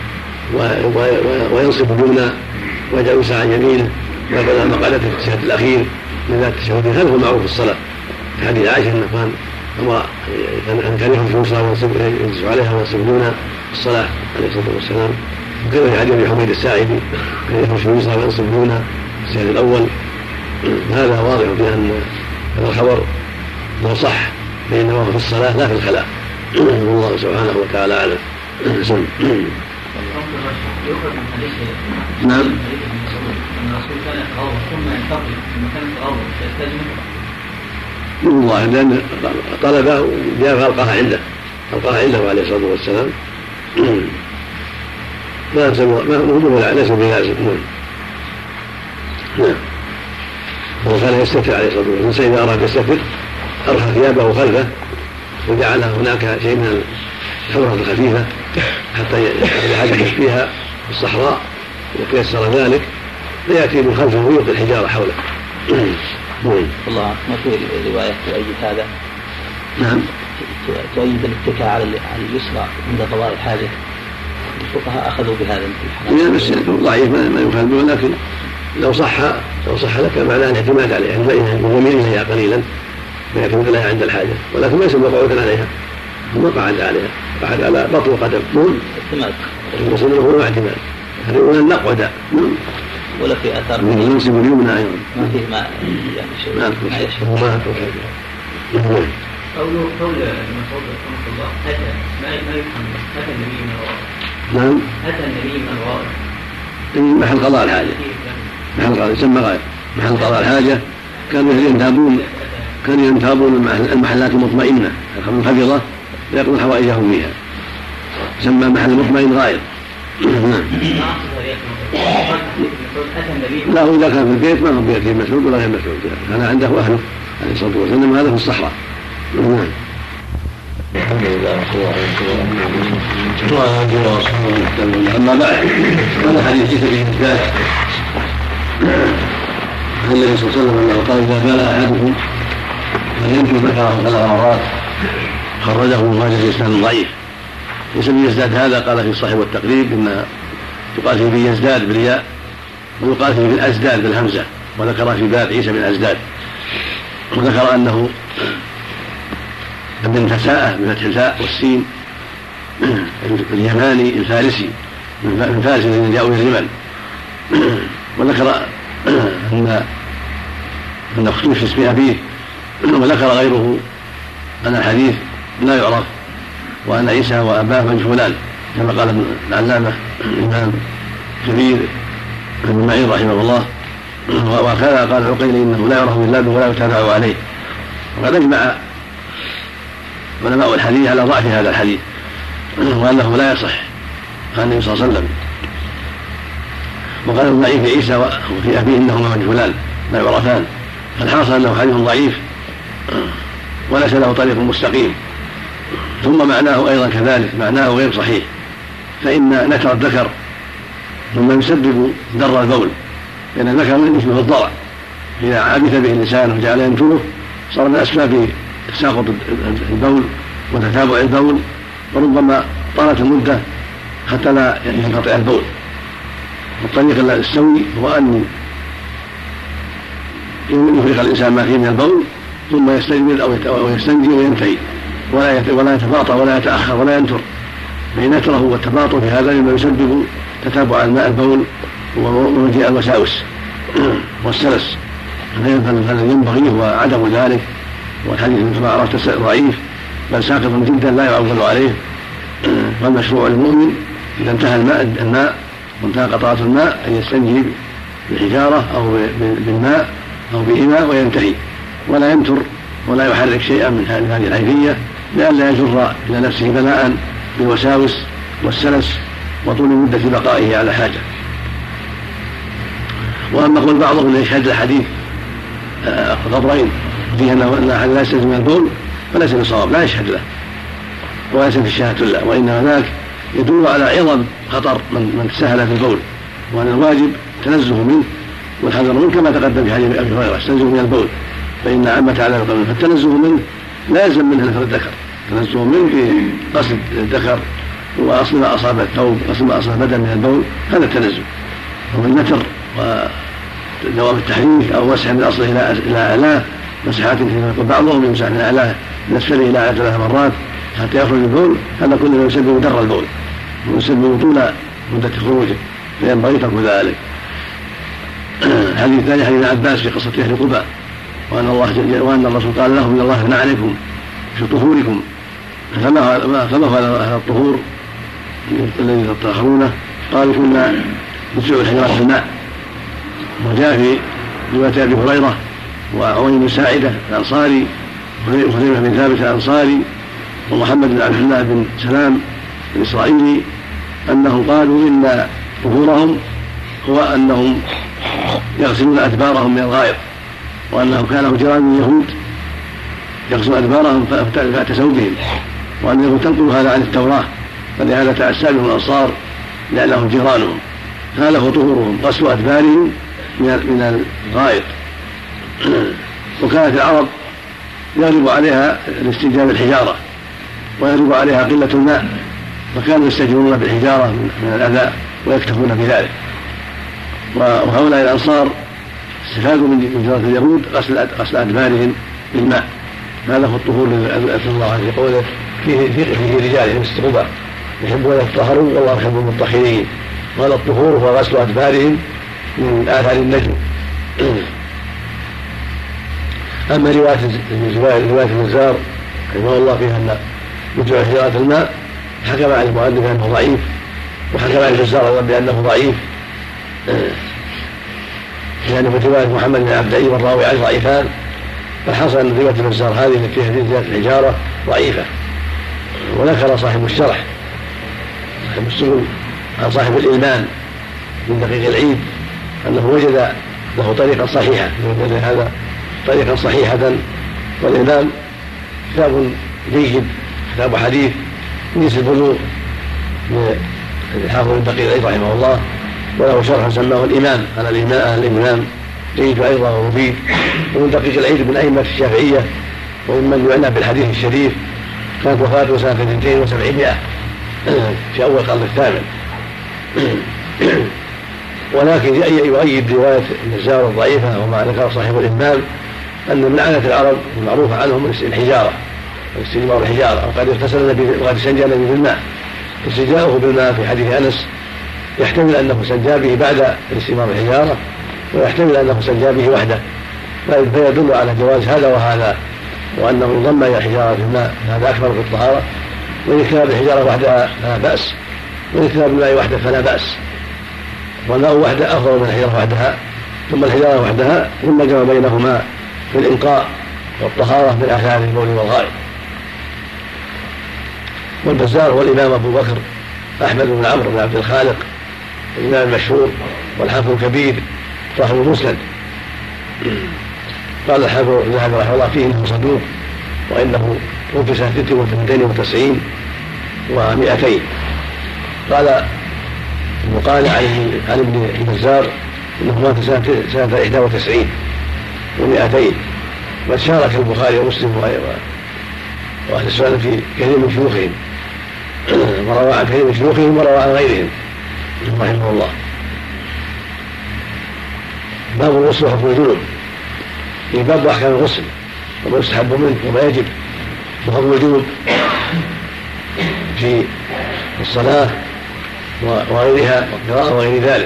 وينصب اليمنى ويجعل عن يمينه ويقعد مقعدته في الشهد الأخير من ذات التشهد. هذا هو معروف في الصلاة في حديث عائشة أنه كان يخرج اليسرى وينصب عليها وينصب اليمنى في الصلاة عليه الصلاة والسلام. وكذا في حديث أبي حميد الساعدي كان يخرج اليسرى وينصب اليمنى في الشهد الأول. هذا واضح في أن هذا الخبر لو صح فإنه في الصلاة لا في الخلاء، والله سبحانه وتعالى أعلم. نعم. الرسول كان يتغوط ثم ينتقل في مكان التغوط فيستجمع من الله، لأن طلبه جاء فألقاها عنده عليه الصلاة والسلام، ما ليس بلازم. نعم. وكان يستتر عليه الصلاة والسلام، إذا أراد يستتر أرخى ثيابه خلفه وجعل هناك شيء من الحمرة الخفيفة حتى يحدث فيها في الصحراء وتيسر ذلك فيأتي من خلفه ويلقي الحجارة حوله. الله ما في رواية تؤيد هذا؟ نعم تؤيد الاتكاء على اليسرى عند قضاء الحاجة. الفقهاء أخذوا بهذا يعني بس ضعيف ما يخالف، ولكن لو صح لك معناه الاعتماد عليها يميل إليها قليلا ويعتمد عليها عند الحاجة، ولكن ما يسمى قعودا عليها، ثم قعد عليها، قعد على بطن قدم اعتماد المصنف هو اعتماد هذا يقول أن نقعد ولا في أثر ينصب اليمنى أيضا ما فيه ما يعني شيء ما يشفى قول المسعود رحمه الله أتى ما يفهم أتى النبي من وراءه. نعم أتى النبي من وراءه محل قضاء الحاجة، محل قضاء يسمى غير محل قضاء الحاجة. كانوا ينتابون المحلات المطمئنة الخفيضة ليقضوا حوائجهم فيها، يسمى محل مطمئن غائر. لا هو إذا كان في البيت ما هو بيأتي مسعود ولا غير مسعود، كان عنده أهله عليه الصلاة والسلام، هذا في الصحراء. الحمد لله أما بعد هذا حديث جيد به الثالث عن النبي صلى الله عليه وسلم أنه قال إذا بال أحدكم فلينكر ذكره 3 مرات خرجه ابن ماجه بإسناد ضعيف. ليس بيزداد هذا قال في الصحيح والتقريب إن يقال فيه بيزداد بالياء ويقال فيه بالأزداد بالهمزة، وذكر في باب عيسى بن أزداد، وذكر أنه ابن فساءة بفتح الفاء والسين اليماني الفارسي من فارس الذين جاءوا إلى اليمن، وذكر أن اختلف في اسم أبيه، وذكر غيره أن الحديث لا يعرف وأن عيسى وأباه مجهولان كما قال العلامة الإمام كبير ابن معين رحمه الله، وكذا قال العقيلي إنه لا يعرف بالله ولا يتابع عليه. وقد أجمع علماء الحديث على ضعف هذا الحديث وأنه لا يصح عن النبي صلى الله عليه وسلم، وقال ضعيف في عيسى وفي أبيه إنهما مجهولان لا يعرفان، فالحاصل أنه حديث ضعيف وليس له طريق مستقيم. ثم معناه أيضا كذلك معناه غير صحيح، فإن نكر الذكر مما يسبب ضر البول، لأن الذكر يشبه الضرع، إذا عبث به الإنسان وجعل ينتره صار من أسباب تساقط البول وتتابع البول، وربما طالت المدة حتى لا ينقطع البول. والطريق السوي هو أن يفرغ الإنسان ما فيه من البول ثم يستجمل أو يستنجي وينتهي، ولا يتباطأ ولا يتأخر ولا ينتر، فإن نتره والتباطؤ في هذا مما يسبب تتابع الماء البول ومجيء الوساوس والسلس، فالذي ينبغي هو عدم ذلك. والحديث كما عرفت ضعيف بل ساقط جدا لا يعول عليه. والمشروع للمؤمن إذا انتهى الماء وانتهى قطرات الماء أن يستنجي بالحجارة أو بالماء أو بإناء وينتهي، ولا ينتر ولا يحرك شيئا من هذه الحيثية لئلا يجر إلى نفسه بلاء بالوساوس والسلس وطول مدة بقائه على حاجة. وأما قول بعضهم أن يشهد الحديث قبرين فيه أن أحد لا يستلزم البول فليس بصواب، لا يشهد له وليس في الشهادة له، وإنما ذاك يدل على عظم خطر من تساهل في البول، وأن الواجب تنزه منه والحذر منه كما تقدم في حديث أبي هريرة استنزه من البول فإن عامة على القلب، فالتنزه منه لا يلزم منه نفر الذكر، التنزه منه في قصد الذكر وأصل ما أصاب الثوب وأصل ما أصاب البدن من البول، هذا التنزه. ومن النتر ودوام التحريك أو مسح من أصله إلى أعلاه مسحات كما يقول بعضهم يمسح من أعلاه من أسفله إلى أعلاه 3 مرات حتى يخرج البول، هذا كله يسبب در البول ويسبب طول مدة خروجه، فينبغي ترك ذلك. الحديث الثاني حديث عباس في قصة أهل قباء وأن الرسول قال لهم إن الله يثنى عليكم في طهوركم، فما هو هذا الطهور الذي تطهرونه؟ قالوا كنا نسع الحجرات في الماء. وجاء في رواية أبي هريرة وعوين بن ساعدة الأنصاري وخزيمة بن ثابت الأنصاري ومحمد بن عبد الله بن سلام الإسرائيلي أنهم قالوا إن طهورهم هو أنهم يغسلون أدبارهم من الغائط، وأنهم كانوا جيران من اليهود يغزو أدبارهم فأتسوا بهم، وأن يكون تنقل هذا عن التوراة، فلهذا تأسى بهم الأنصار لأنهم جيرانهم. هذا هو طهورهم، غسل أدبارهم من الغائط. وكانت العرب يغلب عليها الاستنجاء بالحجارة ويغلب عليها قلة الماء، فكانوا يستجيرون بالحجارة من الأذى ويكتفون بذلك. وهؤلاء الأنصار استفادوا من جرة اليهود غسل أدبارهم بالماء. هذا هو الطهور الذي الله عنه قوله فيه رجال يستغبى يحبون يطهرون والله يحب المطهرين. وهذا الطهور هو غسل أدبارهم من آثار النجم. أما رواية النزار رحمه الله فيها أن وجوع حجارة الماء حكم عن المؤلف بأنه ضعيف، وحكم عن النزار بأنه ضعيف، لأن في رواية محمد بن عبد العزيز والراوي عنه ضعيفان، فالحصل أن رواية النزار هذه التي فيها زيادة الحجارة ضعيفة. وذكر صاحب الشرح صاحب السبل عن صاحب الإلمان من دقيق العيد أنه وجد له طريقا صحيحة، وجد هذا طريقا صحيحة. والإمام كتاب جيد، كتاب حديث نيس البلوغ للحافظ بن دقيق العيد رحمه الله، وله شرح سماه الإمام على الإمام جيد أيضا ومفيد. ومن دقيق العيد من أئمة الشافعية وممن يعنى بالحديث الشريف، كانت وفاته سنة 7200 في أول القرن الثامن. ولكن يؤيد رواية النزار الضعيفة وما ذكر صاحب الإمام أن من عادة العرب المعروف عنهم الحجارة، الاستجمار الحجارة، وقد اغتسل النبي وقد استنجى النبي بالماء. استنجاؤه بالماء في حديث أنس يحتمل أنه استنجى به بعد الاستجمار الحجارة، ويحتمل أنه استنجى به وحده، فيدل على جواز هذا وهذا، وأنه انضم إلى الحجارة بالماء هذا أكبر في الطهارة. والإكتفاء بالحجارة وحدها فلا بأس، والإكتفاء بالماء وحده فلا بأس. والماء وحده أفضل من الحجارة وحدها، ثم الحجارة وحدها، ثم جمع بينهما في الإنقاء والطهارة من آثار البول والغائط. والبزار هو الإمام أبو بكر أحمد بن عمرو بن عبد الخالق الإمام المشهور والحافظ الكبير صاحب المسند. قال الحافظ الذهبي رحمه الله فيه انه صدوق، وانه توفي سنه 92 و200. قال المقال عن ابن البزار انه مات سنه 91 و200. بل شارك البخاري ومسلم واهل السنن في كثير من شيوخهم، وروى عن كثير من شيوخهم وروى عن غيرهم رحمه الله. باب الغسل وحكم الجنوب، في باب احكام الغسل وما يستحب منه وما يجب، وحكم الجنوب في الصلاه وغيرها والقراءه وغير ذلك.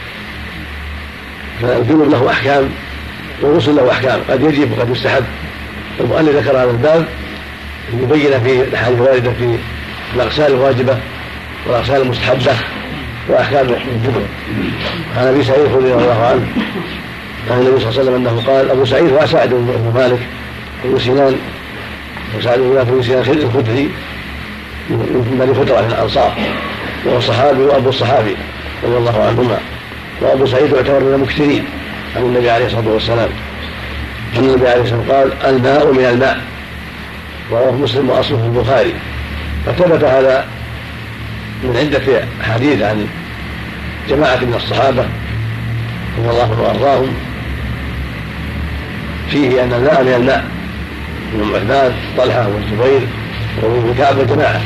فالجنوب له احكام والغسل له احكام، قد يجب وقد يستحب. المؤلف ذكر هذا الباب يبين فيه الاحاديث الوارده في الاغسال الواجبه والاغسال المستحبه واحكام الجنوب. عن ابي سعيد رضي الله عنه عن النبي صلى الله عليه وسلم انه قال: ابو سعيد هو سعد بن مالك بن سنان، وسعد بن مالك بن سنان الخدري من بني فتره من الانصار، وهو صحابي وابو الصحابي رضي الله عنهما. وابو سعيد يعتبر من المكثرين عن النبي عليه الصلاه والسلام، ان النبي عليه الصلاه والسلام قال: الماء من الماء، رواه مسلم واصله في البخاري. فثبت هذا من عده احاديث عن جماعه من الصحابه رضي الله عنهم وارضاهم فيه ان الماء من الماء، من عثمان طلحه والزبير وابن كعب وجماعه.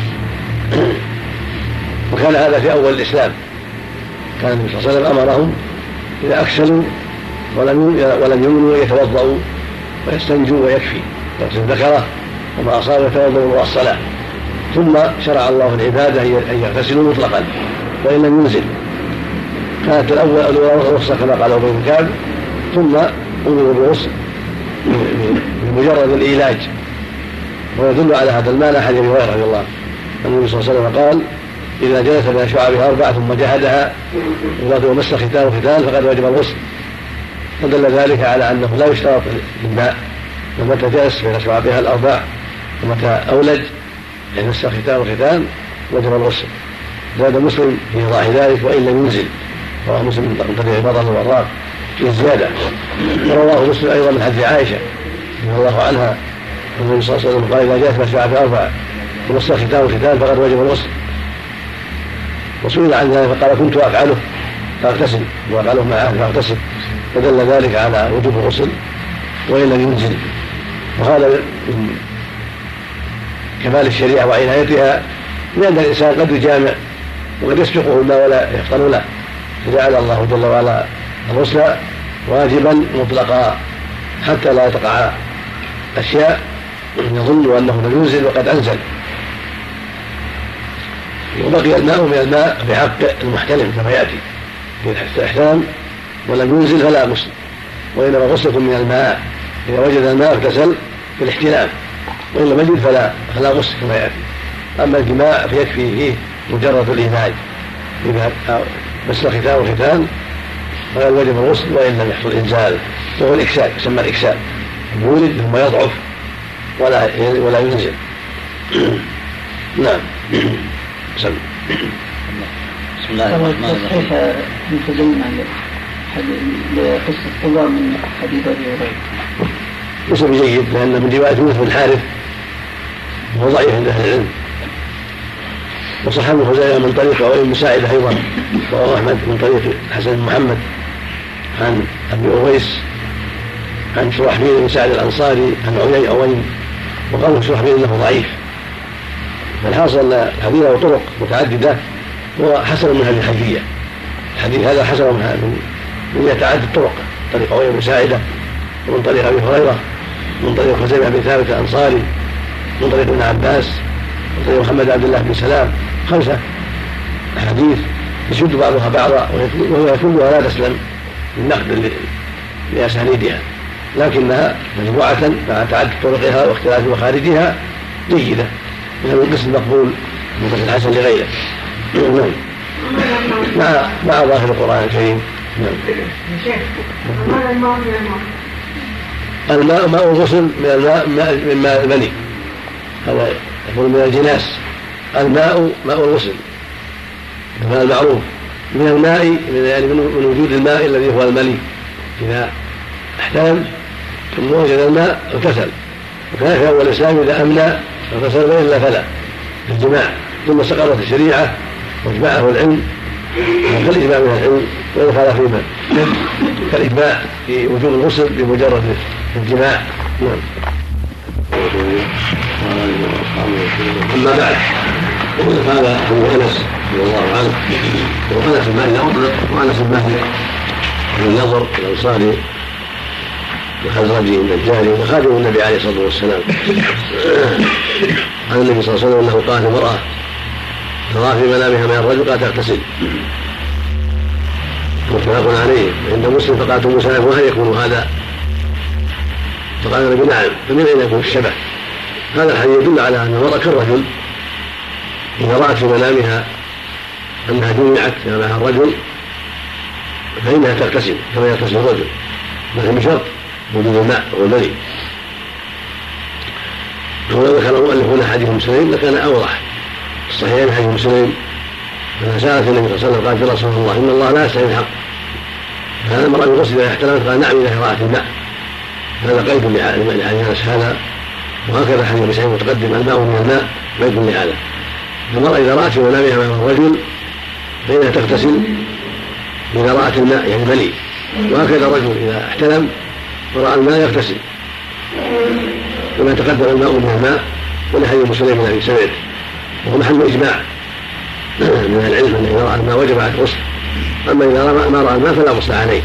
وكان هذا في اول الاسلام، كان النبي صلى الله عليه وسلم امرهم اذا اكسلوا ولم يمنوا يتوضأوا ويستنجوا ويكفي، يغسل ذكره وما اصاب يتوضأوا الصلاه. ثم شرع الله العباده ان يغتسلوا مطلقا وان لم ينزل. كانت الاول رخصه كما قال ابو كعب، ثم امروا بالغسل بمجرد الايلاج. ويدل على هذا المعنى حديث ابي هريره رضي الله عنه النبي صلى الله عليه وسلم قال: اذا جلس بين شعابها 4 ثم جهدها ومس ختان فقد وجب الغسل. فدل ذلك على انه لا يشترط الماء، ومتى جلس بين شعابها 4 ومتى اولج يعني مس ختان وجب الغسل. زاد مسلم في ايضاح ذلك وان لم ينزل، رواه مسلم من طريق بطن والراق في الزياده. ورواه مسلم ايضا من حديث عائشه رضي الله عنها النبي صلى الله عليه وسلم قال: إذا جاءت الساعة فأربع ومس الختان ختان فقد وجب الغسل. وسئل عن ذلك فقال: كنت أفعله فاغتسل، وأفعله مع أهله فاغتسل، فدل ذلك على وجوب الغسل وإن لم ينزل. وهذا من كمال الشريعة وعنايتها، لأن الإنسان قد يجامع وقد يسبقه الماء ولا يفطن له، فجعل الله جل وعلا الغسل واجبا مطلقا حتى لا تقع أشياء يظن أنه لم ينزل وقد أنزل. وبقي الماء من الماء بحق المحتلم كما يأتي في احتلم ولم ينزل فلا غسل، وإنما غسلكم من الماء، إذا وجد الماء اغتسل في الاحتلام، وإن لم يجد فلا غسل كما يأتي. أما الجماع فيكفي فيه مجرد الإيمان، إذا مس ختان وختان فقد وجب الغسل وإن لم يحصل إنزال، وهو الإكسال، يسمى الإكسال، يولد ثم يضعف ولا ينزل. نعم. بسم الله الرحمن الرحيم. كيف نتجنب لقصة قضاء من حديث أبي هريرة؟ ليس بجيد، لأن من رواية يوسف بن الحارث وهو ضعيف عند أهل العلم، وصح ابن خزيمة من طريق أويس مساعدة أيضا، ورواه أحمد من طريق حسن بن محمد عن أبي أويس عن شرحبيل بن سعد الأنصاري عن عوين، وقال شرحبيل إنه ضعيف. فالحاصل أن الحديث له طرق متعددة وحسن من هذه الحديث. الحديث هذا حسن من يتعدد الطرق، طريق عوين بن مساعدة، ومن طريق أبي هريرة، من طريق خزيمة بن ثابت الأنصاري، من طريق ابن عباس، من طريق محمد عبد الله بن سلام. 5 أحاديث يشد بعضها بعضا، وهي كلها لا تسلم من نقد لأسانيدها، لكنها مجموعة مع تعدد طرقها واختلاف مخارجها جيدة، من القسم المقبول من قسم الحسن لغيره. مع ظاهر القرآن الكريم. الماء ماء الغسل من الماء من ماء المني، هذا يقول من الجناس. الماء ماء الغسل هذا المعروف، من الماء يعني من وجود الماء الذي هو المني. إذا احتلم ثم وجد الماء اغتسل، وكذلك هو الإسلام إذا أمنى اغتسل وإلا فلا الجماع. ثم استقرت الشريعة واجمعه العلم، كالإجماع من العلم وإن خالف فيما كالإجماع في وجوب الغسل بمجرد الجماع. نعم. أما بعد، هذا أبو أنس رضي الله عنه، وأنس المهدي أطلق، وأنس المهدي من النضر الأنصاري الخزرجي النجاري وخادم النبي عليه الصلاة والسلام. عن النبي صلى الله عليه وسلم أنه قال لامرأة ترى في منامها من الرجل قالت اغتسل، متفق عليه. عند مسلم فقالت أم سلمة وهل يكون هذا؟ فقال النبي نعم. فمن أين يكون الشبه؟ هذا الحديث يدل على أن المرأة كالرجل إذا رأت في منامها أنها جمعت معها الرجل فإنها تغتسل كما يغتسل الرجل، لكن بشرط وجود الماء والمني. ولو ذكر المؤلف هنا حديث مسلم لكان أوضح. الصحيحين حديث مسلم أنها سألت النبي صلى الله عليه وسلم قالت: يا رسول الله إن الله لا يستحي الحق، هذا المرأة يغسل إذا احتلمت؟ قال: نعم إذا رأت الماء. هذا قيد لحديث أنس هذا، وهكذا حديث مسلم متقدم: الماء من الماء قيد لهذا. المرأة إذا رأت في منامها من الرجل فإنها تغتسل إذا رأت الماء يعني ملي، وهكذا الرجل إذا احتلم ورأى الماء يغتسل، وما تقدم الماء من الماء ولحديث مسلم من أبي سعيد، وهو محل إجماع من العلم أن إذا رأى الماء وجب على الغسل، أما إذا ما رأى الماء فلا غسل عليه.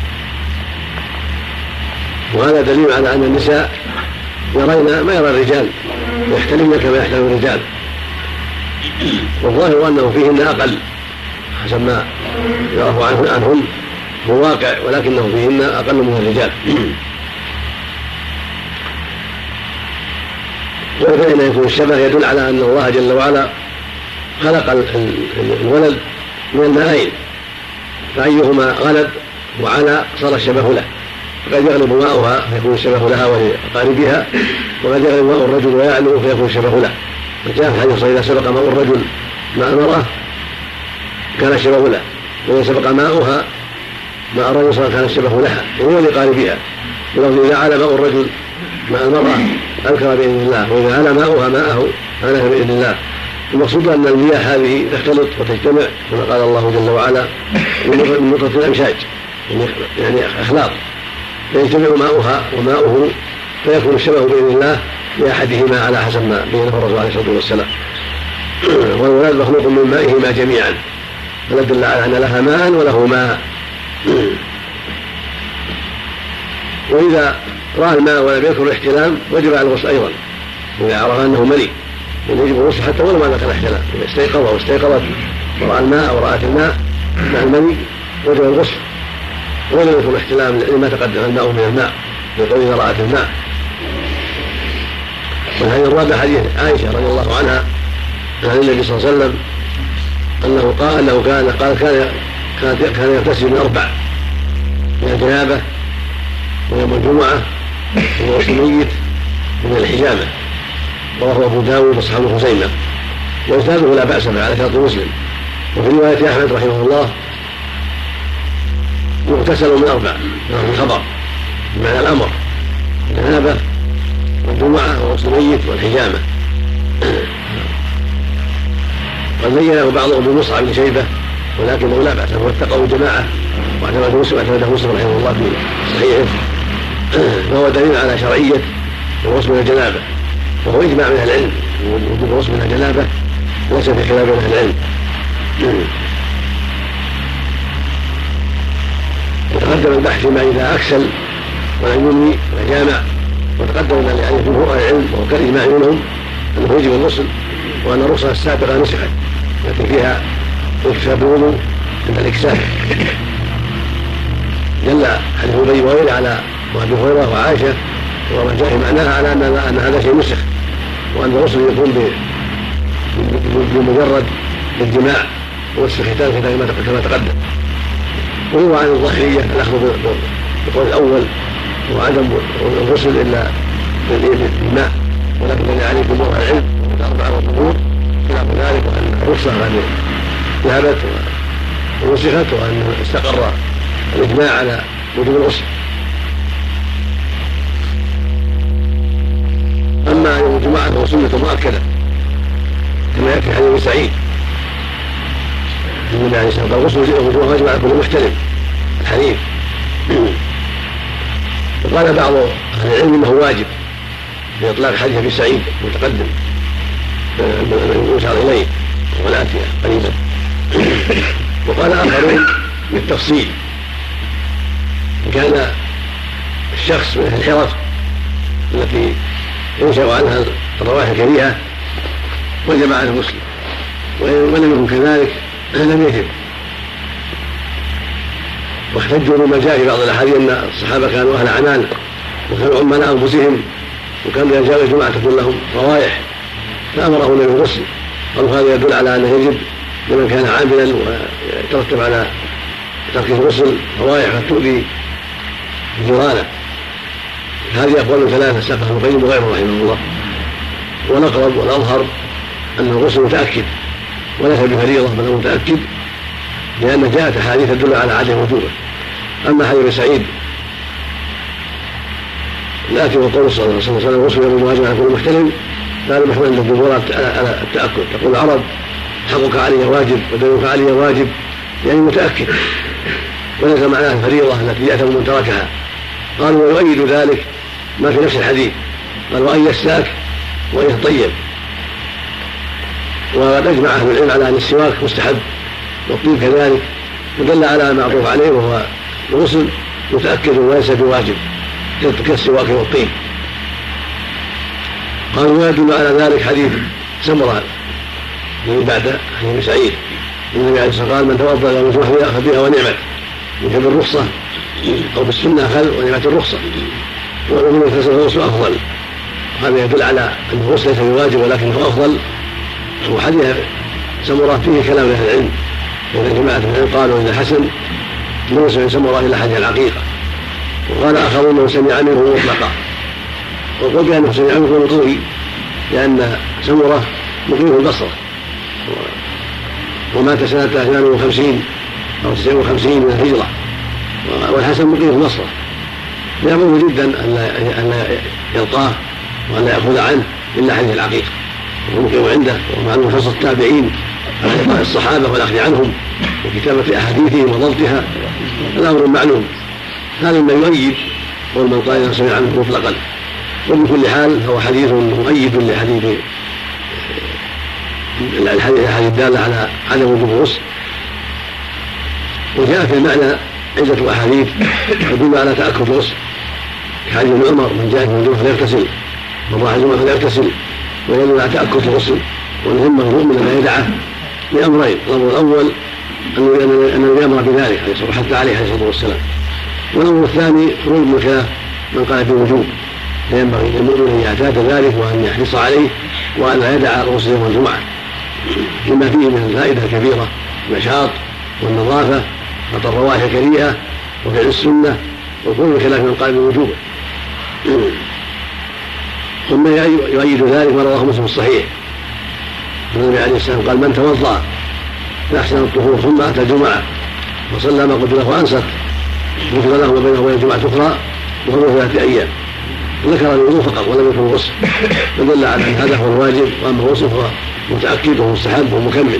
وهذا دليل على أن النساء يرين ما يرى الرجال ويحتلمن كما يحتلم الرجال، والظاهر أنه فيهن أقل حسب ما يعرف عنهن هو واقع، ولكنه فيهن أقل من الرجال. وفإن يكون الشبه يدل على أن الله جل وعلا خلق الولد من الماءين، فأيهما غلب وعلى صار الشبه له، فقد يغلب ماؤها فيكون الشبه لها ولأقاربها، وقد يغلب ماء الرجل ويعلو فيكون الشبه له. وجاء في الحديث: إذا سبق ماء الرجل ماء المرأة كان الشبه له، وإذا سبق ماؤها ماء الرجل كان الشبه لها وهو لقاربها. ولو إذا علا ماء الرجل مع المرأة أنكر بإذن الله، وإذا على ماؤها ماءه هلك بإذن الله. المقصود أن المياه هذه تختلط وتجتمع كما قال الله جل وعلا من نطفة الأمشاج، يعني أخلاط، فيجتمع ماؤها وماؤه فيكون الشبه بإذن الله لأحدهما على حسب ما بينه الرسول عليه الصلاة والسلام. والولد مخلوق من مائهما جميعا، فدل على أن لها ماء وله ماء. وإذا رأى الماء ولم يذكر الاحتلام وجب على الغسل أيضا، إذا عرف أنه ملي يجب الغسل حتى ولو ما ذكر الاحتلام. إذا استيقظ أو استيقظت ورأى الماء أو رأت الماء مع الملي وجب الغسل ولم يذكر الاحتلام لما تقدم الماء من الماء يقول إذا رأت الماء. والحديث الرابع حديث عائشة رضي الله عنها عن النبي صلى الله عليه وسلم أنه قال كان يغتسل من 4: من الجنابة ويوم الجمعة وغسل الميت من الحجامة. رواه أبو داود وأصحاب خزيمة، وإسناده لا بأس به على شرط مسلم. وفي رواية أحمد رحمه الله يغتسل من 4 من الخبر بمعنى الأمر: الجنابة والجمعة وغسل الميت والحجامة. قد بينه بعضهم بمصعب بن شيبة ولكنه لا بأس، واتقوا جماعة واعتمده مسلم رحمه الله في صحيحه، فهو دليل على شرعية الغسل من الجنابة، وهو إجماع من أهل العلم وجوب الغسل من الجنابة ليس في خلاف بين أهل العلم. وتقدم البحث فيما إذا أكسل ولم ينوي وجامع، وتقدم أن جمهور أهل العلم وهو كالإجماع منهم أنه يجب الغسل، وأن الرخصة السابقة نسخت التي فيها اكتساب الوضوء عند الإكسال. دل حديث أبي وغيره على وأبي هريرة وعائشة وما جاء معناها على أن هذا شيء نسخ، وأن الغسل يكون بمجرد الجماع ووسخ الختان كما تقدم. وهو عن الظاهرية الأخذ بالقول الأول وعدم الغسل إلا بالماء، ولكن الذي عليه جمهور العلم والأربعة والظهور خلاف ذلك، وأن الرخصة قد ذهبت ونسخت، وأن استقر الإجماع على وجوب الغسل. أما يوم الجمعة فهو سنة مؤكدة كما يأتي حديث سعيد النبي عليه الصلاة والسلام: الغسل يوم الجمعة واجب على كل محتلم الحليف. وقال بعض أهل العلم أنه واجب بإطلاق حديث أبي سعيد متقدم يشار إليه والآتي قريبا. وقال آخرون بالتفصيل: إن كان الشخص من الحرف التي ينشأ عنها الروائح الكريهة وجب على المسلم، ولم يكن كذلك لم يجب. واحتجوا بما جاء في بعض الأحاديث أن الصحابة كانوا أهل عنان وكانوا عملاء أنفسهم، وكانوا إذا جاءوا الجمعة تكون لهم روائح، فأمرهم النبي بالغسل. قالوا هذا يدل على أنه يجب لمن كان عاملا ويترتب على ترك الغسل روائح قد تؤذي جيرانه. هذه أقوال ثلاثة ساقها ابن القيم وغيره رحمه الله، والأقرب والأظهر أن الغسل متأكد وليس بفريضة بل هو متأكد، لأن جاءت أحاديث تدل على عدم وجوبه. أما حديث سعيد الآتي وقول صلى الله عليه وسلم: الغسل يوم الواجب على كل محتلم، هذا محمل للجمهور على التأكد. تقول العرب: حقك علي واجب ودينك علي واجب، يعني متأكد، وليس معناها الفريضة التي يأثم من تركها. قالوا: ويؤيد ذلك ما في نفس الحديث، قال: وأن يستاك وأن يتطيب. وقد أجمع أهل العلم على أن السواك مستحب والطيب كذلك، ودل على معروف عليه وهو الغسل متأكد وليس بواجب كالسواك والطيب. قالوا: ويدل على ذلك حديث سمرة الذي بعد حديث سعيد النبي عليه الصلاة والسلام: من توضأ يوم الجمعة فبها ونعمت، يمكن بالرخصة أو بالسنة خل ونعمت الرخصة، ومن يغتسل الغسل أفضل. هذا يدل على أن الغسل ليس بواجب ولكنه أفضل. وحديث سمرة فيه كلام أهل العلم، وإذا جماعة من العلم قالوا إن حسن لم يسمع سمرة إلا حديث العقيقة. وقال آخرون أنه سمع منه مطلقا، وقل بأنه سمع منه مطلقي، لأن سمرة مقيم البصرة ومات سنة 52 أو 59 من الهجرة، والحسن مقيم البصرة. يأمر جدا أن يلقاه وأن لا يأخذ عنه إلا حديث العقيقة، وموقع عنده ومعلوم حفظ التابعين على لقاء الصحابة والأخذ عنهم وكتابة أحاديثهم وضبطها، الأمر معلوم. هذا ما يؤيد قول من قال إنه سمع عنه مطلقا. وبكل حال هو حديث مؤيد لحديث الحديث الدالة على عدم وجوب الغسل. وجاء في المعنى عدة أحاديث تدل على تأكد الغسل، كحديث ابن عمر من جاء من الجمعة فليغتسل، من راح الجمعة فليغتسل، ويدل على تأكد الغسل وأن همه المؤمن ما يدعه لأمرين: الأمر الأول أنه يأمر بذلك حتى عليه عليه الصلاة والسلام، والأمر الثاني خروج من خلاف من قال بالوجوب، فينبغي للمؤمن أن يعتاد ذلك وأن يحرص عليه وأن لا يدع الغسل يوم الجمعة، لما فيه من الفائدة الكبيرة: النشاط والنظافة وقطع الروائح الكريهة وفعل السنة وكل خلاف من قال بالوجوب. ثم يؤيد ذلك ما رواه مسلم الصحيح النبي عليه السلام قال: من توضأ فأحسن الطهور ثم أتى الجمعة وصلى ما قدر له وأنصت غفر له وبينه وبين الجمعة أخرى وهو 3 أيام. ذكر الوضوء فقط ولم يذكر الغسل، فدل على أن هذا هو الواجب، وأما الغسل فهو متأكد ومستحب ومكمل.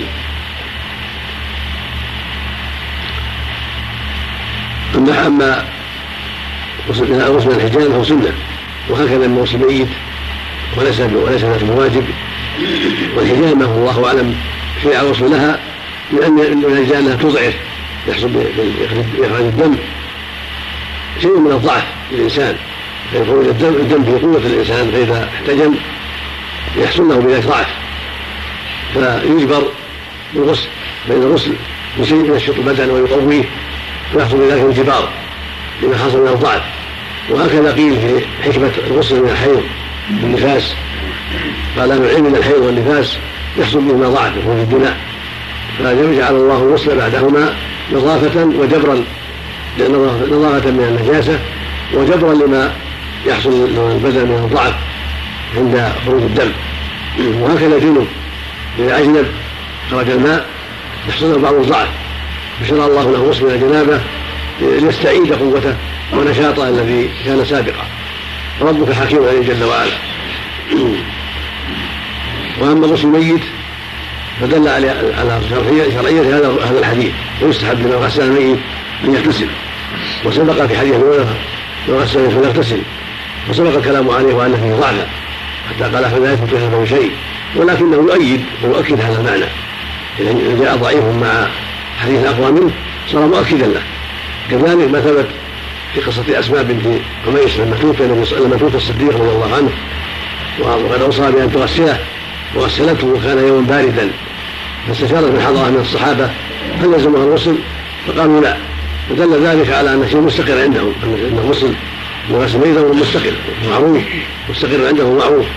أما الغسل من الحجامة فهو سنة، وهكذا من غسل الميت وليس ذات بواجب. والحجامة والله أعلم شرع الغسل لها من الرجال أنها تضعف، يحصل بإخراج الدم شيء من الضعف للإنسان، فيخرج الدم في قوة الإنسان، فإذا احتجم يحصل له بذلك ضعف فيجبر بالغسل، فإن الغسل بشيء ينشط البدن ويقويه فيحصل بذلك انجبار لما حصل من الضعف. وهكذا قيل في حكمة الغسل من الحيض بالنفاس، قال العلم من الحيض والنفاس يحصل بهما ضعف في الدماء، فجعل الله الغسل بعدهما نظافة وجبرا، نظافة من النجاسة وجبرا لما يحصل البدن من الضعف عند خروج الدم. وهكذا الجنب إذا أجنب خرج الماء يحصل له بعض الضعف، فشرع الله له غسل من الجنابة ليستعيد قوته ونشاطه الذي كان سابقا. ربك حكيم عليه جل وعلا. وأما غسل الميت فدل على شرعية هذا الحديث، ويستحب لمن غسل الميت أن يغتسل، وسبق في حديث من غسل فليغتسل، وسبق الكلام عليه وأن فيه ضعفا حتى قال فلا يثبت له شيء، ولكنه يؤيد ويؤكد هذا المعنى. إذا جاء ضعيف مع حديث أقوى منه صار مؤكدا له. كذلك ما ثبت في قصة أسماء بنت عميس لما توفي الصديق رضي الله عنه وقد أوصى بأن تغسله وغسلته وكان يوما باردا، فاستشارت من حضرها من الصحابة هل يلزمها الغسل؟ فقالوا لا، فدل ذلك على أن شيء مستقر عندهم، أن الغسل من غسل الميت أمر مستقر معروف، مستقر عندهم معروف،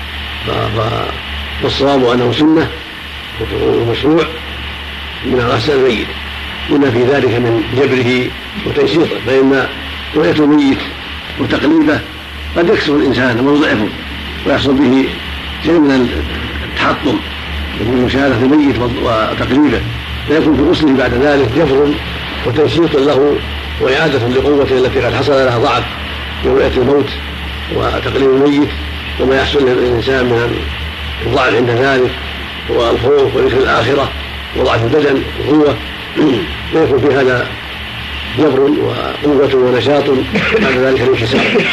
فالصواب أنه سنة ومشروع من غسل الميت، لما في ذلك من جبره وتنشيطه، فإن رؤية الميت وتقليبه قد يكسر الإنسان ويضعفه ويحصل به شيء من التحطم من مشاهدة الميت وتقليبه، فيكون في غسله بعد ذلك جبر وتنشيط له وإعادة لقوته التي قد حصل لها ضعف برؤية الموت وتقليب الميت، وما يحصل للإنسان من الضعف عند ذلك والخوف وذكر الآخرة وضعف البدن وقوة، فيكون في هذا جبر وقوة ونشاط بعد ذلك الانكسار.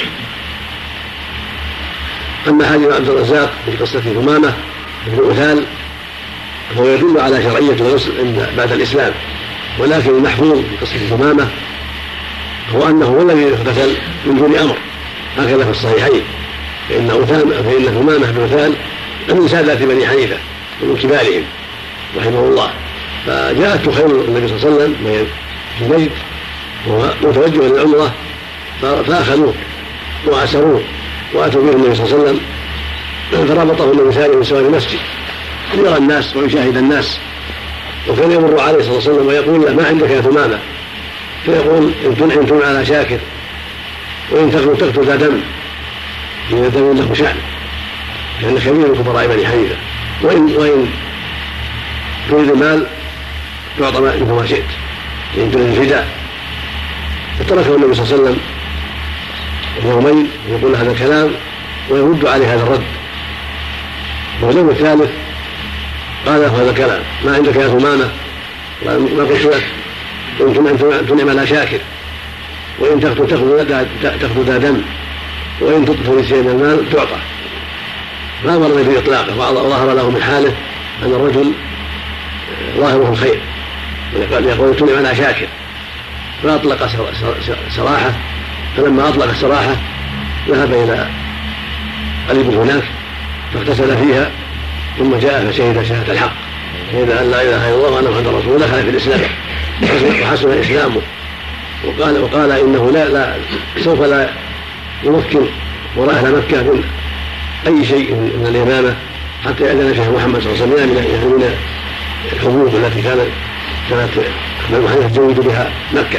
أما حديث عبد الرزاق في قصة ثمامة بن أثال فهو يدل على شرعية الغسل بعد الإسلام، ولكن المحفوظ في قصة ثمامة هو أنه هو الذي اغتسل من دون أمر، هكذا في الصحيحين، فإن ثمامة بن أثال من سادة بني حنيفة ومن كبارهم رحمه الله، فجاءت تخيل النبي صلى الله عليه وسلم في نجد وهو متوجه للعمرة، فأخذوه وأسروه وأتوا به النبي صلى الله عليه وسلم، فربطه النبي ثاني من سوار المسجد ليرى الناس ويشاهد الناس، وكان يمر عليه صلى الله عليه وسلم ويقول له: ما عندك يا ثمامة؟ فيقول: إن تنعم على شاكر، وإن تقتل ذا دم، إن الدم له شأن، لأن كبير من كبراء بني حنيفة، وإن تريد المال تعطى مثل ما شئت، إن تريد الفداء. فتركه النبي صلى الله عليه وسلم يومين يقول هذا الكلام، ويرد عليه هذا الرد. واليوم الثالث قال له هذا الكلام: ما عندك يا ثمامة؟ ما قلت لك يمكن أن تنعم على شاكر، وإن تأخذ ذا دم، وإن تطفل شيء من المال تعطى. فأمر النبي بإطلاقه وظهر له من حاله أن الرجل ظاهره الخير، يقول تنعم على شاكر، فأطلق سراحه. فلما أطلق السراحة ذهب إلى قريب هناك فاغتسل فيها، ثم جاء فشهد شهادة الحق، شهد أن لا إله إلا الله وأن محمدا رسول الله، دخل في الإسلام وحسن إسلامه. وقال إنه لا سوف لا يمكن وراء أهل مكة من أي شيء من الإمامة حتى يأذن فيها محمد صلى الله عليه وسلم من الحبوب التي كانت محمد تزود بها مكة.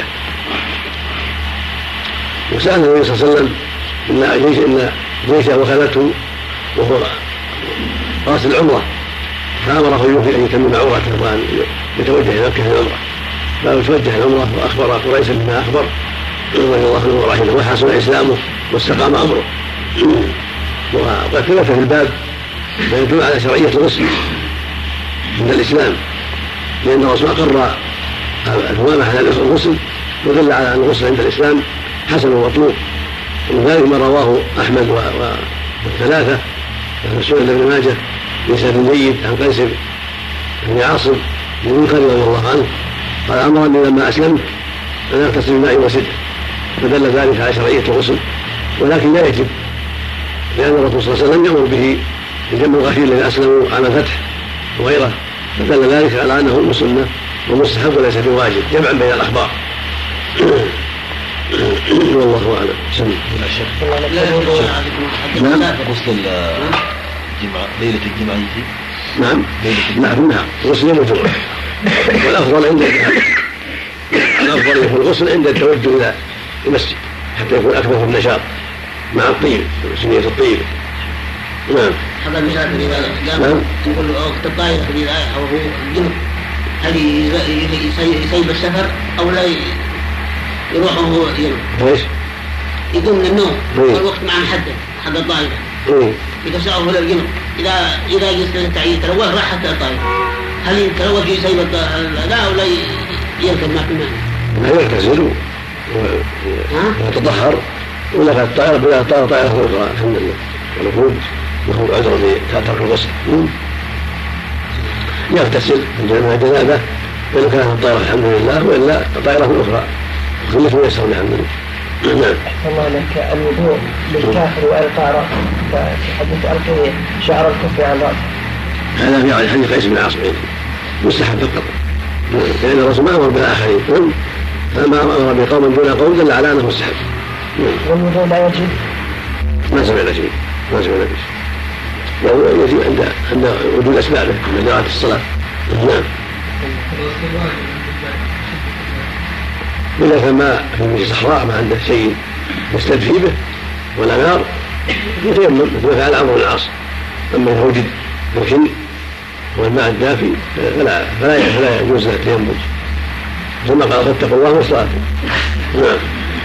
وسأل النبي صلى الله عليه وسلم إن جيشه وخذته وهو قاصد العمرة، فأمره أن يتمم عمرته وأن يتوجه إلى مكة في العمرة، فيتوجه العمرة وأخبر قريشا بما أخبر رضي الله عنه ورحمه، وحسن إسلامه واستقام أمره. وقد ثبت في الباب ما يدل على شرعية الغسل من الإسلام، لأن الرسول أقر الثمامة على الغسل، ودل على أن الغسل عند الإسلام حسن ومطلوب. ومن ذلك ما رواه أحمد والثلاثة في سنن ابن ماجه بإسناد جيد عن قيس بن عاصم بن منقر رضي الله عنه قال: أمرني لما أسلمت أن أغتسل بماء وسدر، فدل ذلك على شرعية الغسل، ولكن لا يجب، لأن الرسول صلى الله عليه وسلم يأمر به لجمع الغفير الذين أسلموا عام الفتح وغيره، فدل ذلك على أنه سنة ومستحب وليس بواجب، جمعا بين الأخبار. والله أعلم. نعم. غسل الجمعة ليلة الجمعة يجي؟ نعم. لا في النهار، غسل يوم الجمعة، والأفضل يكون الغسل عند التوجه إلى المسجد حتى يكون أكثر في النشاط مع الطيب، سنية الطيب. نعم. هذا المثال إذا يقول له وقت الطائرة في الآية وهو الجنب، هل يسيب السفر أو لا يروح وهو ينام؟ ايش؟ يقوم من النوم والوقت مع محدد حق الطائرة. إذا سأله إلى الجنب، إذا يتلوث راح حتى الطائرة، هل يتلوث يسيب لا أو لا يركب ما في الماء؟ لا يغتسل ويتطهر، ولا في الطائرة بلا طائرة أخرى الحمد لله، والوفود له عذر بترك الغسل. يغتسل من الجنابة وإن كانت الطائرة الحمد لله، وإلا الطائرة الأخرى كلش ميسر الحمد لله. نعم. الله لك الوضوء للكافر وإلقاء رأسه، ففي حديث ألقي شعر الكف عن رأسه، هذا في حديث قيس بن عاصم مستحب فقط، لأن الرسول ما أمر بالآخرين، فما أمر بقوم دون قوم دل على أنه مستحب. والوضوء لا يجب؟ ما سمعنا شيء. يجب عند وجود أسبابه عند جراءة الصلاة. نعم. إذا كان ما في صحراء ما عنده شيء يستدفي به ولا نار يتيمم مثل ما فعل عمرو بن العاص. أما إذا وجد الكن والماء الدافي فلا يجوز التيمم، ثم قال: فاتقوا الله والصلاة. نعم.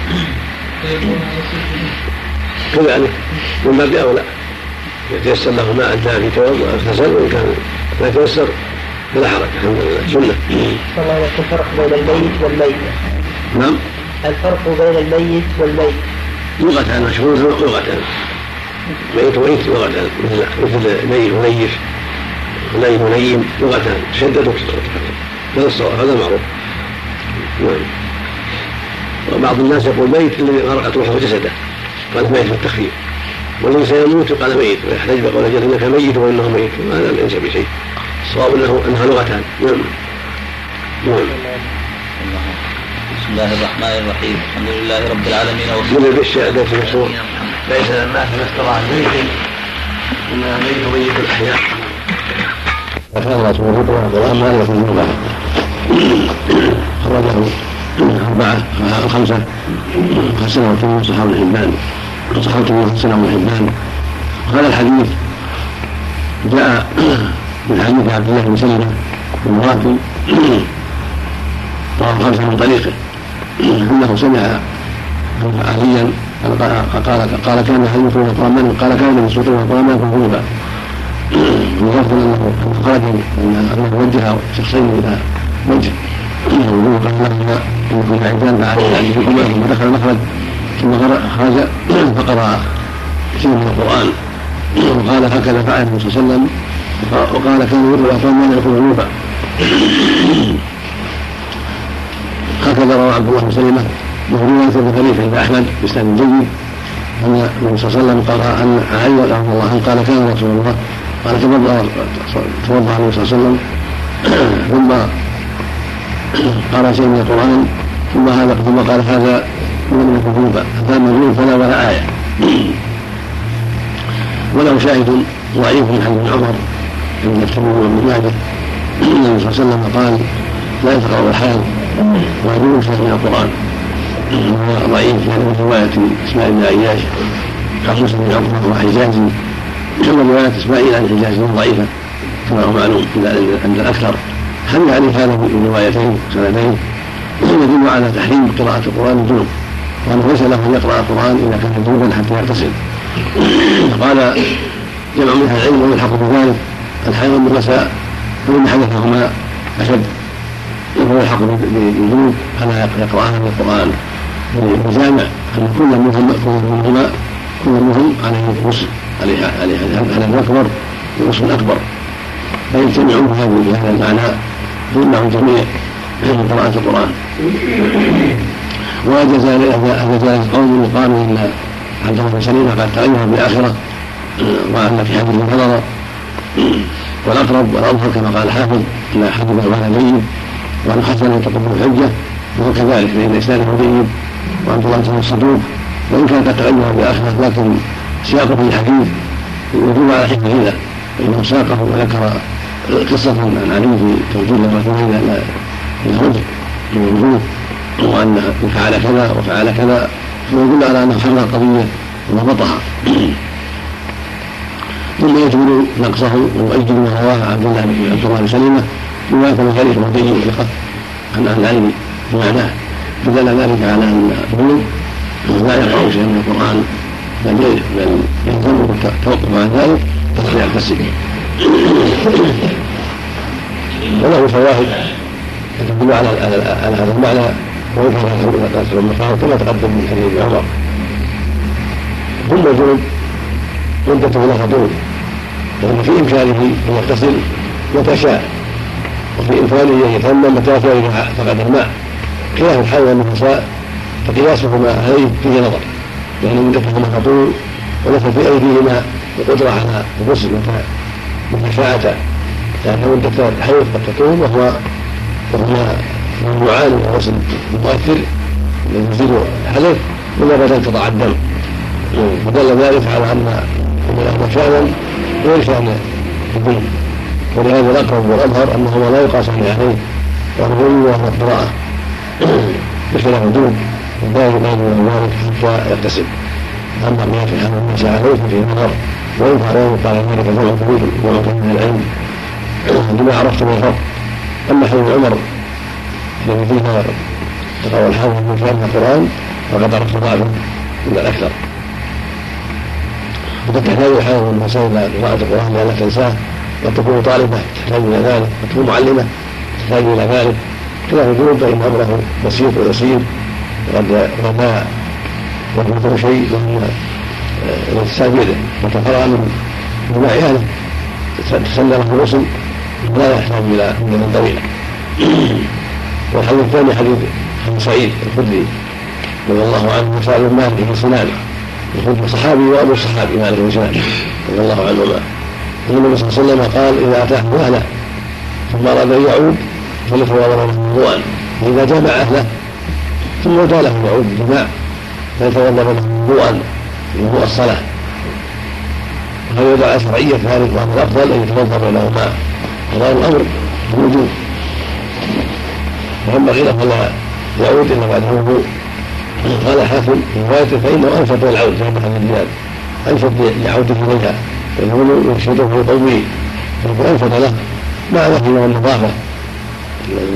كذلك من باب أولى يتيسر له ماء الدافي يتوضأ ويغتسل، وإن كان لا يتيسر فلا حرج، الحمد لله، سنة. الله لك الفرق بين الميت والميت. نعم. الفرق بين الميت والميت لغتان مشهور، لغتان ميت وميت لغتان، مثل نيف ونيف ونيم ونيم لغتان تشدد وتخفف، هذا الصواب، هذا المعروف. نعم. وبعض الناس يقول ميت الذي غرقت روحه جسده، قال ميت بالتخفيف، والذي سيموت قال ميت، ويحتج بقول جل انك ميت وانه ميت، وهذا ليس بشيء، الصواب انها لغتان. نعم. بسم الله الرحمن الرحيم، الحمد لله رب العالمين. من بالشيء الذي يصور ليس لما تذكر الميت، انما الميت ميت الاحياء. فقال رسول الله ما لكم من بعد خرجه 4 أو 5 حسنه وتم صحابه الحبان وصحابه حسنه الحبان. وهذا الحديث جاء من حديث عبد الله بن سلمة بن مغافل رواه 5 من طريقه، انه سمع عليا قال كان يسوقون القرآن قال كان يسوقون القرآن كذوبا وغفر انه خرج انه وجه شخصين الى وجه وقال لهما انكم عيدان فعلى احدكما ثم دخل المخرج ثم خرج فقرأ شيء من القرآن وقال هكذا فعل النبي صلى الله عليه وسلم وقال كان يقول الأطعام يأكل ذنوبا هكذا روى عبد الله بن سلمة رواية البخاري عند أحمد بإسناد جيد أن النبي صلى الله عليه وسلم قال أن علي رحمه الله قال كان رسول الله قال توضأ النبي صلى الله عليه وسلم ثم قال شيء من القرآن ثم قال هذا من الذنوب هذا مجنون فلا ولا آية وله شاهد ضعيف من حديث ابن عمر عند الترمذي وابن ماجه النبي صلى الله عليه وسلم قال لا يتقرأ الحال ويجوز شيء من القرآن وهو ضعيف من رواية اسماعيل بن عياش كحسن بن عقبة وحجازي ثم رواية اسماعيل عن حجازي ضعيفة كما هو معلوم عند الأكثر هل يعني هذا من روايتين سندين يدل على تحريم قراءة القرآن الجنوب وأنه ليس له أن يقرأ القرآن إذا كان جنوبا حتى يغتسل قال جمع من أهل العلم ويلحق بذلك الحيض والنساء فإن حدثهما أشد ويلحق بالجنوب فلا يقرأان القرآن بجامع أن كل منهم عليه غسل عليه الحدث الأكبر وغسل أكبر فيجتمعون بهذا المعنى فيمنع الجميع من قراءة القرآن وأجاز ذلك قوم قالوا إن عبد الله بن سليمة قد تغير بالآخرة وأن في حديث النظر والأقرب والأظهر كما قال الحافظ إن حديث القرآن جيد وأن حسن تقبل الحجة وهو كذلك فإن إسناده جيد وعبد الله بن الصدوق وإن كان قد تغير بالآخرة لكن سياقه في الحديث يدل على حكمة فإنه ساقه وذكر قصة عن علي في توجيه الرسول إلى الوجه من الوجوه وأن فعل كذا وفعل كذا ويدل على أنه حرر القضية وضبطها ثم يجبر نقصه ويؤيد ما رواه عبد الله بن سليمة رواية البخاري مرضي ثقة عن أهل العلم بمعناه فدل ذلك على أن الظلم لا يقرأ شيئا من القرآن بل يلزمه التوقف عن ذلك حتى يغتسل وله فوائد تدل على هذا المعنى ويظهر غسل المحرم كما تقدم من حديث ابن عمر ثم الجنب مدته لا تطول لأن في إمكانه أن يغتسل متى شاء وفي إمكانه أن يتيمم متى شاء إذا فقد الماء خلاف الحيض والنفساء فقياسهما عليه فيه نظر لأن مدتهما تطول وليس في أيديهما القدرة على الغسل متى شاءتا لأن مدة الحيض قد تطول وهو يعاني من الغسل المؤثر الذي يزيد الحدث مجرد ان تضع الدم ودل ذلك على ان له شأنا غير شأن الدم ولهذا الأقرب والأظهر أنهما لا يقاسان عليه وأنه وهو القراءة بخلاف الدم والظاهر لا يجوز ذلك حتى يغتسل أما ما في حال الناس عليه ففيه نظر وينفع له قال ذلك جمع طويل من العلم لما عرفت من الفرق أما حديث عمر الذي فيها تقرأ الحافظ من فهم القرآن فقد عرفت ضعفا من الأكثر وقد تحتاج الحافظ والمسائل إلى قراءة القرآن لا تنساه قد تكون طالبة تحتاج إلى ذلك قد تكون معلمة تحتاج إلى ذلك خلاف الجنوب فإن أمره بسيط ويسير وقد لا يكون شيء وهو الاغتسال بيده وتقرأ من عياله تسلم له الغسل لا يحتاج إلى مدة طويلة والحديث الثاني حديث أبي سعيد الخدري رضي الله عنه وسأل مالك بن سنان الخدري صحابي وأبو الصحابي مالك بن سنان رضي الله عنهما النبي صلى الله عليه وسلم قال إذا أتاه أهله ثم أراد أن يعود فليتوضأ له وضوءا وإذا جمع أهله ثم أتى له يعود الجماع فيتوضأ له وضوءا وهو الصلاة وهذا دعاء شرعية ذلك وأن الأفضل أن يتوضأ بينهما قضاء الأمر بالوجوب وينبغي له فلا يعود إلا بعد الوضوء قال حافظ في روايته فإنه أنشط للعود في هذا الرجال أنشط لعوده إليها فالوضوء يرشده ويقويه فيكون أنشط له مع نفي والنظافة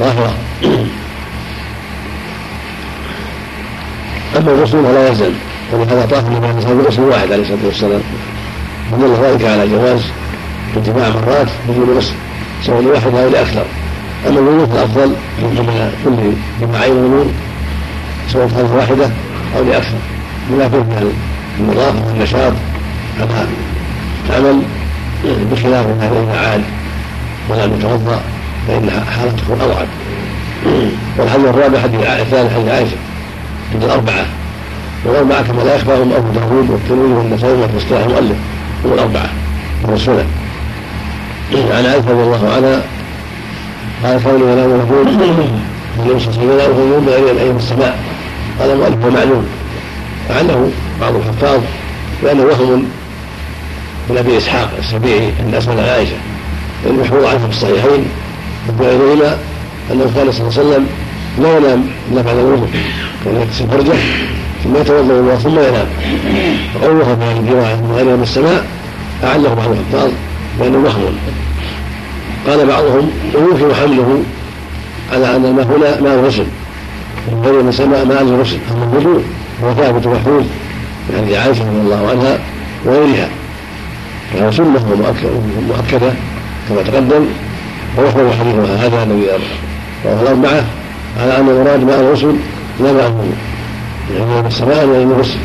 الظاهرة. أما الغسل فلا يلزم ولهذا طاف النبي عليه الصلاه والسلام بغسل واحد عليه الصلاه والسلام، ودل ذلك على جواز اجتماع مرات بدون غسل سواء لواحد او لاكثر. اما الوضوء فالافضل يجمع كل جماعين وضوء سواء كانت واحده او لاكثر، بما فيه من النظافه والنشاط على العمل، بخلاف ما اذا عاد ولم يتوضا فان حالته تكون اوعد. والحديث الرابع الثالث حديث عائشه عند الاربعه، والاربعه كما لا يخفاهم ابو داود والترمذي والنسائي وفي اصطلاح المؤلف هم الاربعه من السنن. عن عائشه رضي الله عنها قال كان ينام يقول النبي صلى الله عليه وسلم ينام بغير الايام السماء. قال المؤلف ومعلوم، فعله بعض الحفاظ بانه وهم من ابي اسحاق السبيعي ان اسال عائشه، المحفوظ عنه في الصحيحين وغيرهما انه قال صلى الله عليه وسلم لا ينام الا بعد الوضوء، كان يغسل فرجه ثم يتوضا الله ثم ينام. وقوله في هذه الروايه من غير يوم السماء اعله بعض الحفاظ بانه وهم. قال بعضهم ويمكن حمله على ان الماء هنا ماء الغسل من غير يوم السماء ماء الغسل، اما الوضوء هو ثابت محفوظ يعني عائشه رضي الله عنها وغيرها، فهو سنه مؤكده كما تقدم. ويحمل حديثها هذا الذي رواه الاربعه على ان المراد ماء الغسل لا ماء الوضوء، يعني يوم السماء ولا يوم الغسل.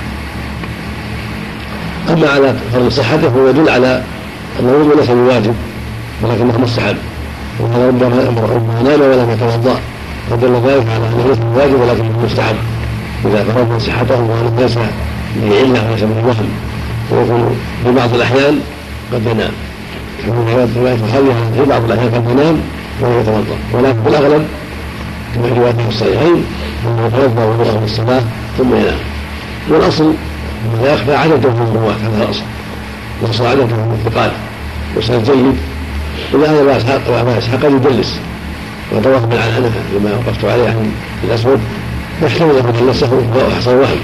اما على فرض صحته فهو يدل على ان الوضوء ليس بواجب ولكنه مستحب، وهذا ربما نام ولم يتوضا فدل ذلك على انه ليس بواجب ولكنه مستحب اذا فرض صحته وانه ليس بعله وليس بالوهم، ويكون في بعض الاحيان قد ينام رواية الخلية في بعض الأحيان قد ينام وهو يتوضأ، ولكن في الأغلب كما في روايته الصحيحين أنه يتوضأ وضوءه للصلاة ثم ينام. والأصل لا يخفى عدده من الرواة، هذا الأصل، الأصل عدده من الثقات وسند جيد. إلا هذا أبا إسحاق قد يدلس وتوقف بالعنعنة لما وقفت عليه عن الأسود، يحتمل أن يدلسه ويحصل وهم.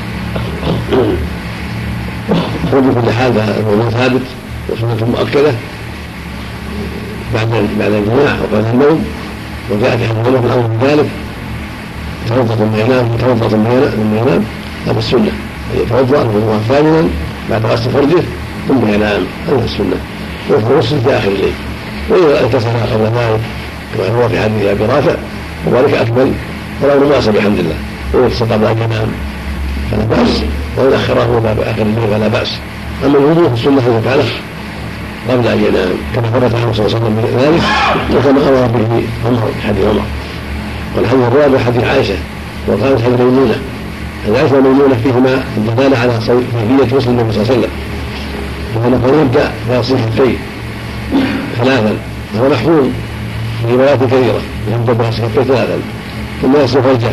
وبكل حال فالوضوء ثابت وسنة مؤكدة بعد الجماع وقبل النوم، وجاءت حديث في الأمر بذلك يتوضأ ثم ينام يتوضأ ثم ينام، هذا السنة، يتوضأ وضوءا ثانيا بعد غسل فرجه ثم ينام، هذا السنة، ويفعل الغسل في آخر الليل. وإذا اغتسل قبل ذلك كما هو في حديث أبي رافع وذلك أكمل، والأمر واسع بحمد الله. ويغتسل قبل أن ينام فلا بأس، وإن أخره بآخر الليل فلا بأس. أما الوضوء في السنة فعله قبل أن ينام كما ثبت عنه صلى الله عليه وسلم ذلك، وكما أمر به عمر في حديث عمر. والحديث الرابع حديث عائشة وقالت حديث ميمونة. عائشة وميمونة فيهما الدلالة على كيفية غسل النبي صلى الله عليه وسلم، وأنه يبدأ بغسل الكفين ثلاثا، وهو محفوظ في روايات كثيرة، يبدأ بغسل الكفين ثلاثا ثم يغسل فرجه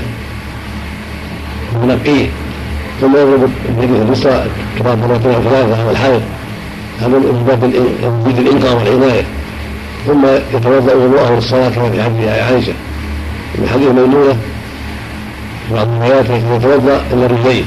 وينقيه ثم يضرب بيده اليسرى كما مرتين او ثلاثه، والحائض هذا يزيد الانقاء والعنايه، ثم يتوضا وضوءه للصلاه كما في حديث عائشه. من حديث ميمونه في بعض الروايات يتوضا الى الرجلين،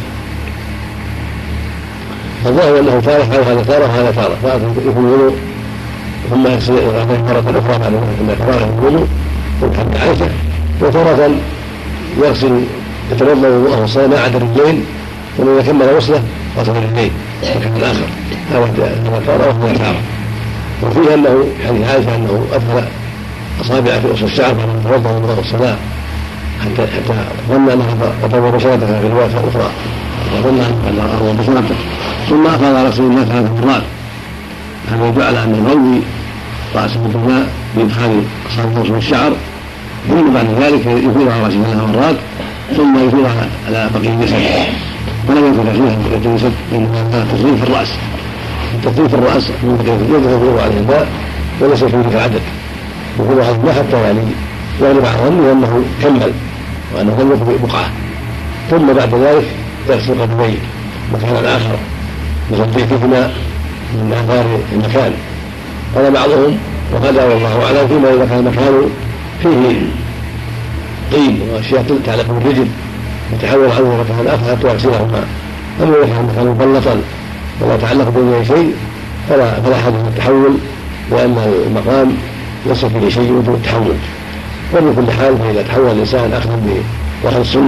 فالظاهر انه تاره هذا تاره وهذا تاره، فيكون الوضوء ثم يغسل مره اخرى بعد ما يفرغ من الوضوء من حديث عائشه، وتاره يغسل يتوضا وضوءه للصلاه ما عدا الرجلين، ثم إذا كمل غسله غسل الرجلين مكان الآخر، هذا تارة وهو تارة. وفيه أنه حديث عائشة أنه أدخل أصابع في أصل الشعر بعد أن توضأ وضوء الصلاة حتى ظن أنها تطور بشرتها في الرواية الأخرى، وظن أنها أطول بشرته، ثم أفاض على رسول الله 3 مرات. هذا يدل على أن يغوي رأسه بالماء بإدخال أصابع في الشعر، ثم بعد ذلك يفيض على رأسه 3 مرات ثم يفيض على بقية الجسد، ولم يكن تغسيلها بقية الجسد، إنما تغسيل في الرأس. التغسيل في الرأس من بقية الجسد يفيض عليه الماء وليس في ذلك العدد، يفيض على الماء حتى يعني يغلب على ظنه أنه كمل وأنه لم يكن بقعة، ثم بعد ذلك يغسل قدميه مكانا آخر يصلي فيهما من آثار المكان. قال بعضهم وقد والله أعلم فيما إذا كان المكان فيه طين وأشياء تتعلق بالرجل يتحول عنه مكان آخر حتى يغسلهما. أما إذا كان المكان مبلطا ولا يتعلق به شيء فلا حدث التحول، لأن المقام ليس فيه شيء يوجب التحول. ومن كل حال فإذا تحول الإنسان أخذا بوحي السنة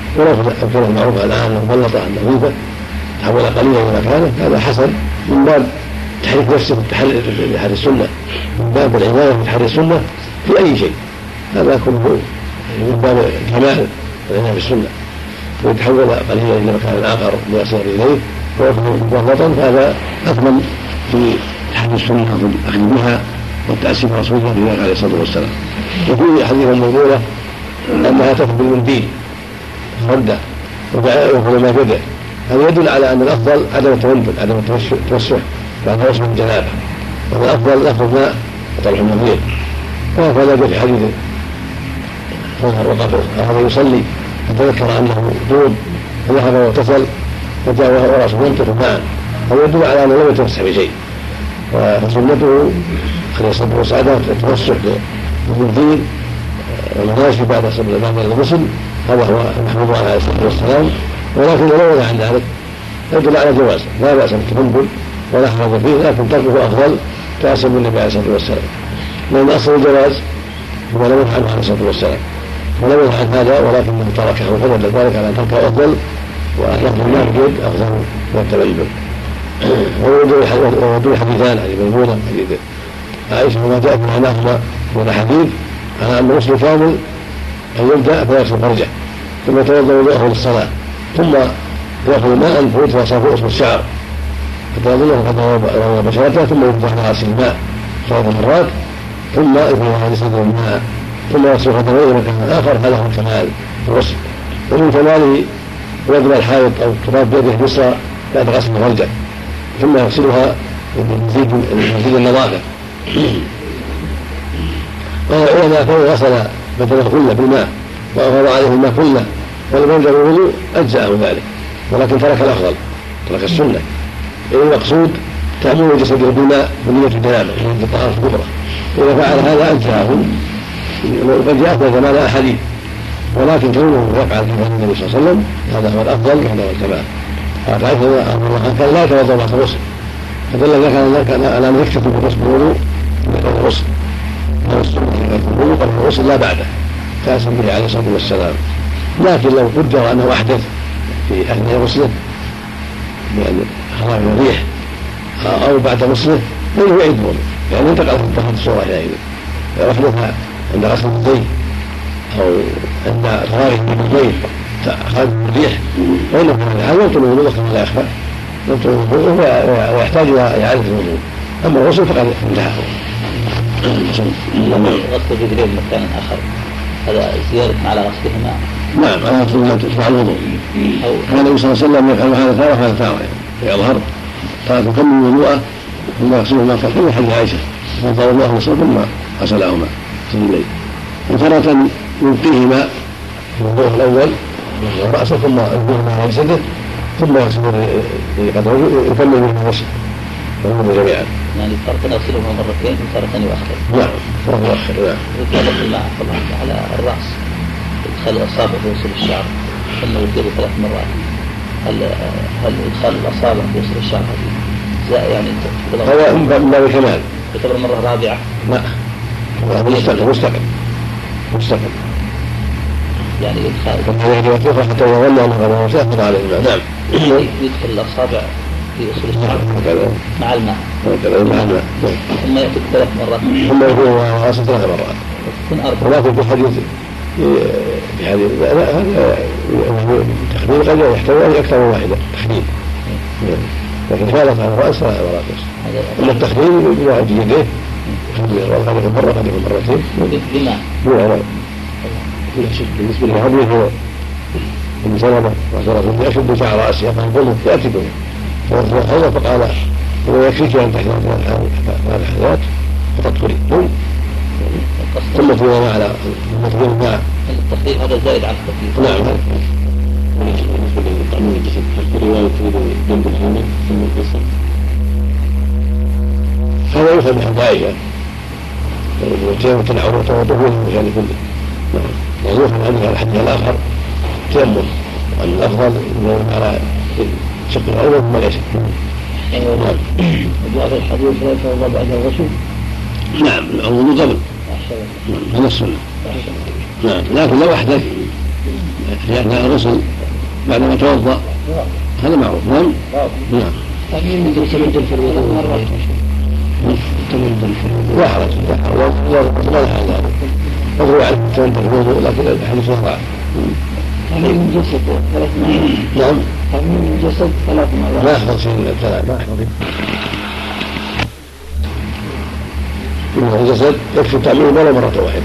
ولو المعروف الآن أنه ملطة نظيفة تحول قليلا من مكانه هذا حسن من باب تحريك نفسه في تحري السنة، من باب العناية في تحري السنة في أي شيء، هذا كله من باب كمال العناية بالسنة. ويتحول قليلا إلى مكان آخر ليصل إليه ويكون فهذا أثمن في تحري السنة والأخذ بها والتأسي برسول الله في ذلك عليه الصلاة والسلام. وفي حديث الموضوعة أنها تأخذ بالمنديل ردة ويأخذ ما بده، هذا يدل على أن الأفضل عدم التوندل، عدم التوسع بعد غسل الجنابة، والأفضل أخذ ماء وطرح النظير. وهذا جاء في حديث هذا يصلي فتذكر أنه دود فذهب واغتسل فجاء ورأسه ينطق ماء، هذا يدل على أنه لم يتوسع بشيء. وسنته عليه الصلاة والسلام التوسع بالمنديل والمناشف بعد الغسل، هذا هو المحمود عليه الصلاة والسلام. ولكن لو نهى عن ذلك يدل على جواز، لا بأس بالتفنن ولا حرج فيه، لكن تركه أفضل تأسيا بالنبي عليه الصلاة والسلام، لأن أصل الجواز هو لم ينهى عنه عليه الصلاة والسلام ولم ينهى عن هذا، ولكنه تركه وفضل ذلك على تركه أفضل، ونحن الماء بجد أفضل من التبلل. ويدل حديثان عن ميمونة حديث عائشة وما جاء في معناهما من الحديث على أن الغسل كامل أن يبدأ فيغسل فرجه ثم يتوضأ وضوءه للصلاة، ثم يأخذ ماء فيتوسع فوق الشعر حتى يظنه قد روى بشرته، ثم يفتح على رأس الماء 3 مرات، ثم يفرغ على صدر الماء، ثم يغسل خطويه إلى مكان آخر. هذا هو كمال الغسل. ومن كماله وضع الحائط أو التراب بيده اليسرى بعد غسل فرجه، ثم يغسلها لمزيد النظافة. وإذا كان غسل بدنه كله بالماء وأفاض عليه الماء كله ولم يبدأ بالوضوء أجزأه ذلك، ولكن ترك الأفضل، ترك السنة. المقصود تعميم جسده بالماء بنية الجنابة ونية الطهارة الكبرى، إذا فعل هذا أجزأه. وقد جاء في زمان أحاديث، ولكن كونه يفعل كما النبي صلى الله عليه وسلم هذا هو الأفضل وهذا هو الكمال. قالت عائشة رضي الله عنها كان لا يتوضأ بعد الغسل، فدل ذلك على أن يكتفي بالغسل بالوضوء قبل الغسل، قبل الغسل لا بعده، تأسيا به عليه الصلاة والسلام. لكن لو قدر أنه أحدث في أثناء غسله بأن خرج الريح أو بعد غسله فإنه يعيد الوضوء، يعني انتقل في الطهارة الصغرى حينئذ. لو أحدث عند غسل اليدين أو عند خراج من البيت خارج الريح فإنه هذا يبطل الوضوء كما لا يخفى، يبطل الوضوء ويحتاج إلى إعادة الوضوء. أما الغسل فقد انتهى. غسل الرجلين مكان آخر هذا زيادة على غسلهما؟ نعم، على غسل ما تشفع الوضوء. كان النبي صلى الله عليه وسلم يفعل هذا تارة وهذا تارة، يعني يظهر تارة تكمل وضوءه ثم يغسلهما كالحين حديث عائشة فضل الله وصل ثم غسلهما في الليل، وتارة يلقيهما في الوضوء الأول رأسه ثم يلقيهما على جسده ثم يغسل قدره يكمل به الغسل فهم جميعا. يعني تارة نغسلهما مرتين وتارة يؤخر. نعم، تارة يؤخر. نعم. وطبق الماء طبعا على الرأس، إدخال الأصابع في وصول الشعر ثم يدير 3 مرات. هل إدخال الأصابع في وصول الشعر هذا يعني هذا من باب الكمال؟ يعتبر مرة رابعة؟ لا، مستقل يعني إدخال كما حتى يظن أنه قد سيأخذ عليه الماء. نعم، يدخل الأصابع في وصول الشعر مع الماء ثم يأتي 3 مرات ثم يكون غسل 3 مرات يكون 4. ولكن في حديث هذا تخليل قد يحتوي أكثر من واحدة تخليل، لكن كانت على الرأس 3 مرات بس. أما التخليل بواحد يديه قد يكون مرة قد يكون مرتين بماء. بالنسبة للحديث ابن سلمة وسلمة يشد شعر رأسه يقال كله يأتي به فوضع فقال هو يكفيك أن تحضر 3 حيات فتطهري ثم تقول على الماء. التخليل هذا زائد عن التخليل. نعم. بالنسبة للتعميم الجسد هل في رواية تريد جنب الحامل ثم القصة؟ هذا يفهم من حديث عائشة وتيمم العروة وطهور المكان كله. نعم، يعني يفهم عنه الحديث الآخر تيمم، وأن الأفضل أنه على شق العروة ثم اليسر. وجاء في الحديث لا يتوضأ بعد الغسل. نعم، الوضوء قبل هذا السنة. نعم، لكن لو أحدث في أثناء الغسل بعدما توضأ هذا معروف. نعم. نعم. لا حرج لا حرج يروي عن التمدد في الوضوء لكن الحديث وضع. تميم الجسد 3 مرات. نعم. تميم الجسد 3 مرات. لا يحفظ شيء من الثلاث ما يحفظ. الجسد يكفي التعميم ولا مرة واحدة.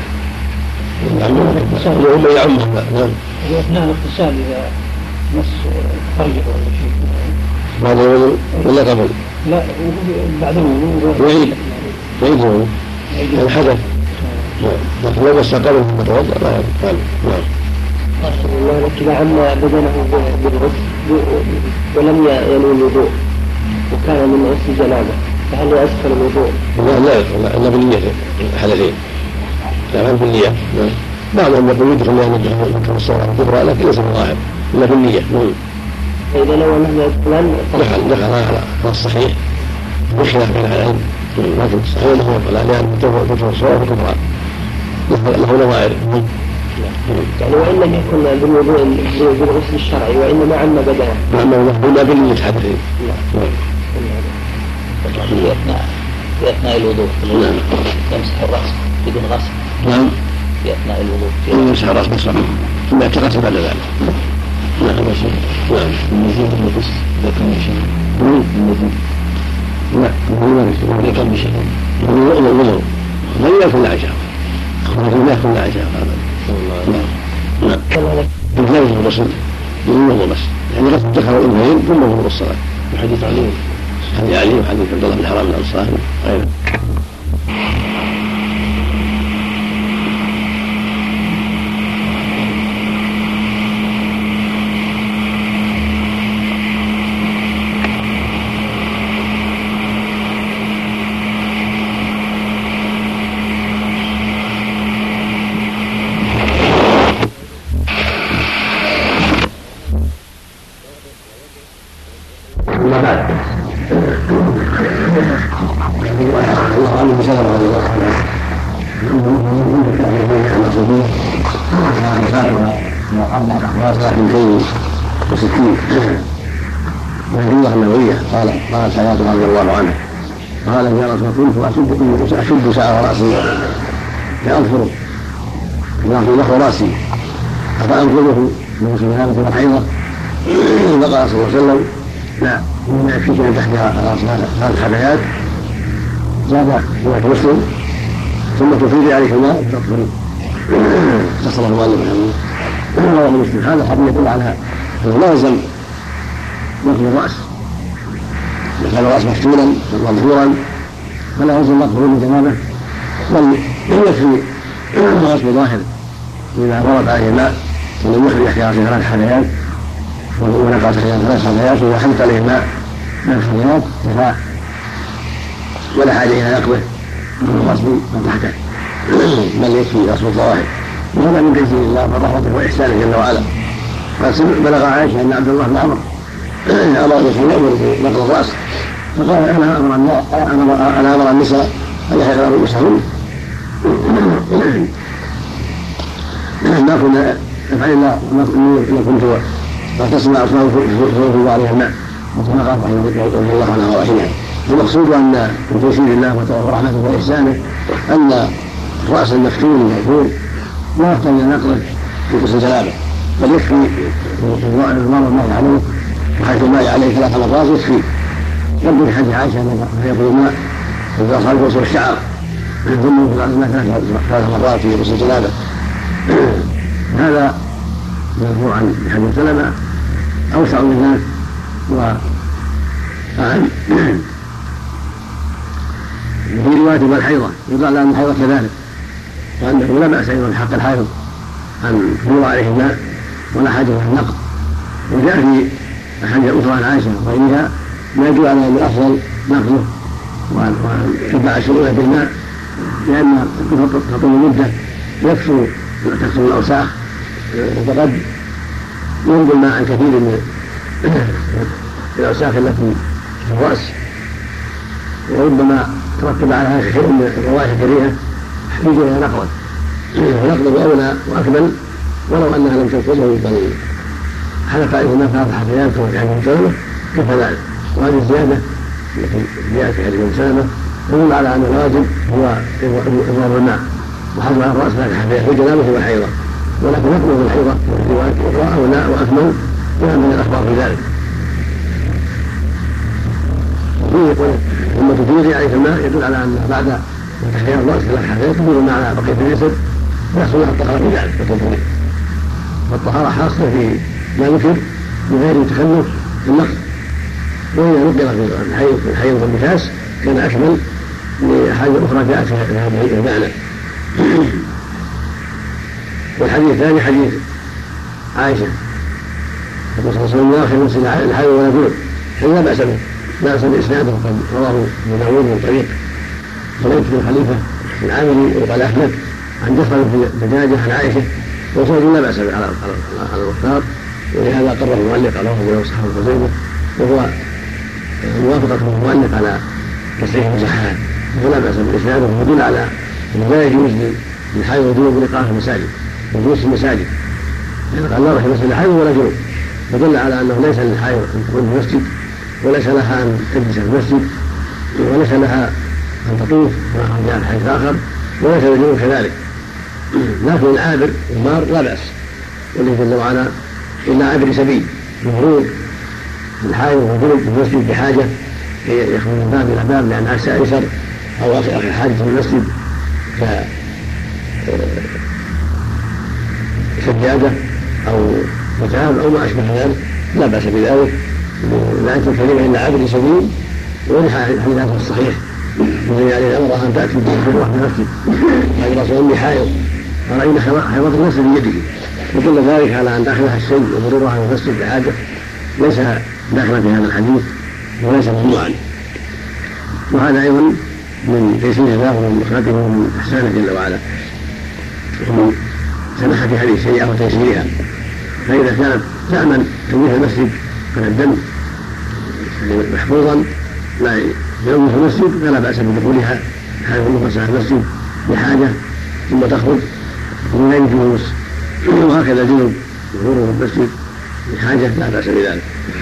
اليوم يعمه. نعم. أثناء الاغتسال إذا مس فرجه ولا شيء. بعد الوضوء ولا قبل؟ لا بعد الوضوء. يعيد الوضوء. الحدث. لكن لو مس قبل ثم توضأ لا يفعل. نعم. الله لك إذا عم بدنه بالغسل ولم ينوي الوضوء وكان من غسل جنابه فهل يسكن الوضوء؟ لا يدخل إلا بالنية الحدثين. لا بالنية. بعضهم يقول يدخل لأن يدخل الصلاة الكبرى لكن ليس بالظاهر إلا بالنية. فإذا لو أنه دخل على الصحيح بخلاف بين العلم لكن الصحيح له يقول لأن تدخل الصلاة الكبرى له نظائر. يعني وإن لم يكن بالوضوء بالغسل الشرعي وإنما عم بدنه. نعم. بالنية حدثين. في أثناء الوضوء يمسح الرأس بدون غسل. نعم. في أثناء الوضوء يمسح الرأس بس ثم اعتقدت بعد ذلك. نعم. نعم. المزيد من الغسل إذا كان شيء. المزيد. لا. إذا كان شيء. الوضوء. لا يأكل عشاء. لا يأكل عشاء. نعم. بالجوز الغسل بالوضوء بس. يعني غسل دخل الأنثيين ثم وضوء الصلاة. وحديث علي. حديث علي وحديث عبد الله بن حرام الأنصاري غيره. قال حياة رضي الله عنه قال يا رسول كنت أشد شعر رأسي فأظفره نحو رأسي أفأنفذه من سبحانه والحيضة فقال صلى الله عليه وسلم لا مما يكفيك من تحتها 3 حبايات زاد هناك مسلم ثم تفيض عليك الماء تغفر تصل المؤلف رواه مسلم. هذا الحديث يدل على أنه لا يلزم نقل الرأس إذا كان الرأس مفتولا مظهورا فلا يلزم نقله من جنابه بل يكفي غسل ظاهر إذا ورد عليه الماء ولم يخرج احتياطه 3 حبايات ونقص 3 حبايات وإذا حدث عليه الماء 3 حبايات كفاء ولا حاجة إلى نقله من غسل من تحته بل يكفي غسل الظواهر وهذا من تيسير الله ورحمته وإحسانه جل وعلا. بلغ عائشة أن عبد الله بن عمرو أمر بنقل الرأس فقال أنا أمر النساء أن يحلقن رؤوسهن ما كنا نفعل إلا ما كنت تسمع أصوات فوق عليها الماء وكما قال رضي الله عنها ورحمها. المقصود أن من تيسير الله ورحمته وإحسانه أن الرأس المفتون المغفور لا يحتاج إلى نقله في غسل جنابه بل يكفي المرء الماء عليه وحيث الماء عليه 3 مرات يكفي. يبدو في حديث عائشة أنه يأخذ الماء إذا أصاب غسل الشعر ثم يأخذ الماء 3 مرات في غسل جنابه. هذا مرفوع عن حديث سلمة أوسع من ذلك وأعم. في رواية الحيضة يقال أن الحيضة كذلك وأنه لا بأس أيضا بحق الحائض أن يروى عليه الماء ولا حاجة إلى النقض. وجاء في أحاديث أخرى عن عائشة وغيرها ما يدل على أن الأفضل نقضه وأن تتبع الشروع بالماء لأن تطول مدة تكثر الأوساخ وقد ينزل الماء عن كثير من الأوساخ التي في الرأس وربما ترتب على هذا شيء من الروائح الكريهة يحتاج إلى نقض ونقضه أولى وأكمل ولو انها لم تنقضه بل حلق عليهما 3 حثيات كما في حديث سلمة كفى ذلك. وهذه الزيادة التي جاءت في حديث سلمة تدل على ان الواجب هو إضرار الماء وحضر على الرأس 3 حثيات في الجنابة والحيضة، ولكن يطلب الحيضة في رواية أخرى أولى وأكمل كما من الأخبار في ذلك. وفيه يقول ثم تدير يعني في الماء يدل على أن بعد تحرير الرأس 3 حثيات تدير الماء على بقية الجسد ويحصل لها الطهارة في ذلك والتطهير. والطهارة حاصلة في ما ذكر من غير تخلف في النقص، وإذا نقل في الحيض والنفاس كان أكمل لحاجة أخرى جاءت في هذا المعنى. والحديث الثاني حديث عائشة يقول صلى الله عليه وسلم لا خير مسجد الحيض ولا جنوب، لا بأس به، لا بأس بإسناده وقد رواه ابن داود من طريق سليم بن خليفة العامري وقال أحمد عن جفر بن دجاجة عن عائشة وصوت لا بأس به على المختار، ولهذا قرر المؤلف على وهو وصحابه وزينه، وهو موافقة المؤلف على تصحيح المصححات، ولا بأس بإسناده ويدل على أنه لا يجوز للحيض والجنوب لقاء في المساجد وجلوس في المساجد، يعني قال لا رحم مسجد الحيض ولا جنوب، فدل على أنه ليس للحيض أن تكون في المسجد، وليس لها أن تجلس في المسجد، وليس لها أن تطوف كما جاء في حديث آخر، وليس للجنوب كذلك. لكن العابر المار لا بأس، والله جل وعلا إلا عابر سبيل مفروض الحائض والجنوب في المسجد بحاجة يخرج من باب إلى باب لأن عكس أيسر أو آخر حاجة في المسجد كسجادة أو متعاب أو ما أشبه ذلك لا بأس بذلك، لا أنت الكلمة إلا عابر سبيل. ولحديث الصحيح الذي عليه الأمر أن تأتي بالروح من المسجد قال رسول الله حائض ورأينا حيضة الناس بيده، وكل ذلك على أن داخلها الشيء ومرورها من المسجد بحاجة ليس داخلا في هذا الحديث وليس ممنوعا. وهذا أيضا من تيسير الله ومن رحمته ومن إحسانه جل وعلا ومن سماحة هذه الشريعة وتيسيرها. فإذا كانت تأمن تنظيف المسجد من الدم محفوظا لا يوم في المسجد فلا بأس بدخولها حيث نفسها المسجد لحاجة ثم تخرج من غير جلوس، وهكذا الجنوب ظهوره في المسجد لحاجة لا بأس بذلك.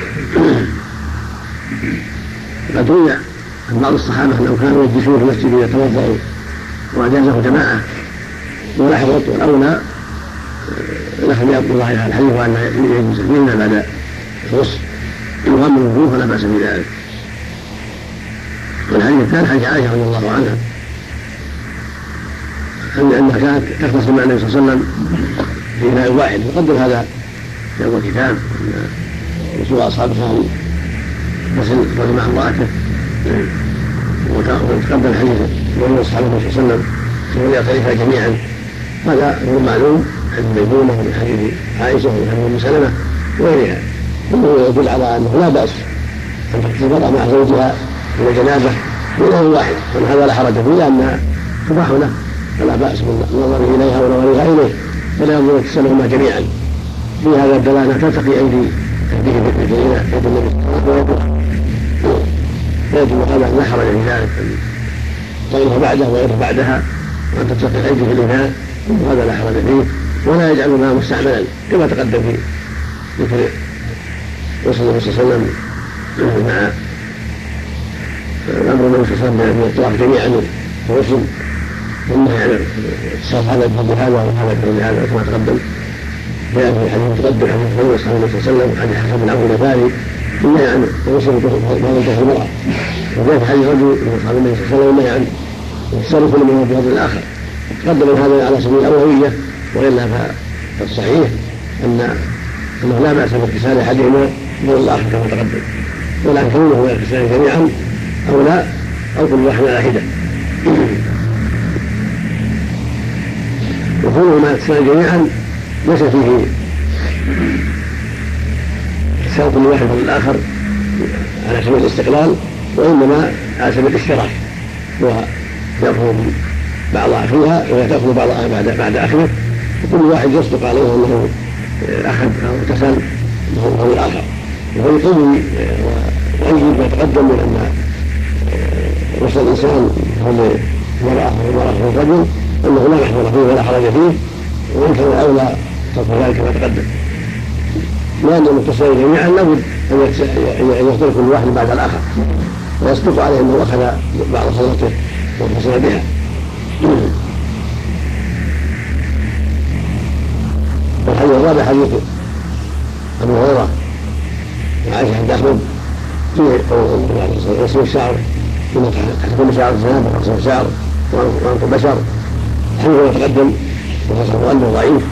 قد روي عن بعض الصحابة أنهم كانوا يجلسون في المسجد يتوضأوا وأجازه جماعة ولا حفظت، والأولى لكن يبقى الله على الحديث وأن يجلس فينا بعد الغسل يغم الوضوء فلا بأس بذلك. والحديث الثاني حديث عائشة رضي الله عنها أنها كانت تغتسل مع النبي صلى الله عليه وسلم في إناء واحد، يقدم هذا في أول كتاب رسول أصحاب كان يغتسل الرجل مع امرأته، وتقدم الحديث وهو أصحاب النبي صلى الله عليه وسلم ويعترفها جميعا. هذا هو معلوم عن ميمونة ومن حديث عائشة ومن حديث أم سلمة وغيرها، كله يدل على أنه لا بأس أن تغتسل المرأة مع زوجها من الجنابة في إناء واحد، وأن هذا لا حرج فيه لأنها تباح له فلا بأس بالنظر إليها ونظرها إليه، فلا ينظر يغتسلهما جميعا. في هذا الدلالة تلتقي أيديهم يد النبي فيجب هذا لا حرج في ذلك غيرها بعده وغيرها بعدها، وأن تلتقي الأيدي في الإناء وهذا لا حرج فيه، ولا يجعل الماء مستعملا كما تقدم في ذكر رسول الله صلى الله عليه وسلم مع الأمر النبي صلى الله عليه وسلم بالطواف جميعا والغسل والنهي عن الصرف هذا بفضل هذا وهذا بفضل هذا كما تقدم. جاء في الحديث المتقدم حديث رسول الله صلى الله عليه وسلم وحديث حسن بن عمرو الغفاري النهي عن الغسل بفضل المرأة، وجاء في حديث رجل من أصحاب النبي صلى الله عليه وسلم النهي عن التصرف كل منه بفضل الآخر. تقدم هذا على سبيل الأولوية، وإلا فالصحيح أنه لا بأس باغتسال أحدهما بفضل الآخر كما تقدم، ولكن كونه يغتسلان جميعا أو لا أو كل واحد على حدة. وكونهما يغتسلان جميعا ليس فيه اغتسال كل واحد من الآخر على سبيل الاستقلال، وإنما على سبيل الاشتراك، ويأخذ بعض أخذها وهي تأخذ بعضها بعد أخذه، وكل واحد يصدق عليه أنه أخذ أو اغتسل هو الآخر، وهو يقوي ويجب ما تقدم من أن غسل الإنسان هو للمرأة والمرأة للرجل أنه لا محظور فيه ولا حرج فيه، وإن كان الأولى صرف ذلك كما تقدم. لأن المتصلين جميعا لابد أن يصدر كل واحد بعد الآخر ويصدق عليه أنه أخذ بعض صلاته واتصل بها. والحديث الرابع حديث أبي هريرة وعائشة عند أحمد في غسل الشعر تحت كل شعر الزناب وغسل الشعر وأنف البشر. الحديث يتقدم وغسل أنه ضعيف،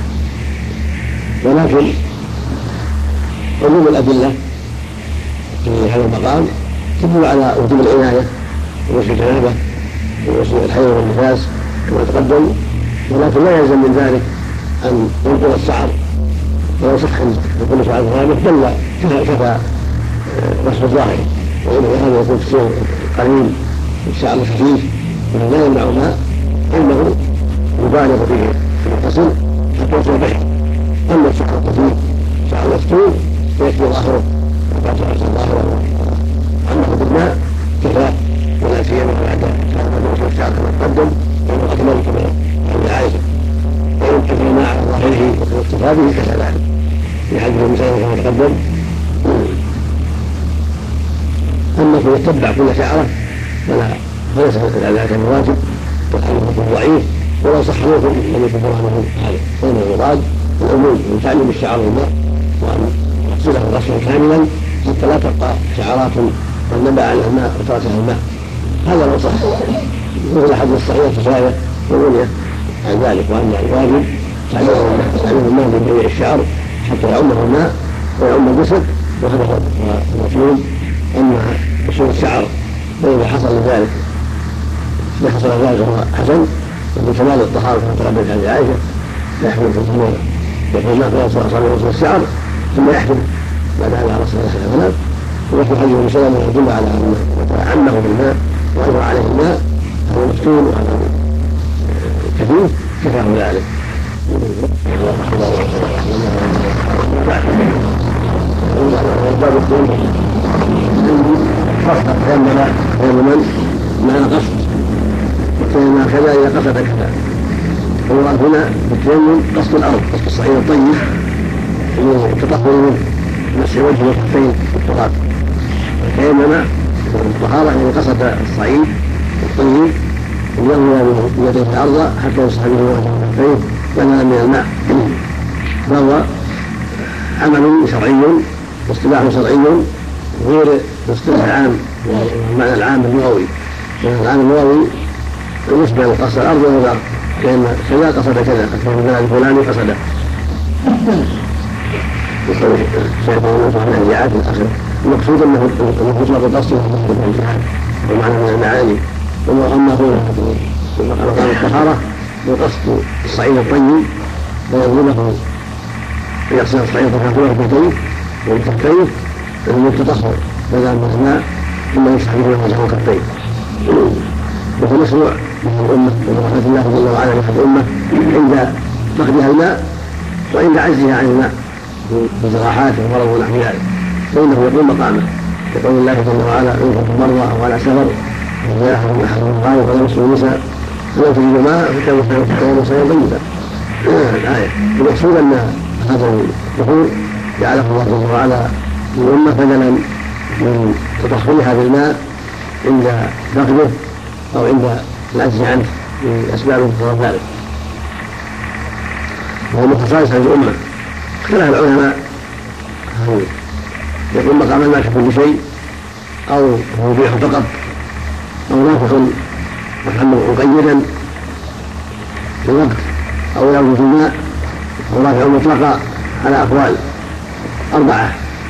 ولكن عموم الأدلة في هذا المقام تدل على وجوب العناية وغسل الجنابة وغسل الحيض والنفاس كما تقدم، ولكن لا يلزم من ذلك أن ينقل الشعر، ولو صح في كل شعر ظاهر دل كفى غسل الظاهر، وهذا يكون في الشيء قليل الشعر الخفيف ولا يمنع الماء أنه يبالغ فيه في الغسل حتى يصل به. أما الشعر الخفيف شعر مفتون فيكفي ظاهره وقد غسل ظاهره عنه بالماء كفى، ولا سيما بعد الشعر كما تقدم وهو أكمل كما قال عائشة، وإن كفى الماء على ظاهره واكتفى به كفى ذلك في حديث المسلم كما تقدم. أما في يتبع كل شعره فليس ذلك الواجب، والحديث يكون ضعيف ولو صح منكم لم يكن برهانه هذا، فإن المراد العموم من تعلم الشعر الماء وأن يغسله غسلا كاملا حتى لا تبقى شعرات قد نبع على الماء وتركها الماء. هذا لو صح، مثل الحديث الصحيح كفاية وغنية عن ذلك، وأن الواجب تعلم الماء من جميع الشعر حتى يعمه الماء ويعم الجسد، وهذا هو المطلوب. أما وصول الشعر فإذا حصل ذلك هو حسن، ومن كمال الطهارة كما تقدم حديث عائشة يحمل في الثمور يقول ما في أصابع وصول الشعر ثم يحمل بعد هذا على الصلاة والسلام. وفي حديث ابن سلمة يدل على أن يتعمه بالماء ويجرى عليه الماء، هذا مفتون وهذا كثير كفاه ذلك. الباب الثاني قصد تيمما مع قصد، وكان كذا إذا قصد كذا. المراد هنا بالتيمم قصد الأرض، قصد الصعيد الطيب التطهر منه، مسح وجهه وكفيه بالتراب. تيمم الطهارة يعني قصد الصعيد الطيب ينوي بيده الأرض حتى يمسح به وجهه وكفيه بدلا من الماء، فهو عمل شرعي واصطلاح شرعي غير الاصطلاح العام والمعنى العام اللغوي. العام اللغوي بالنسبة لقصد الأرض والأرض، لأن كذا قصد كذا، أكثر من ذلك فلان قصده. يقول الشيخ من الجهات الآخر المقصود أنه مطلق القصد من الجهات ومعنى من المعاني. وأما هو في مقام الطهارة بقصد الصعيد الطيب فيضربه يغسل الصعيد الطيب بالطيب والكفين وهو التطهر بدلا من الماء ثم يمسح به وجهه وكفيه. وهو مشروع من الأمة برحمة الله جل وعلا لأحد الأمة عند فقدها الماء وعند عجزها عن الماء بالجراحات والمرض ونحو ذلك، فإنه يقوم مقامه، يقول الله جل وعلا إن كنتم مرضى أو على سفر وجاء أحدكم غائب فلا يمسوا النساء فلو تجدوا ماء فتيمموا صعيدا طيبا. الآية المقصود أن هذا الظهور جعله الله جل وعلا للأمة بدلا من تطهرها بالماء عند فقده أو عند العجز عنه من أسباب تطهر ذلك، وهو مخصص للأمة. اختلف العلماء هل يقوم مقام الماء ككل شيء أو هو مبيح فقط أو نافع محمد مقيدا بالوقت أو لا وجود الماء أو رافع مطلقا على أقوال 4.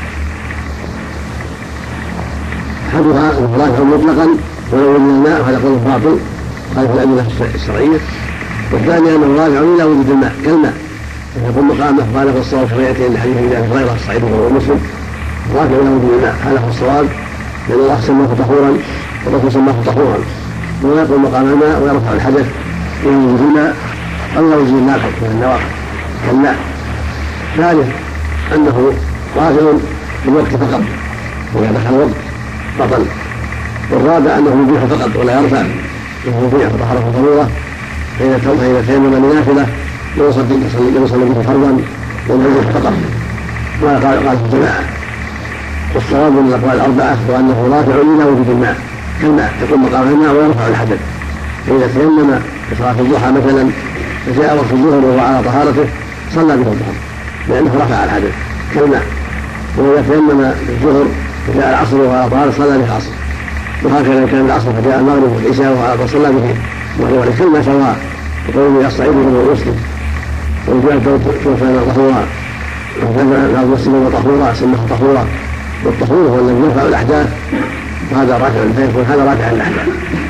أحدها أنه رافع مطلقا ولو وجد الماء وهذا قول باطل خالف الأدلة الشرعية، والثاني أنه رافع إلى وجود الماء كالماء يقوم مقامه خالف الصواب شرعيته لحديث ابي هريره الصحيح وهو مسلم رافع الى وجود الماء. هذا هو الصواب لأن الله سماه طهورا والرسول سماه طهورا، ويقوم مقام الماء ويرفع الحدث إلى وجود الماء أو إلى وجود الماء من النواقض كالماء. ثالث أنه رافع بالوقت فقط وإذا دخل الوقت بطل. والرابع أنه مبيح فقط ولا يرفع، أنه مبيح فطهره ضرورة فإذا تيمم لنافلة لو يصلي به فرضا ومن فقط قال في الجماعة. والصواب من الأقوال الأربعة وأنه رافع إلى وجود الماء كالماء يقوم مقام الماء ويرفع الحدث. فإذا تيمم في صلاة الضحى مثلا فجاء وقت الظهر وهو على طهارته صلى به الظهر لأنه رفع الحدث كالماء. وإذا تيمم الظهر فجاء العصر وهو على طهارته صلى به العصر. وهكذا كان العصر فجاء المغرب والعشاء وهو على طهارته صلى به وهو كلمة سواء. يقول الصعيد وهو مسلم وجاء توفينا طهورا وكان مسلما وطهورا سماه طهورا. والطهور هو الذي يرفع الأحداث وهذا رافع فيكون هذا رافع الأحداث.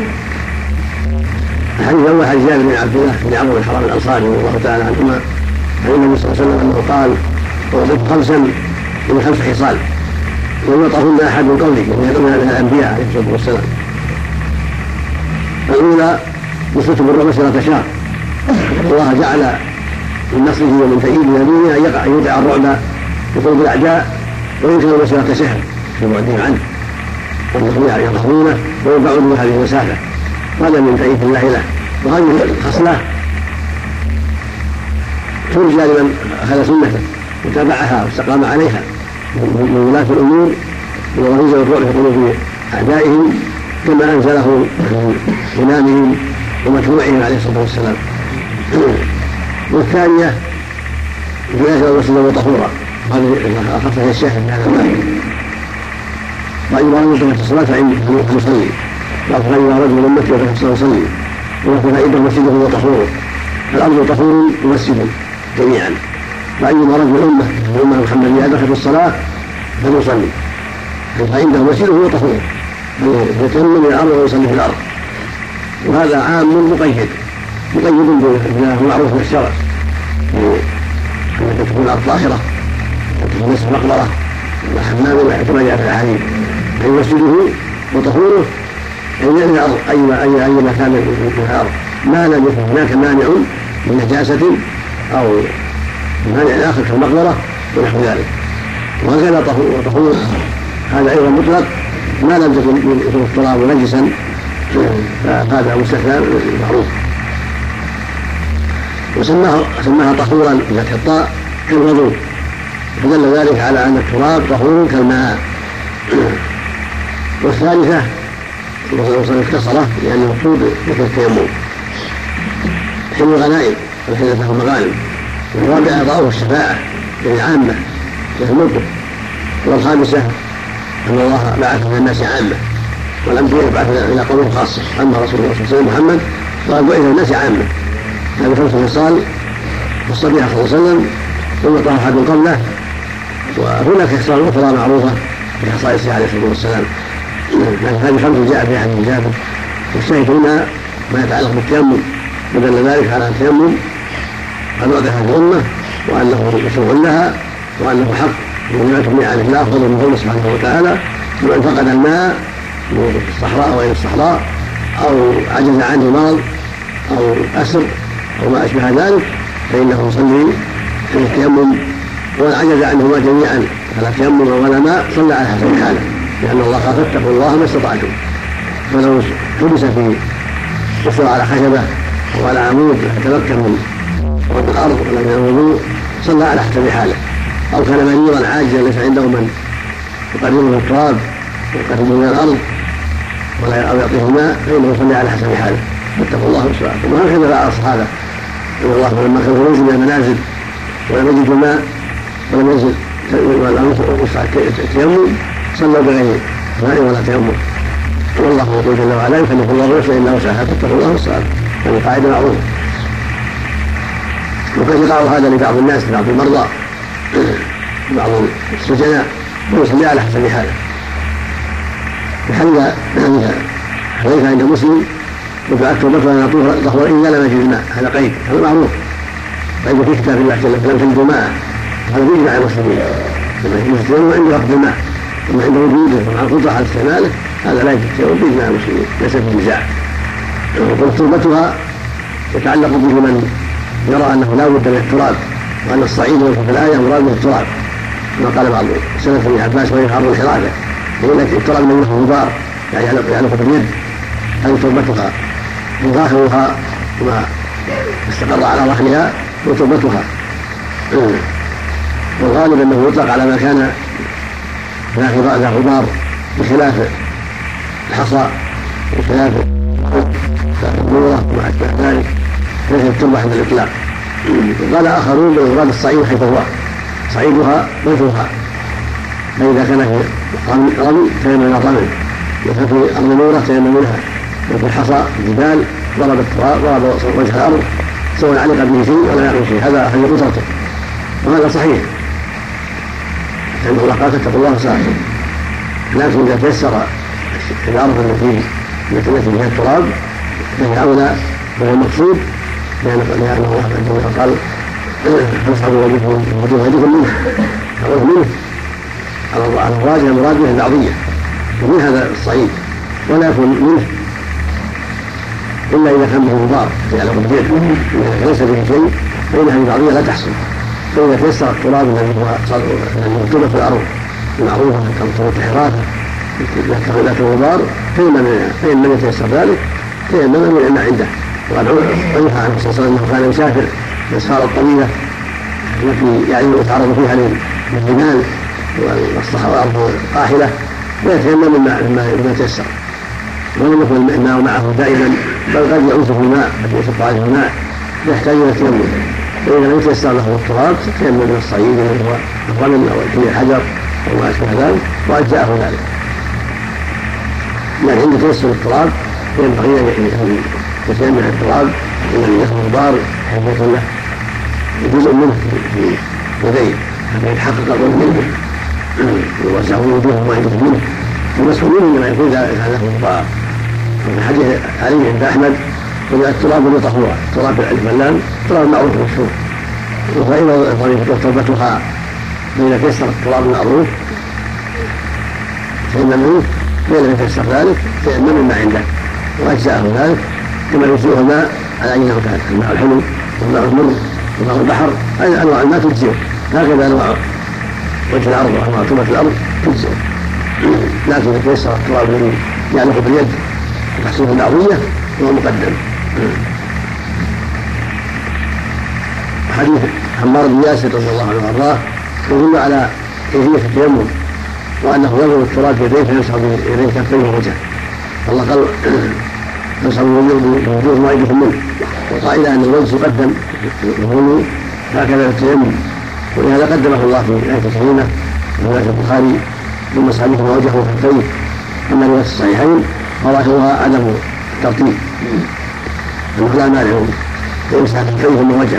الحديث الأول حديث جابر بن عبد الله بن عمرو بن حرام الأنصاري رضي الله تعالى عنهما عن النبي صلى الله عليه وسلم أنه قال وضعت خمسا من 5 خصال لم يطعهن أحد من قوله من الأنبياء عليه الصلاة والسلام. الأولى نصرة بالرعب مسيرة شهر. الله جعل من نصره ومن تأييد نبيه أن يدعى الرعب بقلوب الأعداء ويمكن مسيرة شهر في بعدهم عنه والنصر يظهرونه ويبعدون هذه المسافة. هذا من تأييد الله له. وهذه الخصلة ترجى لمن أخذ سنته وتابعها واستقام عليها من ولاة الأمور وغريزة الرعب في قلوب أعدائهم كما أنزله إمامهم ومشروعهم عليه الصلاة والسلام. والثانية جنازة الوسيلة وطهورا. هذه أخذها الشاهد من هذا المعنى. وإذا أردت الصلاة فيصلي فإذا رجل أمتي وفي يصلي فإذا مسجده وطهوره. الأرض طهور ومسجد جميعا. فأيما رجل أمة محمدية دخل في الصلاة فليصلي فعنده مسجده وطهوره فيتيمم من الأرض ويصلي في الأرض. وهذا عام مقيد بما هو معروف في الشرع أن تكون الأرض طاهرة وتكون نصف مقبرة وحمام كما جاء في الأحاديث. أي مسجده وطهوره يعني الأرض أي مكان من الأرض ما لم يكن هناك مانع من نجاسة أو مانع آخر كالمقبرة ونحو ذلك. وهكذا طهور هذا أيضا مطلق ما لم يكن التراب نجسا فهذا مستثنى معروف. وسماها طهورا بفتح الطاء كالوضوء فدل ذلك على أن التراب طهور كالماء. والثالثة وصلت كسرة لأن المقصود ذكر التيمم حل الغنائم والحدث المغانم. والرابعة إعطاؤه الشفاعة يعني عامة مثل الملك. والخامسة أن الله بعث من الناس عامة والأنبياء بعث إلى قوم خاصة. أما رسول الله صلى الله عليه وسلم محمد قال بعث الناس عامة. هذه 5 خصال خص بها صلى الله عليه وسلم ثم طه أحد قبله. وهناك خصال أخرى معروفة في خصائصه عليه الصلاة والسلام لكن هذه 5 جاء في حديث جابر. والشاهد هنا ما يتعلق بالتيمم ودل ذلك على التيمم قد وضع هذه الأمة وأنه مشروع لها وأنه حق ونعمة من الله أفضل من الله سبحانه وتعالى. ومن فقد الماء في الصحراء أو غير الصحراء أو عجز عنه مرض أو أسر أو ما أشبه ذلك فإنه يصلي في التيمم. ومن عجز عنهما جميعا فلا تيمم ولا ماء صلى على حسب حاله لأن الله قال فاتقوا الله ما استطعتم. فلو حبس في وصل على خشبة أو على عمود يتمكن من الأرض ولا من الوضوء صلى على حسب حاله. أو كان مريضا عاجزا ليس عنده من يقربه التراب ويقربه من الأرض ولا يعطيه ماء فإنه يصلي على حسب حاله. فاتقوا الله ما استطعتم. وهكذا فعل الصحابة رضي الله عنهم لما كانوا ينزل من المنازل ولم يجدوا ماء ولم ينزل التيمم صلوا بغير ماء ولا تيمم. والله يقول جل وعلا يكلف الله نفسا الا وسعها فاتقوا الله ما استطعتم. هذه قاعده معروفه. وقد يقع هذا لبعض الناس لبعض المرضى بعض السجناء ويصلي على حسب حاله. حديث عند مسلم وفعلت توبته ان طهور الا لم يجد الماء. هذا قيد هذا معروف قيد في كتاب الله جل وعلا لم تجدوا ماء. هذا في اجماع المسلمين المسلمون عنده وقت الماء وما عنده وجوده ومع القدره على استعماله هذا لا يجوز باجماع المسلمين ليس في نزاع. وتربتها يتعلق به من يرى انه لا بد من التراب وان الصعيد في الايه مراد به التراب كما قال بعض السلف ابن عباس وهي حر الحرابه يقول لك التراب من له غبار يعني يعلق باليد هذه تربتها وظاهرها وما استقر على ظهرها وتربتها. والغالب أنه يطلق على ما كان ذا غبار بخلاف الحصى بخلاف النورة وما أشبه ذلك ليس التربة عند الإطلاق. قال آخرون بالغراب الصعيد حيث هو صعيدها بيتها، فإذا كان في رمي تيمم من الرمل، وكان في أرض نورة تيمم منها، وفي الحصى الجبال ضرب التراب ضرب وجه الأرض سواء علق به شيء ولا يعلم شيء، هذا هي قدرته وهذا صحيح. لأن الله قال فاتقوا الله وساعدوا، لكن إذا تيسر الأرض التي فيها التراب فهي أولى وهو المقصود، لأن الله عندما قال فاصعدوا وجوهكم منه أو منه على الراجح المراد به البعضية ومن هذا الصعيد، ولا يكون منه إلا إذا كان به غبار على قدرته، إذا ليس به شيء فإن هذه البعضية لا تحصل. فإذا تيسر التراب الذي هو مكتوب في الأرض المعروفة كالتراب الحرافة ذات الغبار فإن لم يتيسر ذلك فإن من العلم عنده. وقد عرف عنه صلى الله عليه وسلم أنه كان يسافر الأسفار الطويلة التي يعني يتعرض فيها للجبال والصحراء والأرض القاحلة ويتيمم مما تيسر، ولم يكن الماء معه دائما، بل قد يعوزه الماء، قد يشق عليه الماء يحتاج إلى التيمم. فإذا لم يتيسر له التراب تيمم من الصعيد الذي هو الرمل أو الحجر أو ما أشبه ذلك وأجزاءه ذلك. لكن عند تيسر التراب ينبغي أن يتيمم التراب الذي يخرج غبار حتى يكون له جزء منه في يديه حتى يتحقق الظن منه ويوسعه وجوهه ما يجوز منه، المسؤول منه لما يكون له غبار. وفي حديث علي عند أحمد قل التراب من طهورا، تراب الفلان تراب معروف مشهور، وفإذا طريقة تربتها فإذا تيسر التراب المعروف فإن منه، فإن لم يتيسر ذلك فإن مما عنده وأجزاءه ذلك، كما يجزئه الماء على أي نوع كان، الماء الحلو والماء المر وماء البحر، أي أنواع الماء تجزئه، هكذا أنواع وجه الأرض وأنواع تربة الأرض تجزئه. لكن إذا تيسر التراب الذي يعلق باليد وتحصيل البعضية هو مقدم. حديث عمار بن ياسر رضي الله عنه وارضاه يدل على كيفية التيمم، وأنه يضرب التراب بيديه فيمسح بيديه كفيه ووجهه. الله قال يمسح بوجوه ما يجوز منه، وقائل أن الوجه يقدم الغلو هكذا التيمم، ولهذا قدمه الله في آية الكريمة ورواية البخاري يمسح به وجهه وكفيه. أما رواية الصحيحين فظاهرها عدم الترتيب، أنه لا مانع يمسح كفيه ثم وجهه،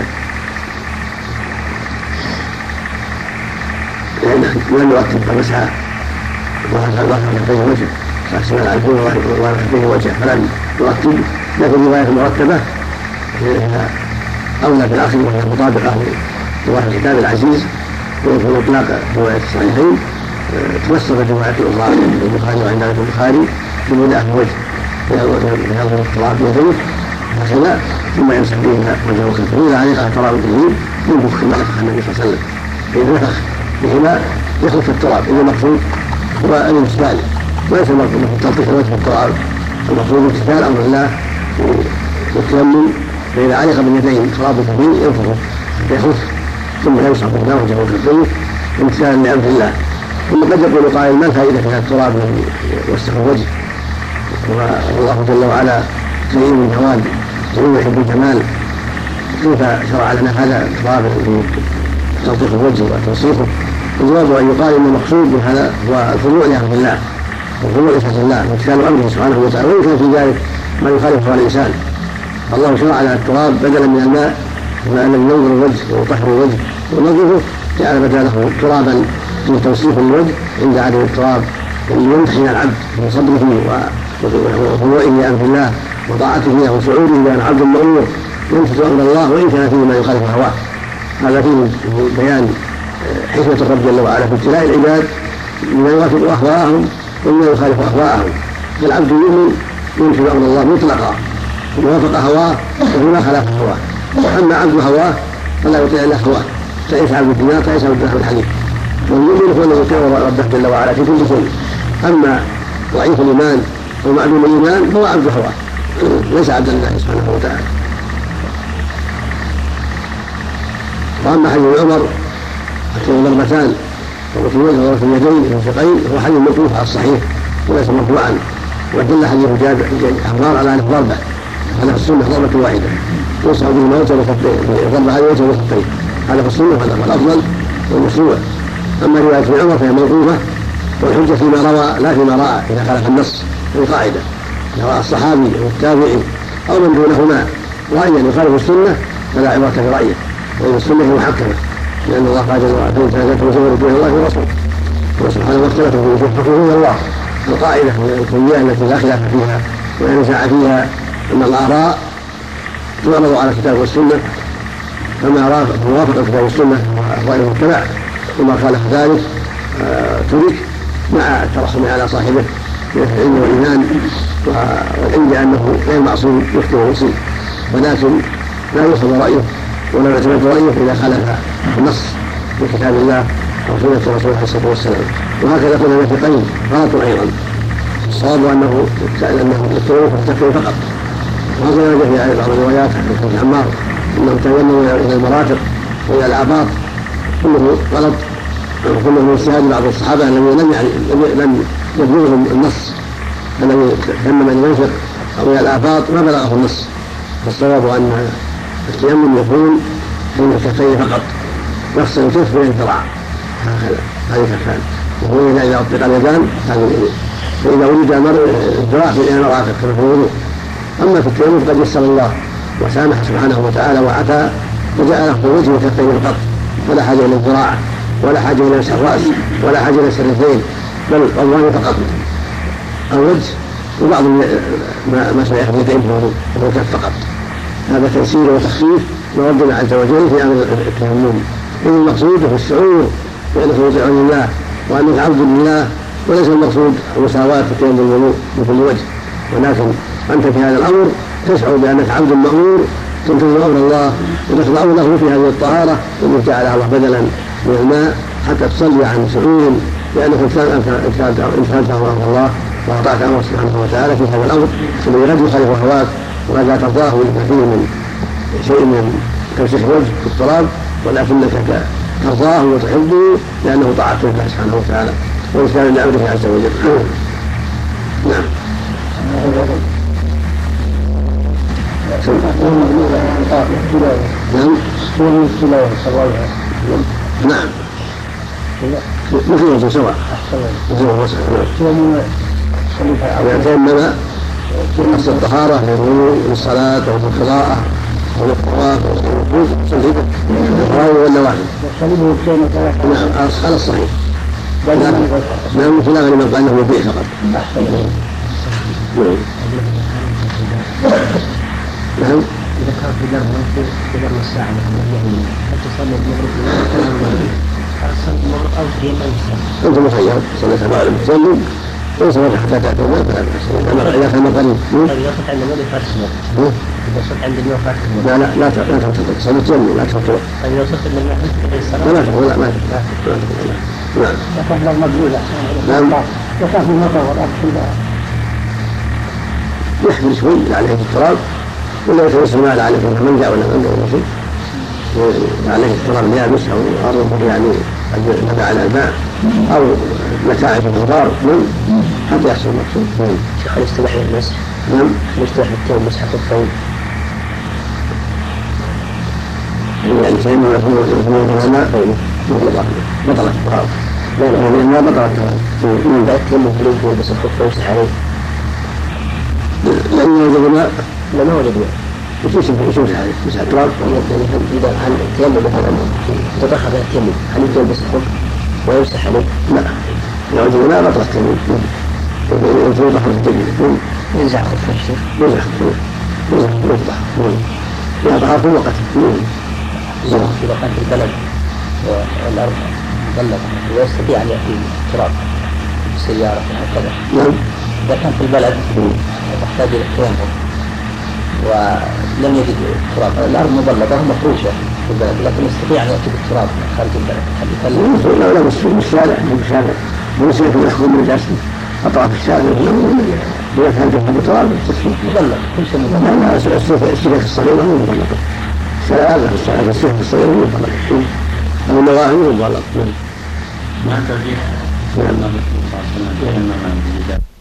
لم يرتب فمسح ظهر كفيه وجهه فأحسن العلفون وظهر كفيه وجهه فلم يرتب. لكن رواية مرتبة أولى بالآخر وهي مطابقة لرواية الكتاب العزيز، ويكون إطلاق رواية الصحيحين توسط الرواية الأخرى البخاري وعند البخاري بمداء الوجه بهذا التراب يديه هكذا ثم يمسح به وجهه وكفيه. إذا علق تراب الجديد ينفخ كما نفخ النبي صلى الله عليه وسلم، فإذا نفخ بهما يخلف التراب. إذا المقصود هو الامتثال وليس المقصود تلطيخ الوجه بالتراب، المقصود امتثال أمر الله والتيمم. فإذا علق باليدين تراب كثير ينفخه حتى يخف ثم يمسح به وجهه وكفيه امتثالا لأمر الله. ثم قد يقول قائل ما الفائدة في هذا التراب الذي يوسخ الوجه، والله جل وعلا كريم جواد وهو يحب الجمال، كيف شرع لنا هذا التراب الذي تلطيخ الوجه وتوسيخه؟ الجواب أن يقال إن المقصود من هذا هو الخضوع لأمر الله والخضوع لصفة الله وامتثال أمره سبحانه وتعالى، وإن كان في ذلك ما يخالفه الإنسان. الله شرع لنا التراب بدلا من الماء الذي ينظر الوجه ويطهر الوجه ونظفه، جعل بداله ترابا من توسيخ الوجه عند عدم التراب ليمتحن العبد من صبره وخضوعه لأمر الله وطاعته له وشعوره بأن عبد مأمور يمتثل أمر الله وإن كان فيه ما يخالف هواه. هذا فيه بيان حكمة الرب جل وعلا في ابتلاء العباد بما يوافق أهواءهم وما يخالف أهواءهم. فالعبد يؤمن يمتثل أمر الله مطلقا ووافق هواه وما خالف هواه، أما عبد هواه فلا يطيع إلا هواه، تعيش عبد الدنيا تعيش عبد الحديث. والمؤمن هو الذي يطيع ربه جل وعلا في كل شيء. أما ضعيف الإيمان ومعلوم الإيمان فهو عبد هواه ليس عبد الله سبحانه وتعالى. وأما حديث عمر أكثر ضربتان ضربة الوجه وضربة اليدين المرفقين هو حديث موقوف على الصحيح وليس مرفوعا، ودل حديث جابر حمار على أن الضربة هذا في السنة ضربة واحدة يصعد به الموت ضربة على الوجه والخفين، هذا في السنة وهذا هو الأفضل والمشروع. أما رواية ابن عمر فهي موقوفة، والحجة فيما روى لا فيما رأى إذا خالف النص. القاعدة إذا رأى الصحابي أو التابعي أو من دونهما رأيا يخالف السنة فلا عبرة برأيه، وإن السنة محكمة، لأن الله قال جل وعلا فإن تنازعتم فسووا دون الله ورسوله وسبحانه واختلفوا في حكمه الله. القاعدة الكلية التي لا خلاف فيها ولا نزاع فيها أن الآراء تعرض على الكتاب والسنة، فما وافق الكتاب والسنة الرأي المتبع، وما خالف ذلك ترك مع الترحم على صاحبه من العلم والإيمان والعلم بأنه غير معصوم يخطئ ويصيب، ولكن لا يؤخذ رأيه ولا يعتمد رأيه إذا خالف النص من كتاب الله أو سنة رسوله عليه الصلاة والسلام. وهكذا كنا نتقين غلط أيضا. الصواب أنه يكتبون فالتكفير فقط، وهكذا جاء في بعض الروايات عن عمار أنه تيمم إلى المرافق وإلى الآباط، كله غلط وكله من اجتهاد بعض الصحابة الذين لم يبلغهم النص، الذي تيمم إلى المنفق أو إلى الآباط ما بلغه النص. فالصواب أن التيمم يكون بين الكفين فقط، يغسل الكف بين الذراع هكذا، هذه كفان، وهو إذا أطلق اليدان هذا اليمين، فإذا وجد الذراع في المرافق كما في الوضوء. أما في التيمم فقد يسر الله وسامح سبحانه وتعالى وعفا وجعله في الوجه وكفين فقط، ولا حاجة إلى الذراع ولا حاجة إلى مسح الرأس ولا حاجة إلى السرتين، بل الظاهر فقط الوجه وبعض ما سيأخذ يدين في الوضوء وهو الكف فقط. هذا تيسير وتخفيف من ربنا عز وجل في أمر التيمم. إن المقصود هو الشعور بأنك مطيع لله وأنك عبد لله، وليس المقصود المساواة في التيمم بالوضوء بكل وجه، ولكن أنت في هذا الأمر تشعر بأنك عبد مأمور تنتظر أمر الله وتخضع له في هذه الطهارة، وأنه جعلها الله بدلا من الماء حتى تصلي عن شعور بأنك امتثلت أمر الله وأطعت أمره سبحانه وتعالى في هذا الأمر الذي قد يخالف هواك وقد لا ترضاه لما فيه من شيء من تمسح الوجه في التراب، ولكنك ترضاه وتحبه لأنه طاعة الله سبحانه وتعالى وإسلام لأمره عز وجل. نعم. نعم مثل وجه سواء يتيمم قصد الطهارة للوضوء للصلاة أو للقراءة أو للطواف أو للوضوء صليبه الراوي ولا واحد. نعم على الصحيح. نعم خلاف لمن قال انه يبيع فقط. نعم إذا كان في درب الساعة هل تصلي المغرب أو تيمم؟ أنت مخير صليت بعد المسلم وصلت حتى تعتمد فلا بأس. أما إذا كان قريب. إذا صلت عند النبي فارس المغرب. إذا صلت عند النبي فارس المغرب. لا تفوت صلي تجمع لا تفوت. طيب لو صلت عند النبي في الصلاة. لا تفوت لا ما تفوت. نعم. لكن لو مقبولة. نعم. لو كان في المطر والأرض يحمل شوي عليه التراب ولا يتوسل ما عليه من جاء ولا من شيء عليه التراب يابس او ارض يعني نبع على الماء او متاعب الغبار حتى يحصل المقصود. شيخ الاستباح للمسح. نعم. الاستباح بالتيمم مسح الخفين. يعني شيء ما يكون الماء بطلت الطهارة. لا بطلت الطهارة. لا التيمم بالوجه بس الخفين يمسح عليه. لأن وجد ماء لا ما وجد ماء. يشوف هذا مسح التراب. إذا عن التيمم مثلا تدخل في التيمم هل يمكن بس الخف ويمسح عليه؟ لا إذا وجد ماء بطل التيمم. يطهر التيمم ينزع خفه الشيخ. ينزع يطهر لا طهر في وقت. إذا كان في البلد والأرض ظلت ويستطيع أن يأتي التراب بالسيارة وهكذا. نعم. إذا كان في البلد تحتاج إلى التيمم ولم يجد التراب، الأرض مظلة ومفروشة في البلد لكن يستطيع أن يأتي بالتراب خارج البلد. لا من الشارع من سيكون يأخذ من جاسم أطراف الشارع إذا كان في التراب مظلة كل شيء مظلة. لا السفة الصغيرة مو مظلة هذا في الصحة الصغير مطلق أو النواهي مطلق. ما ترجيح أن الرسول صلى الله عليه وسلم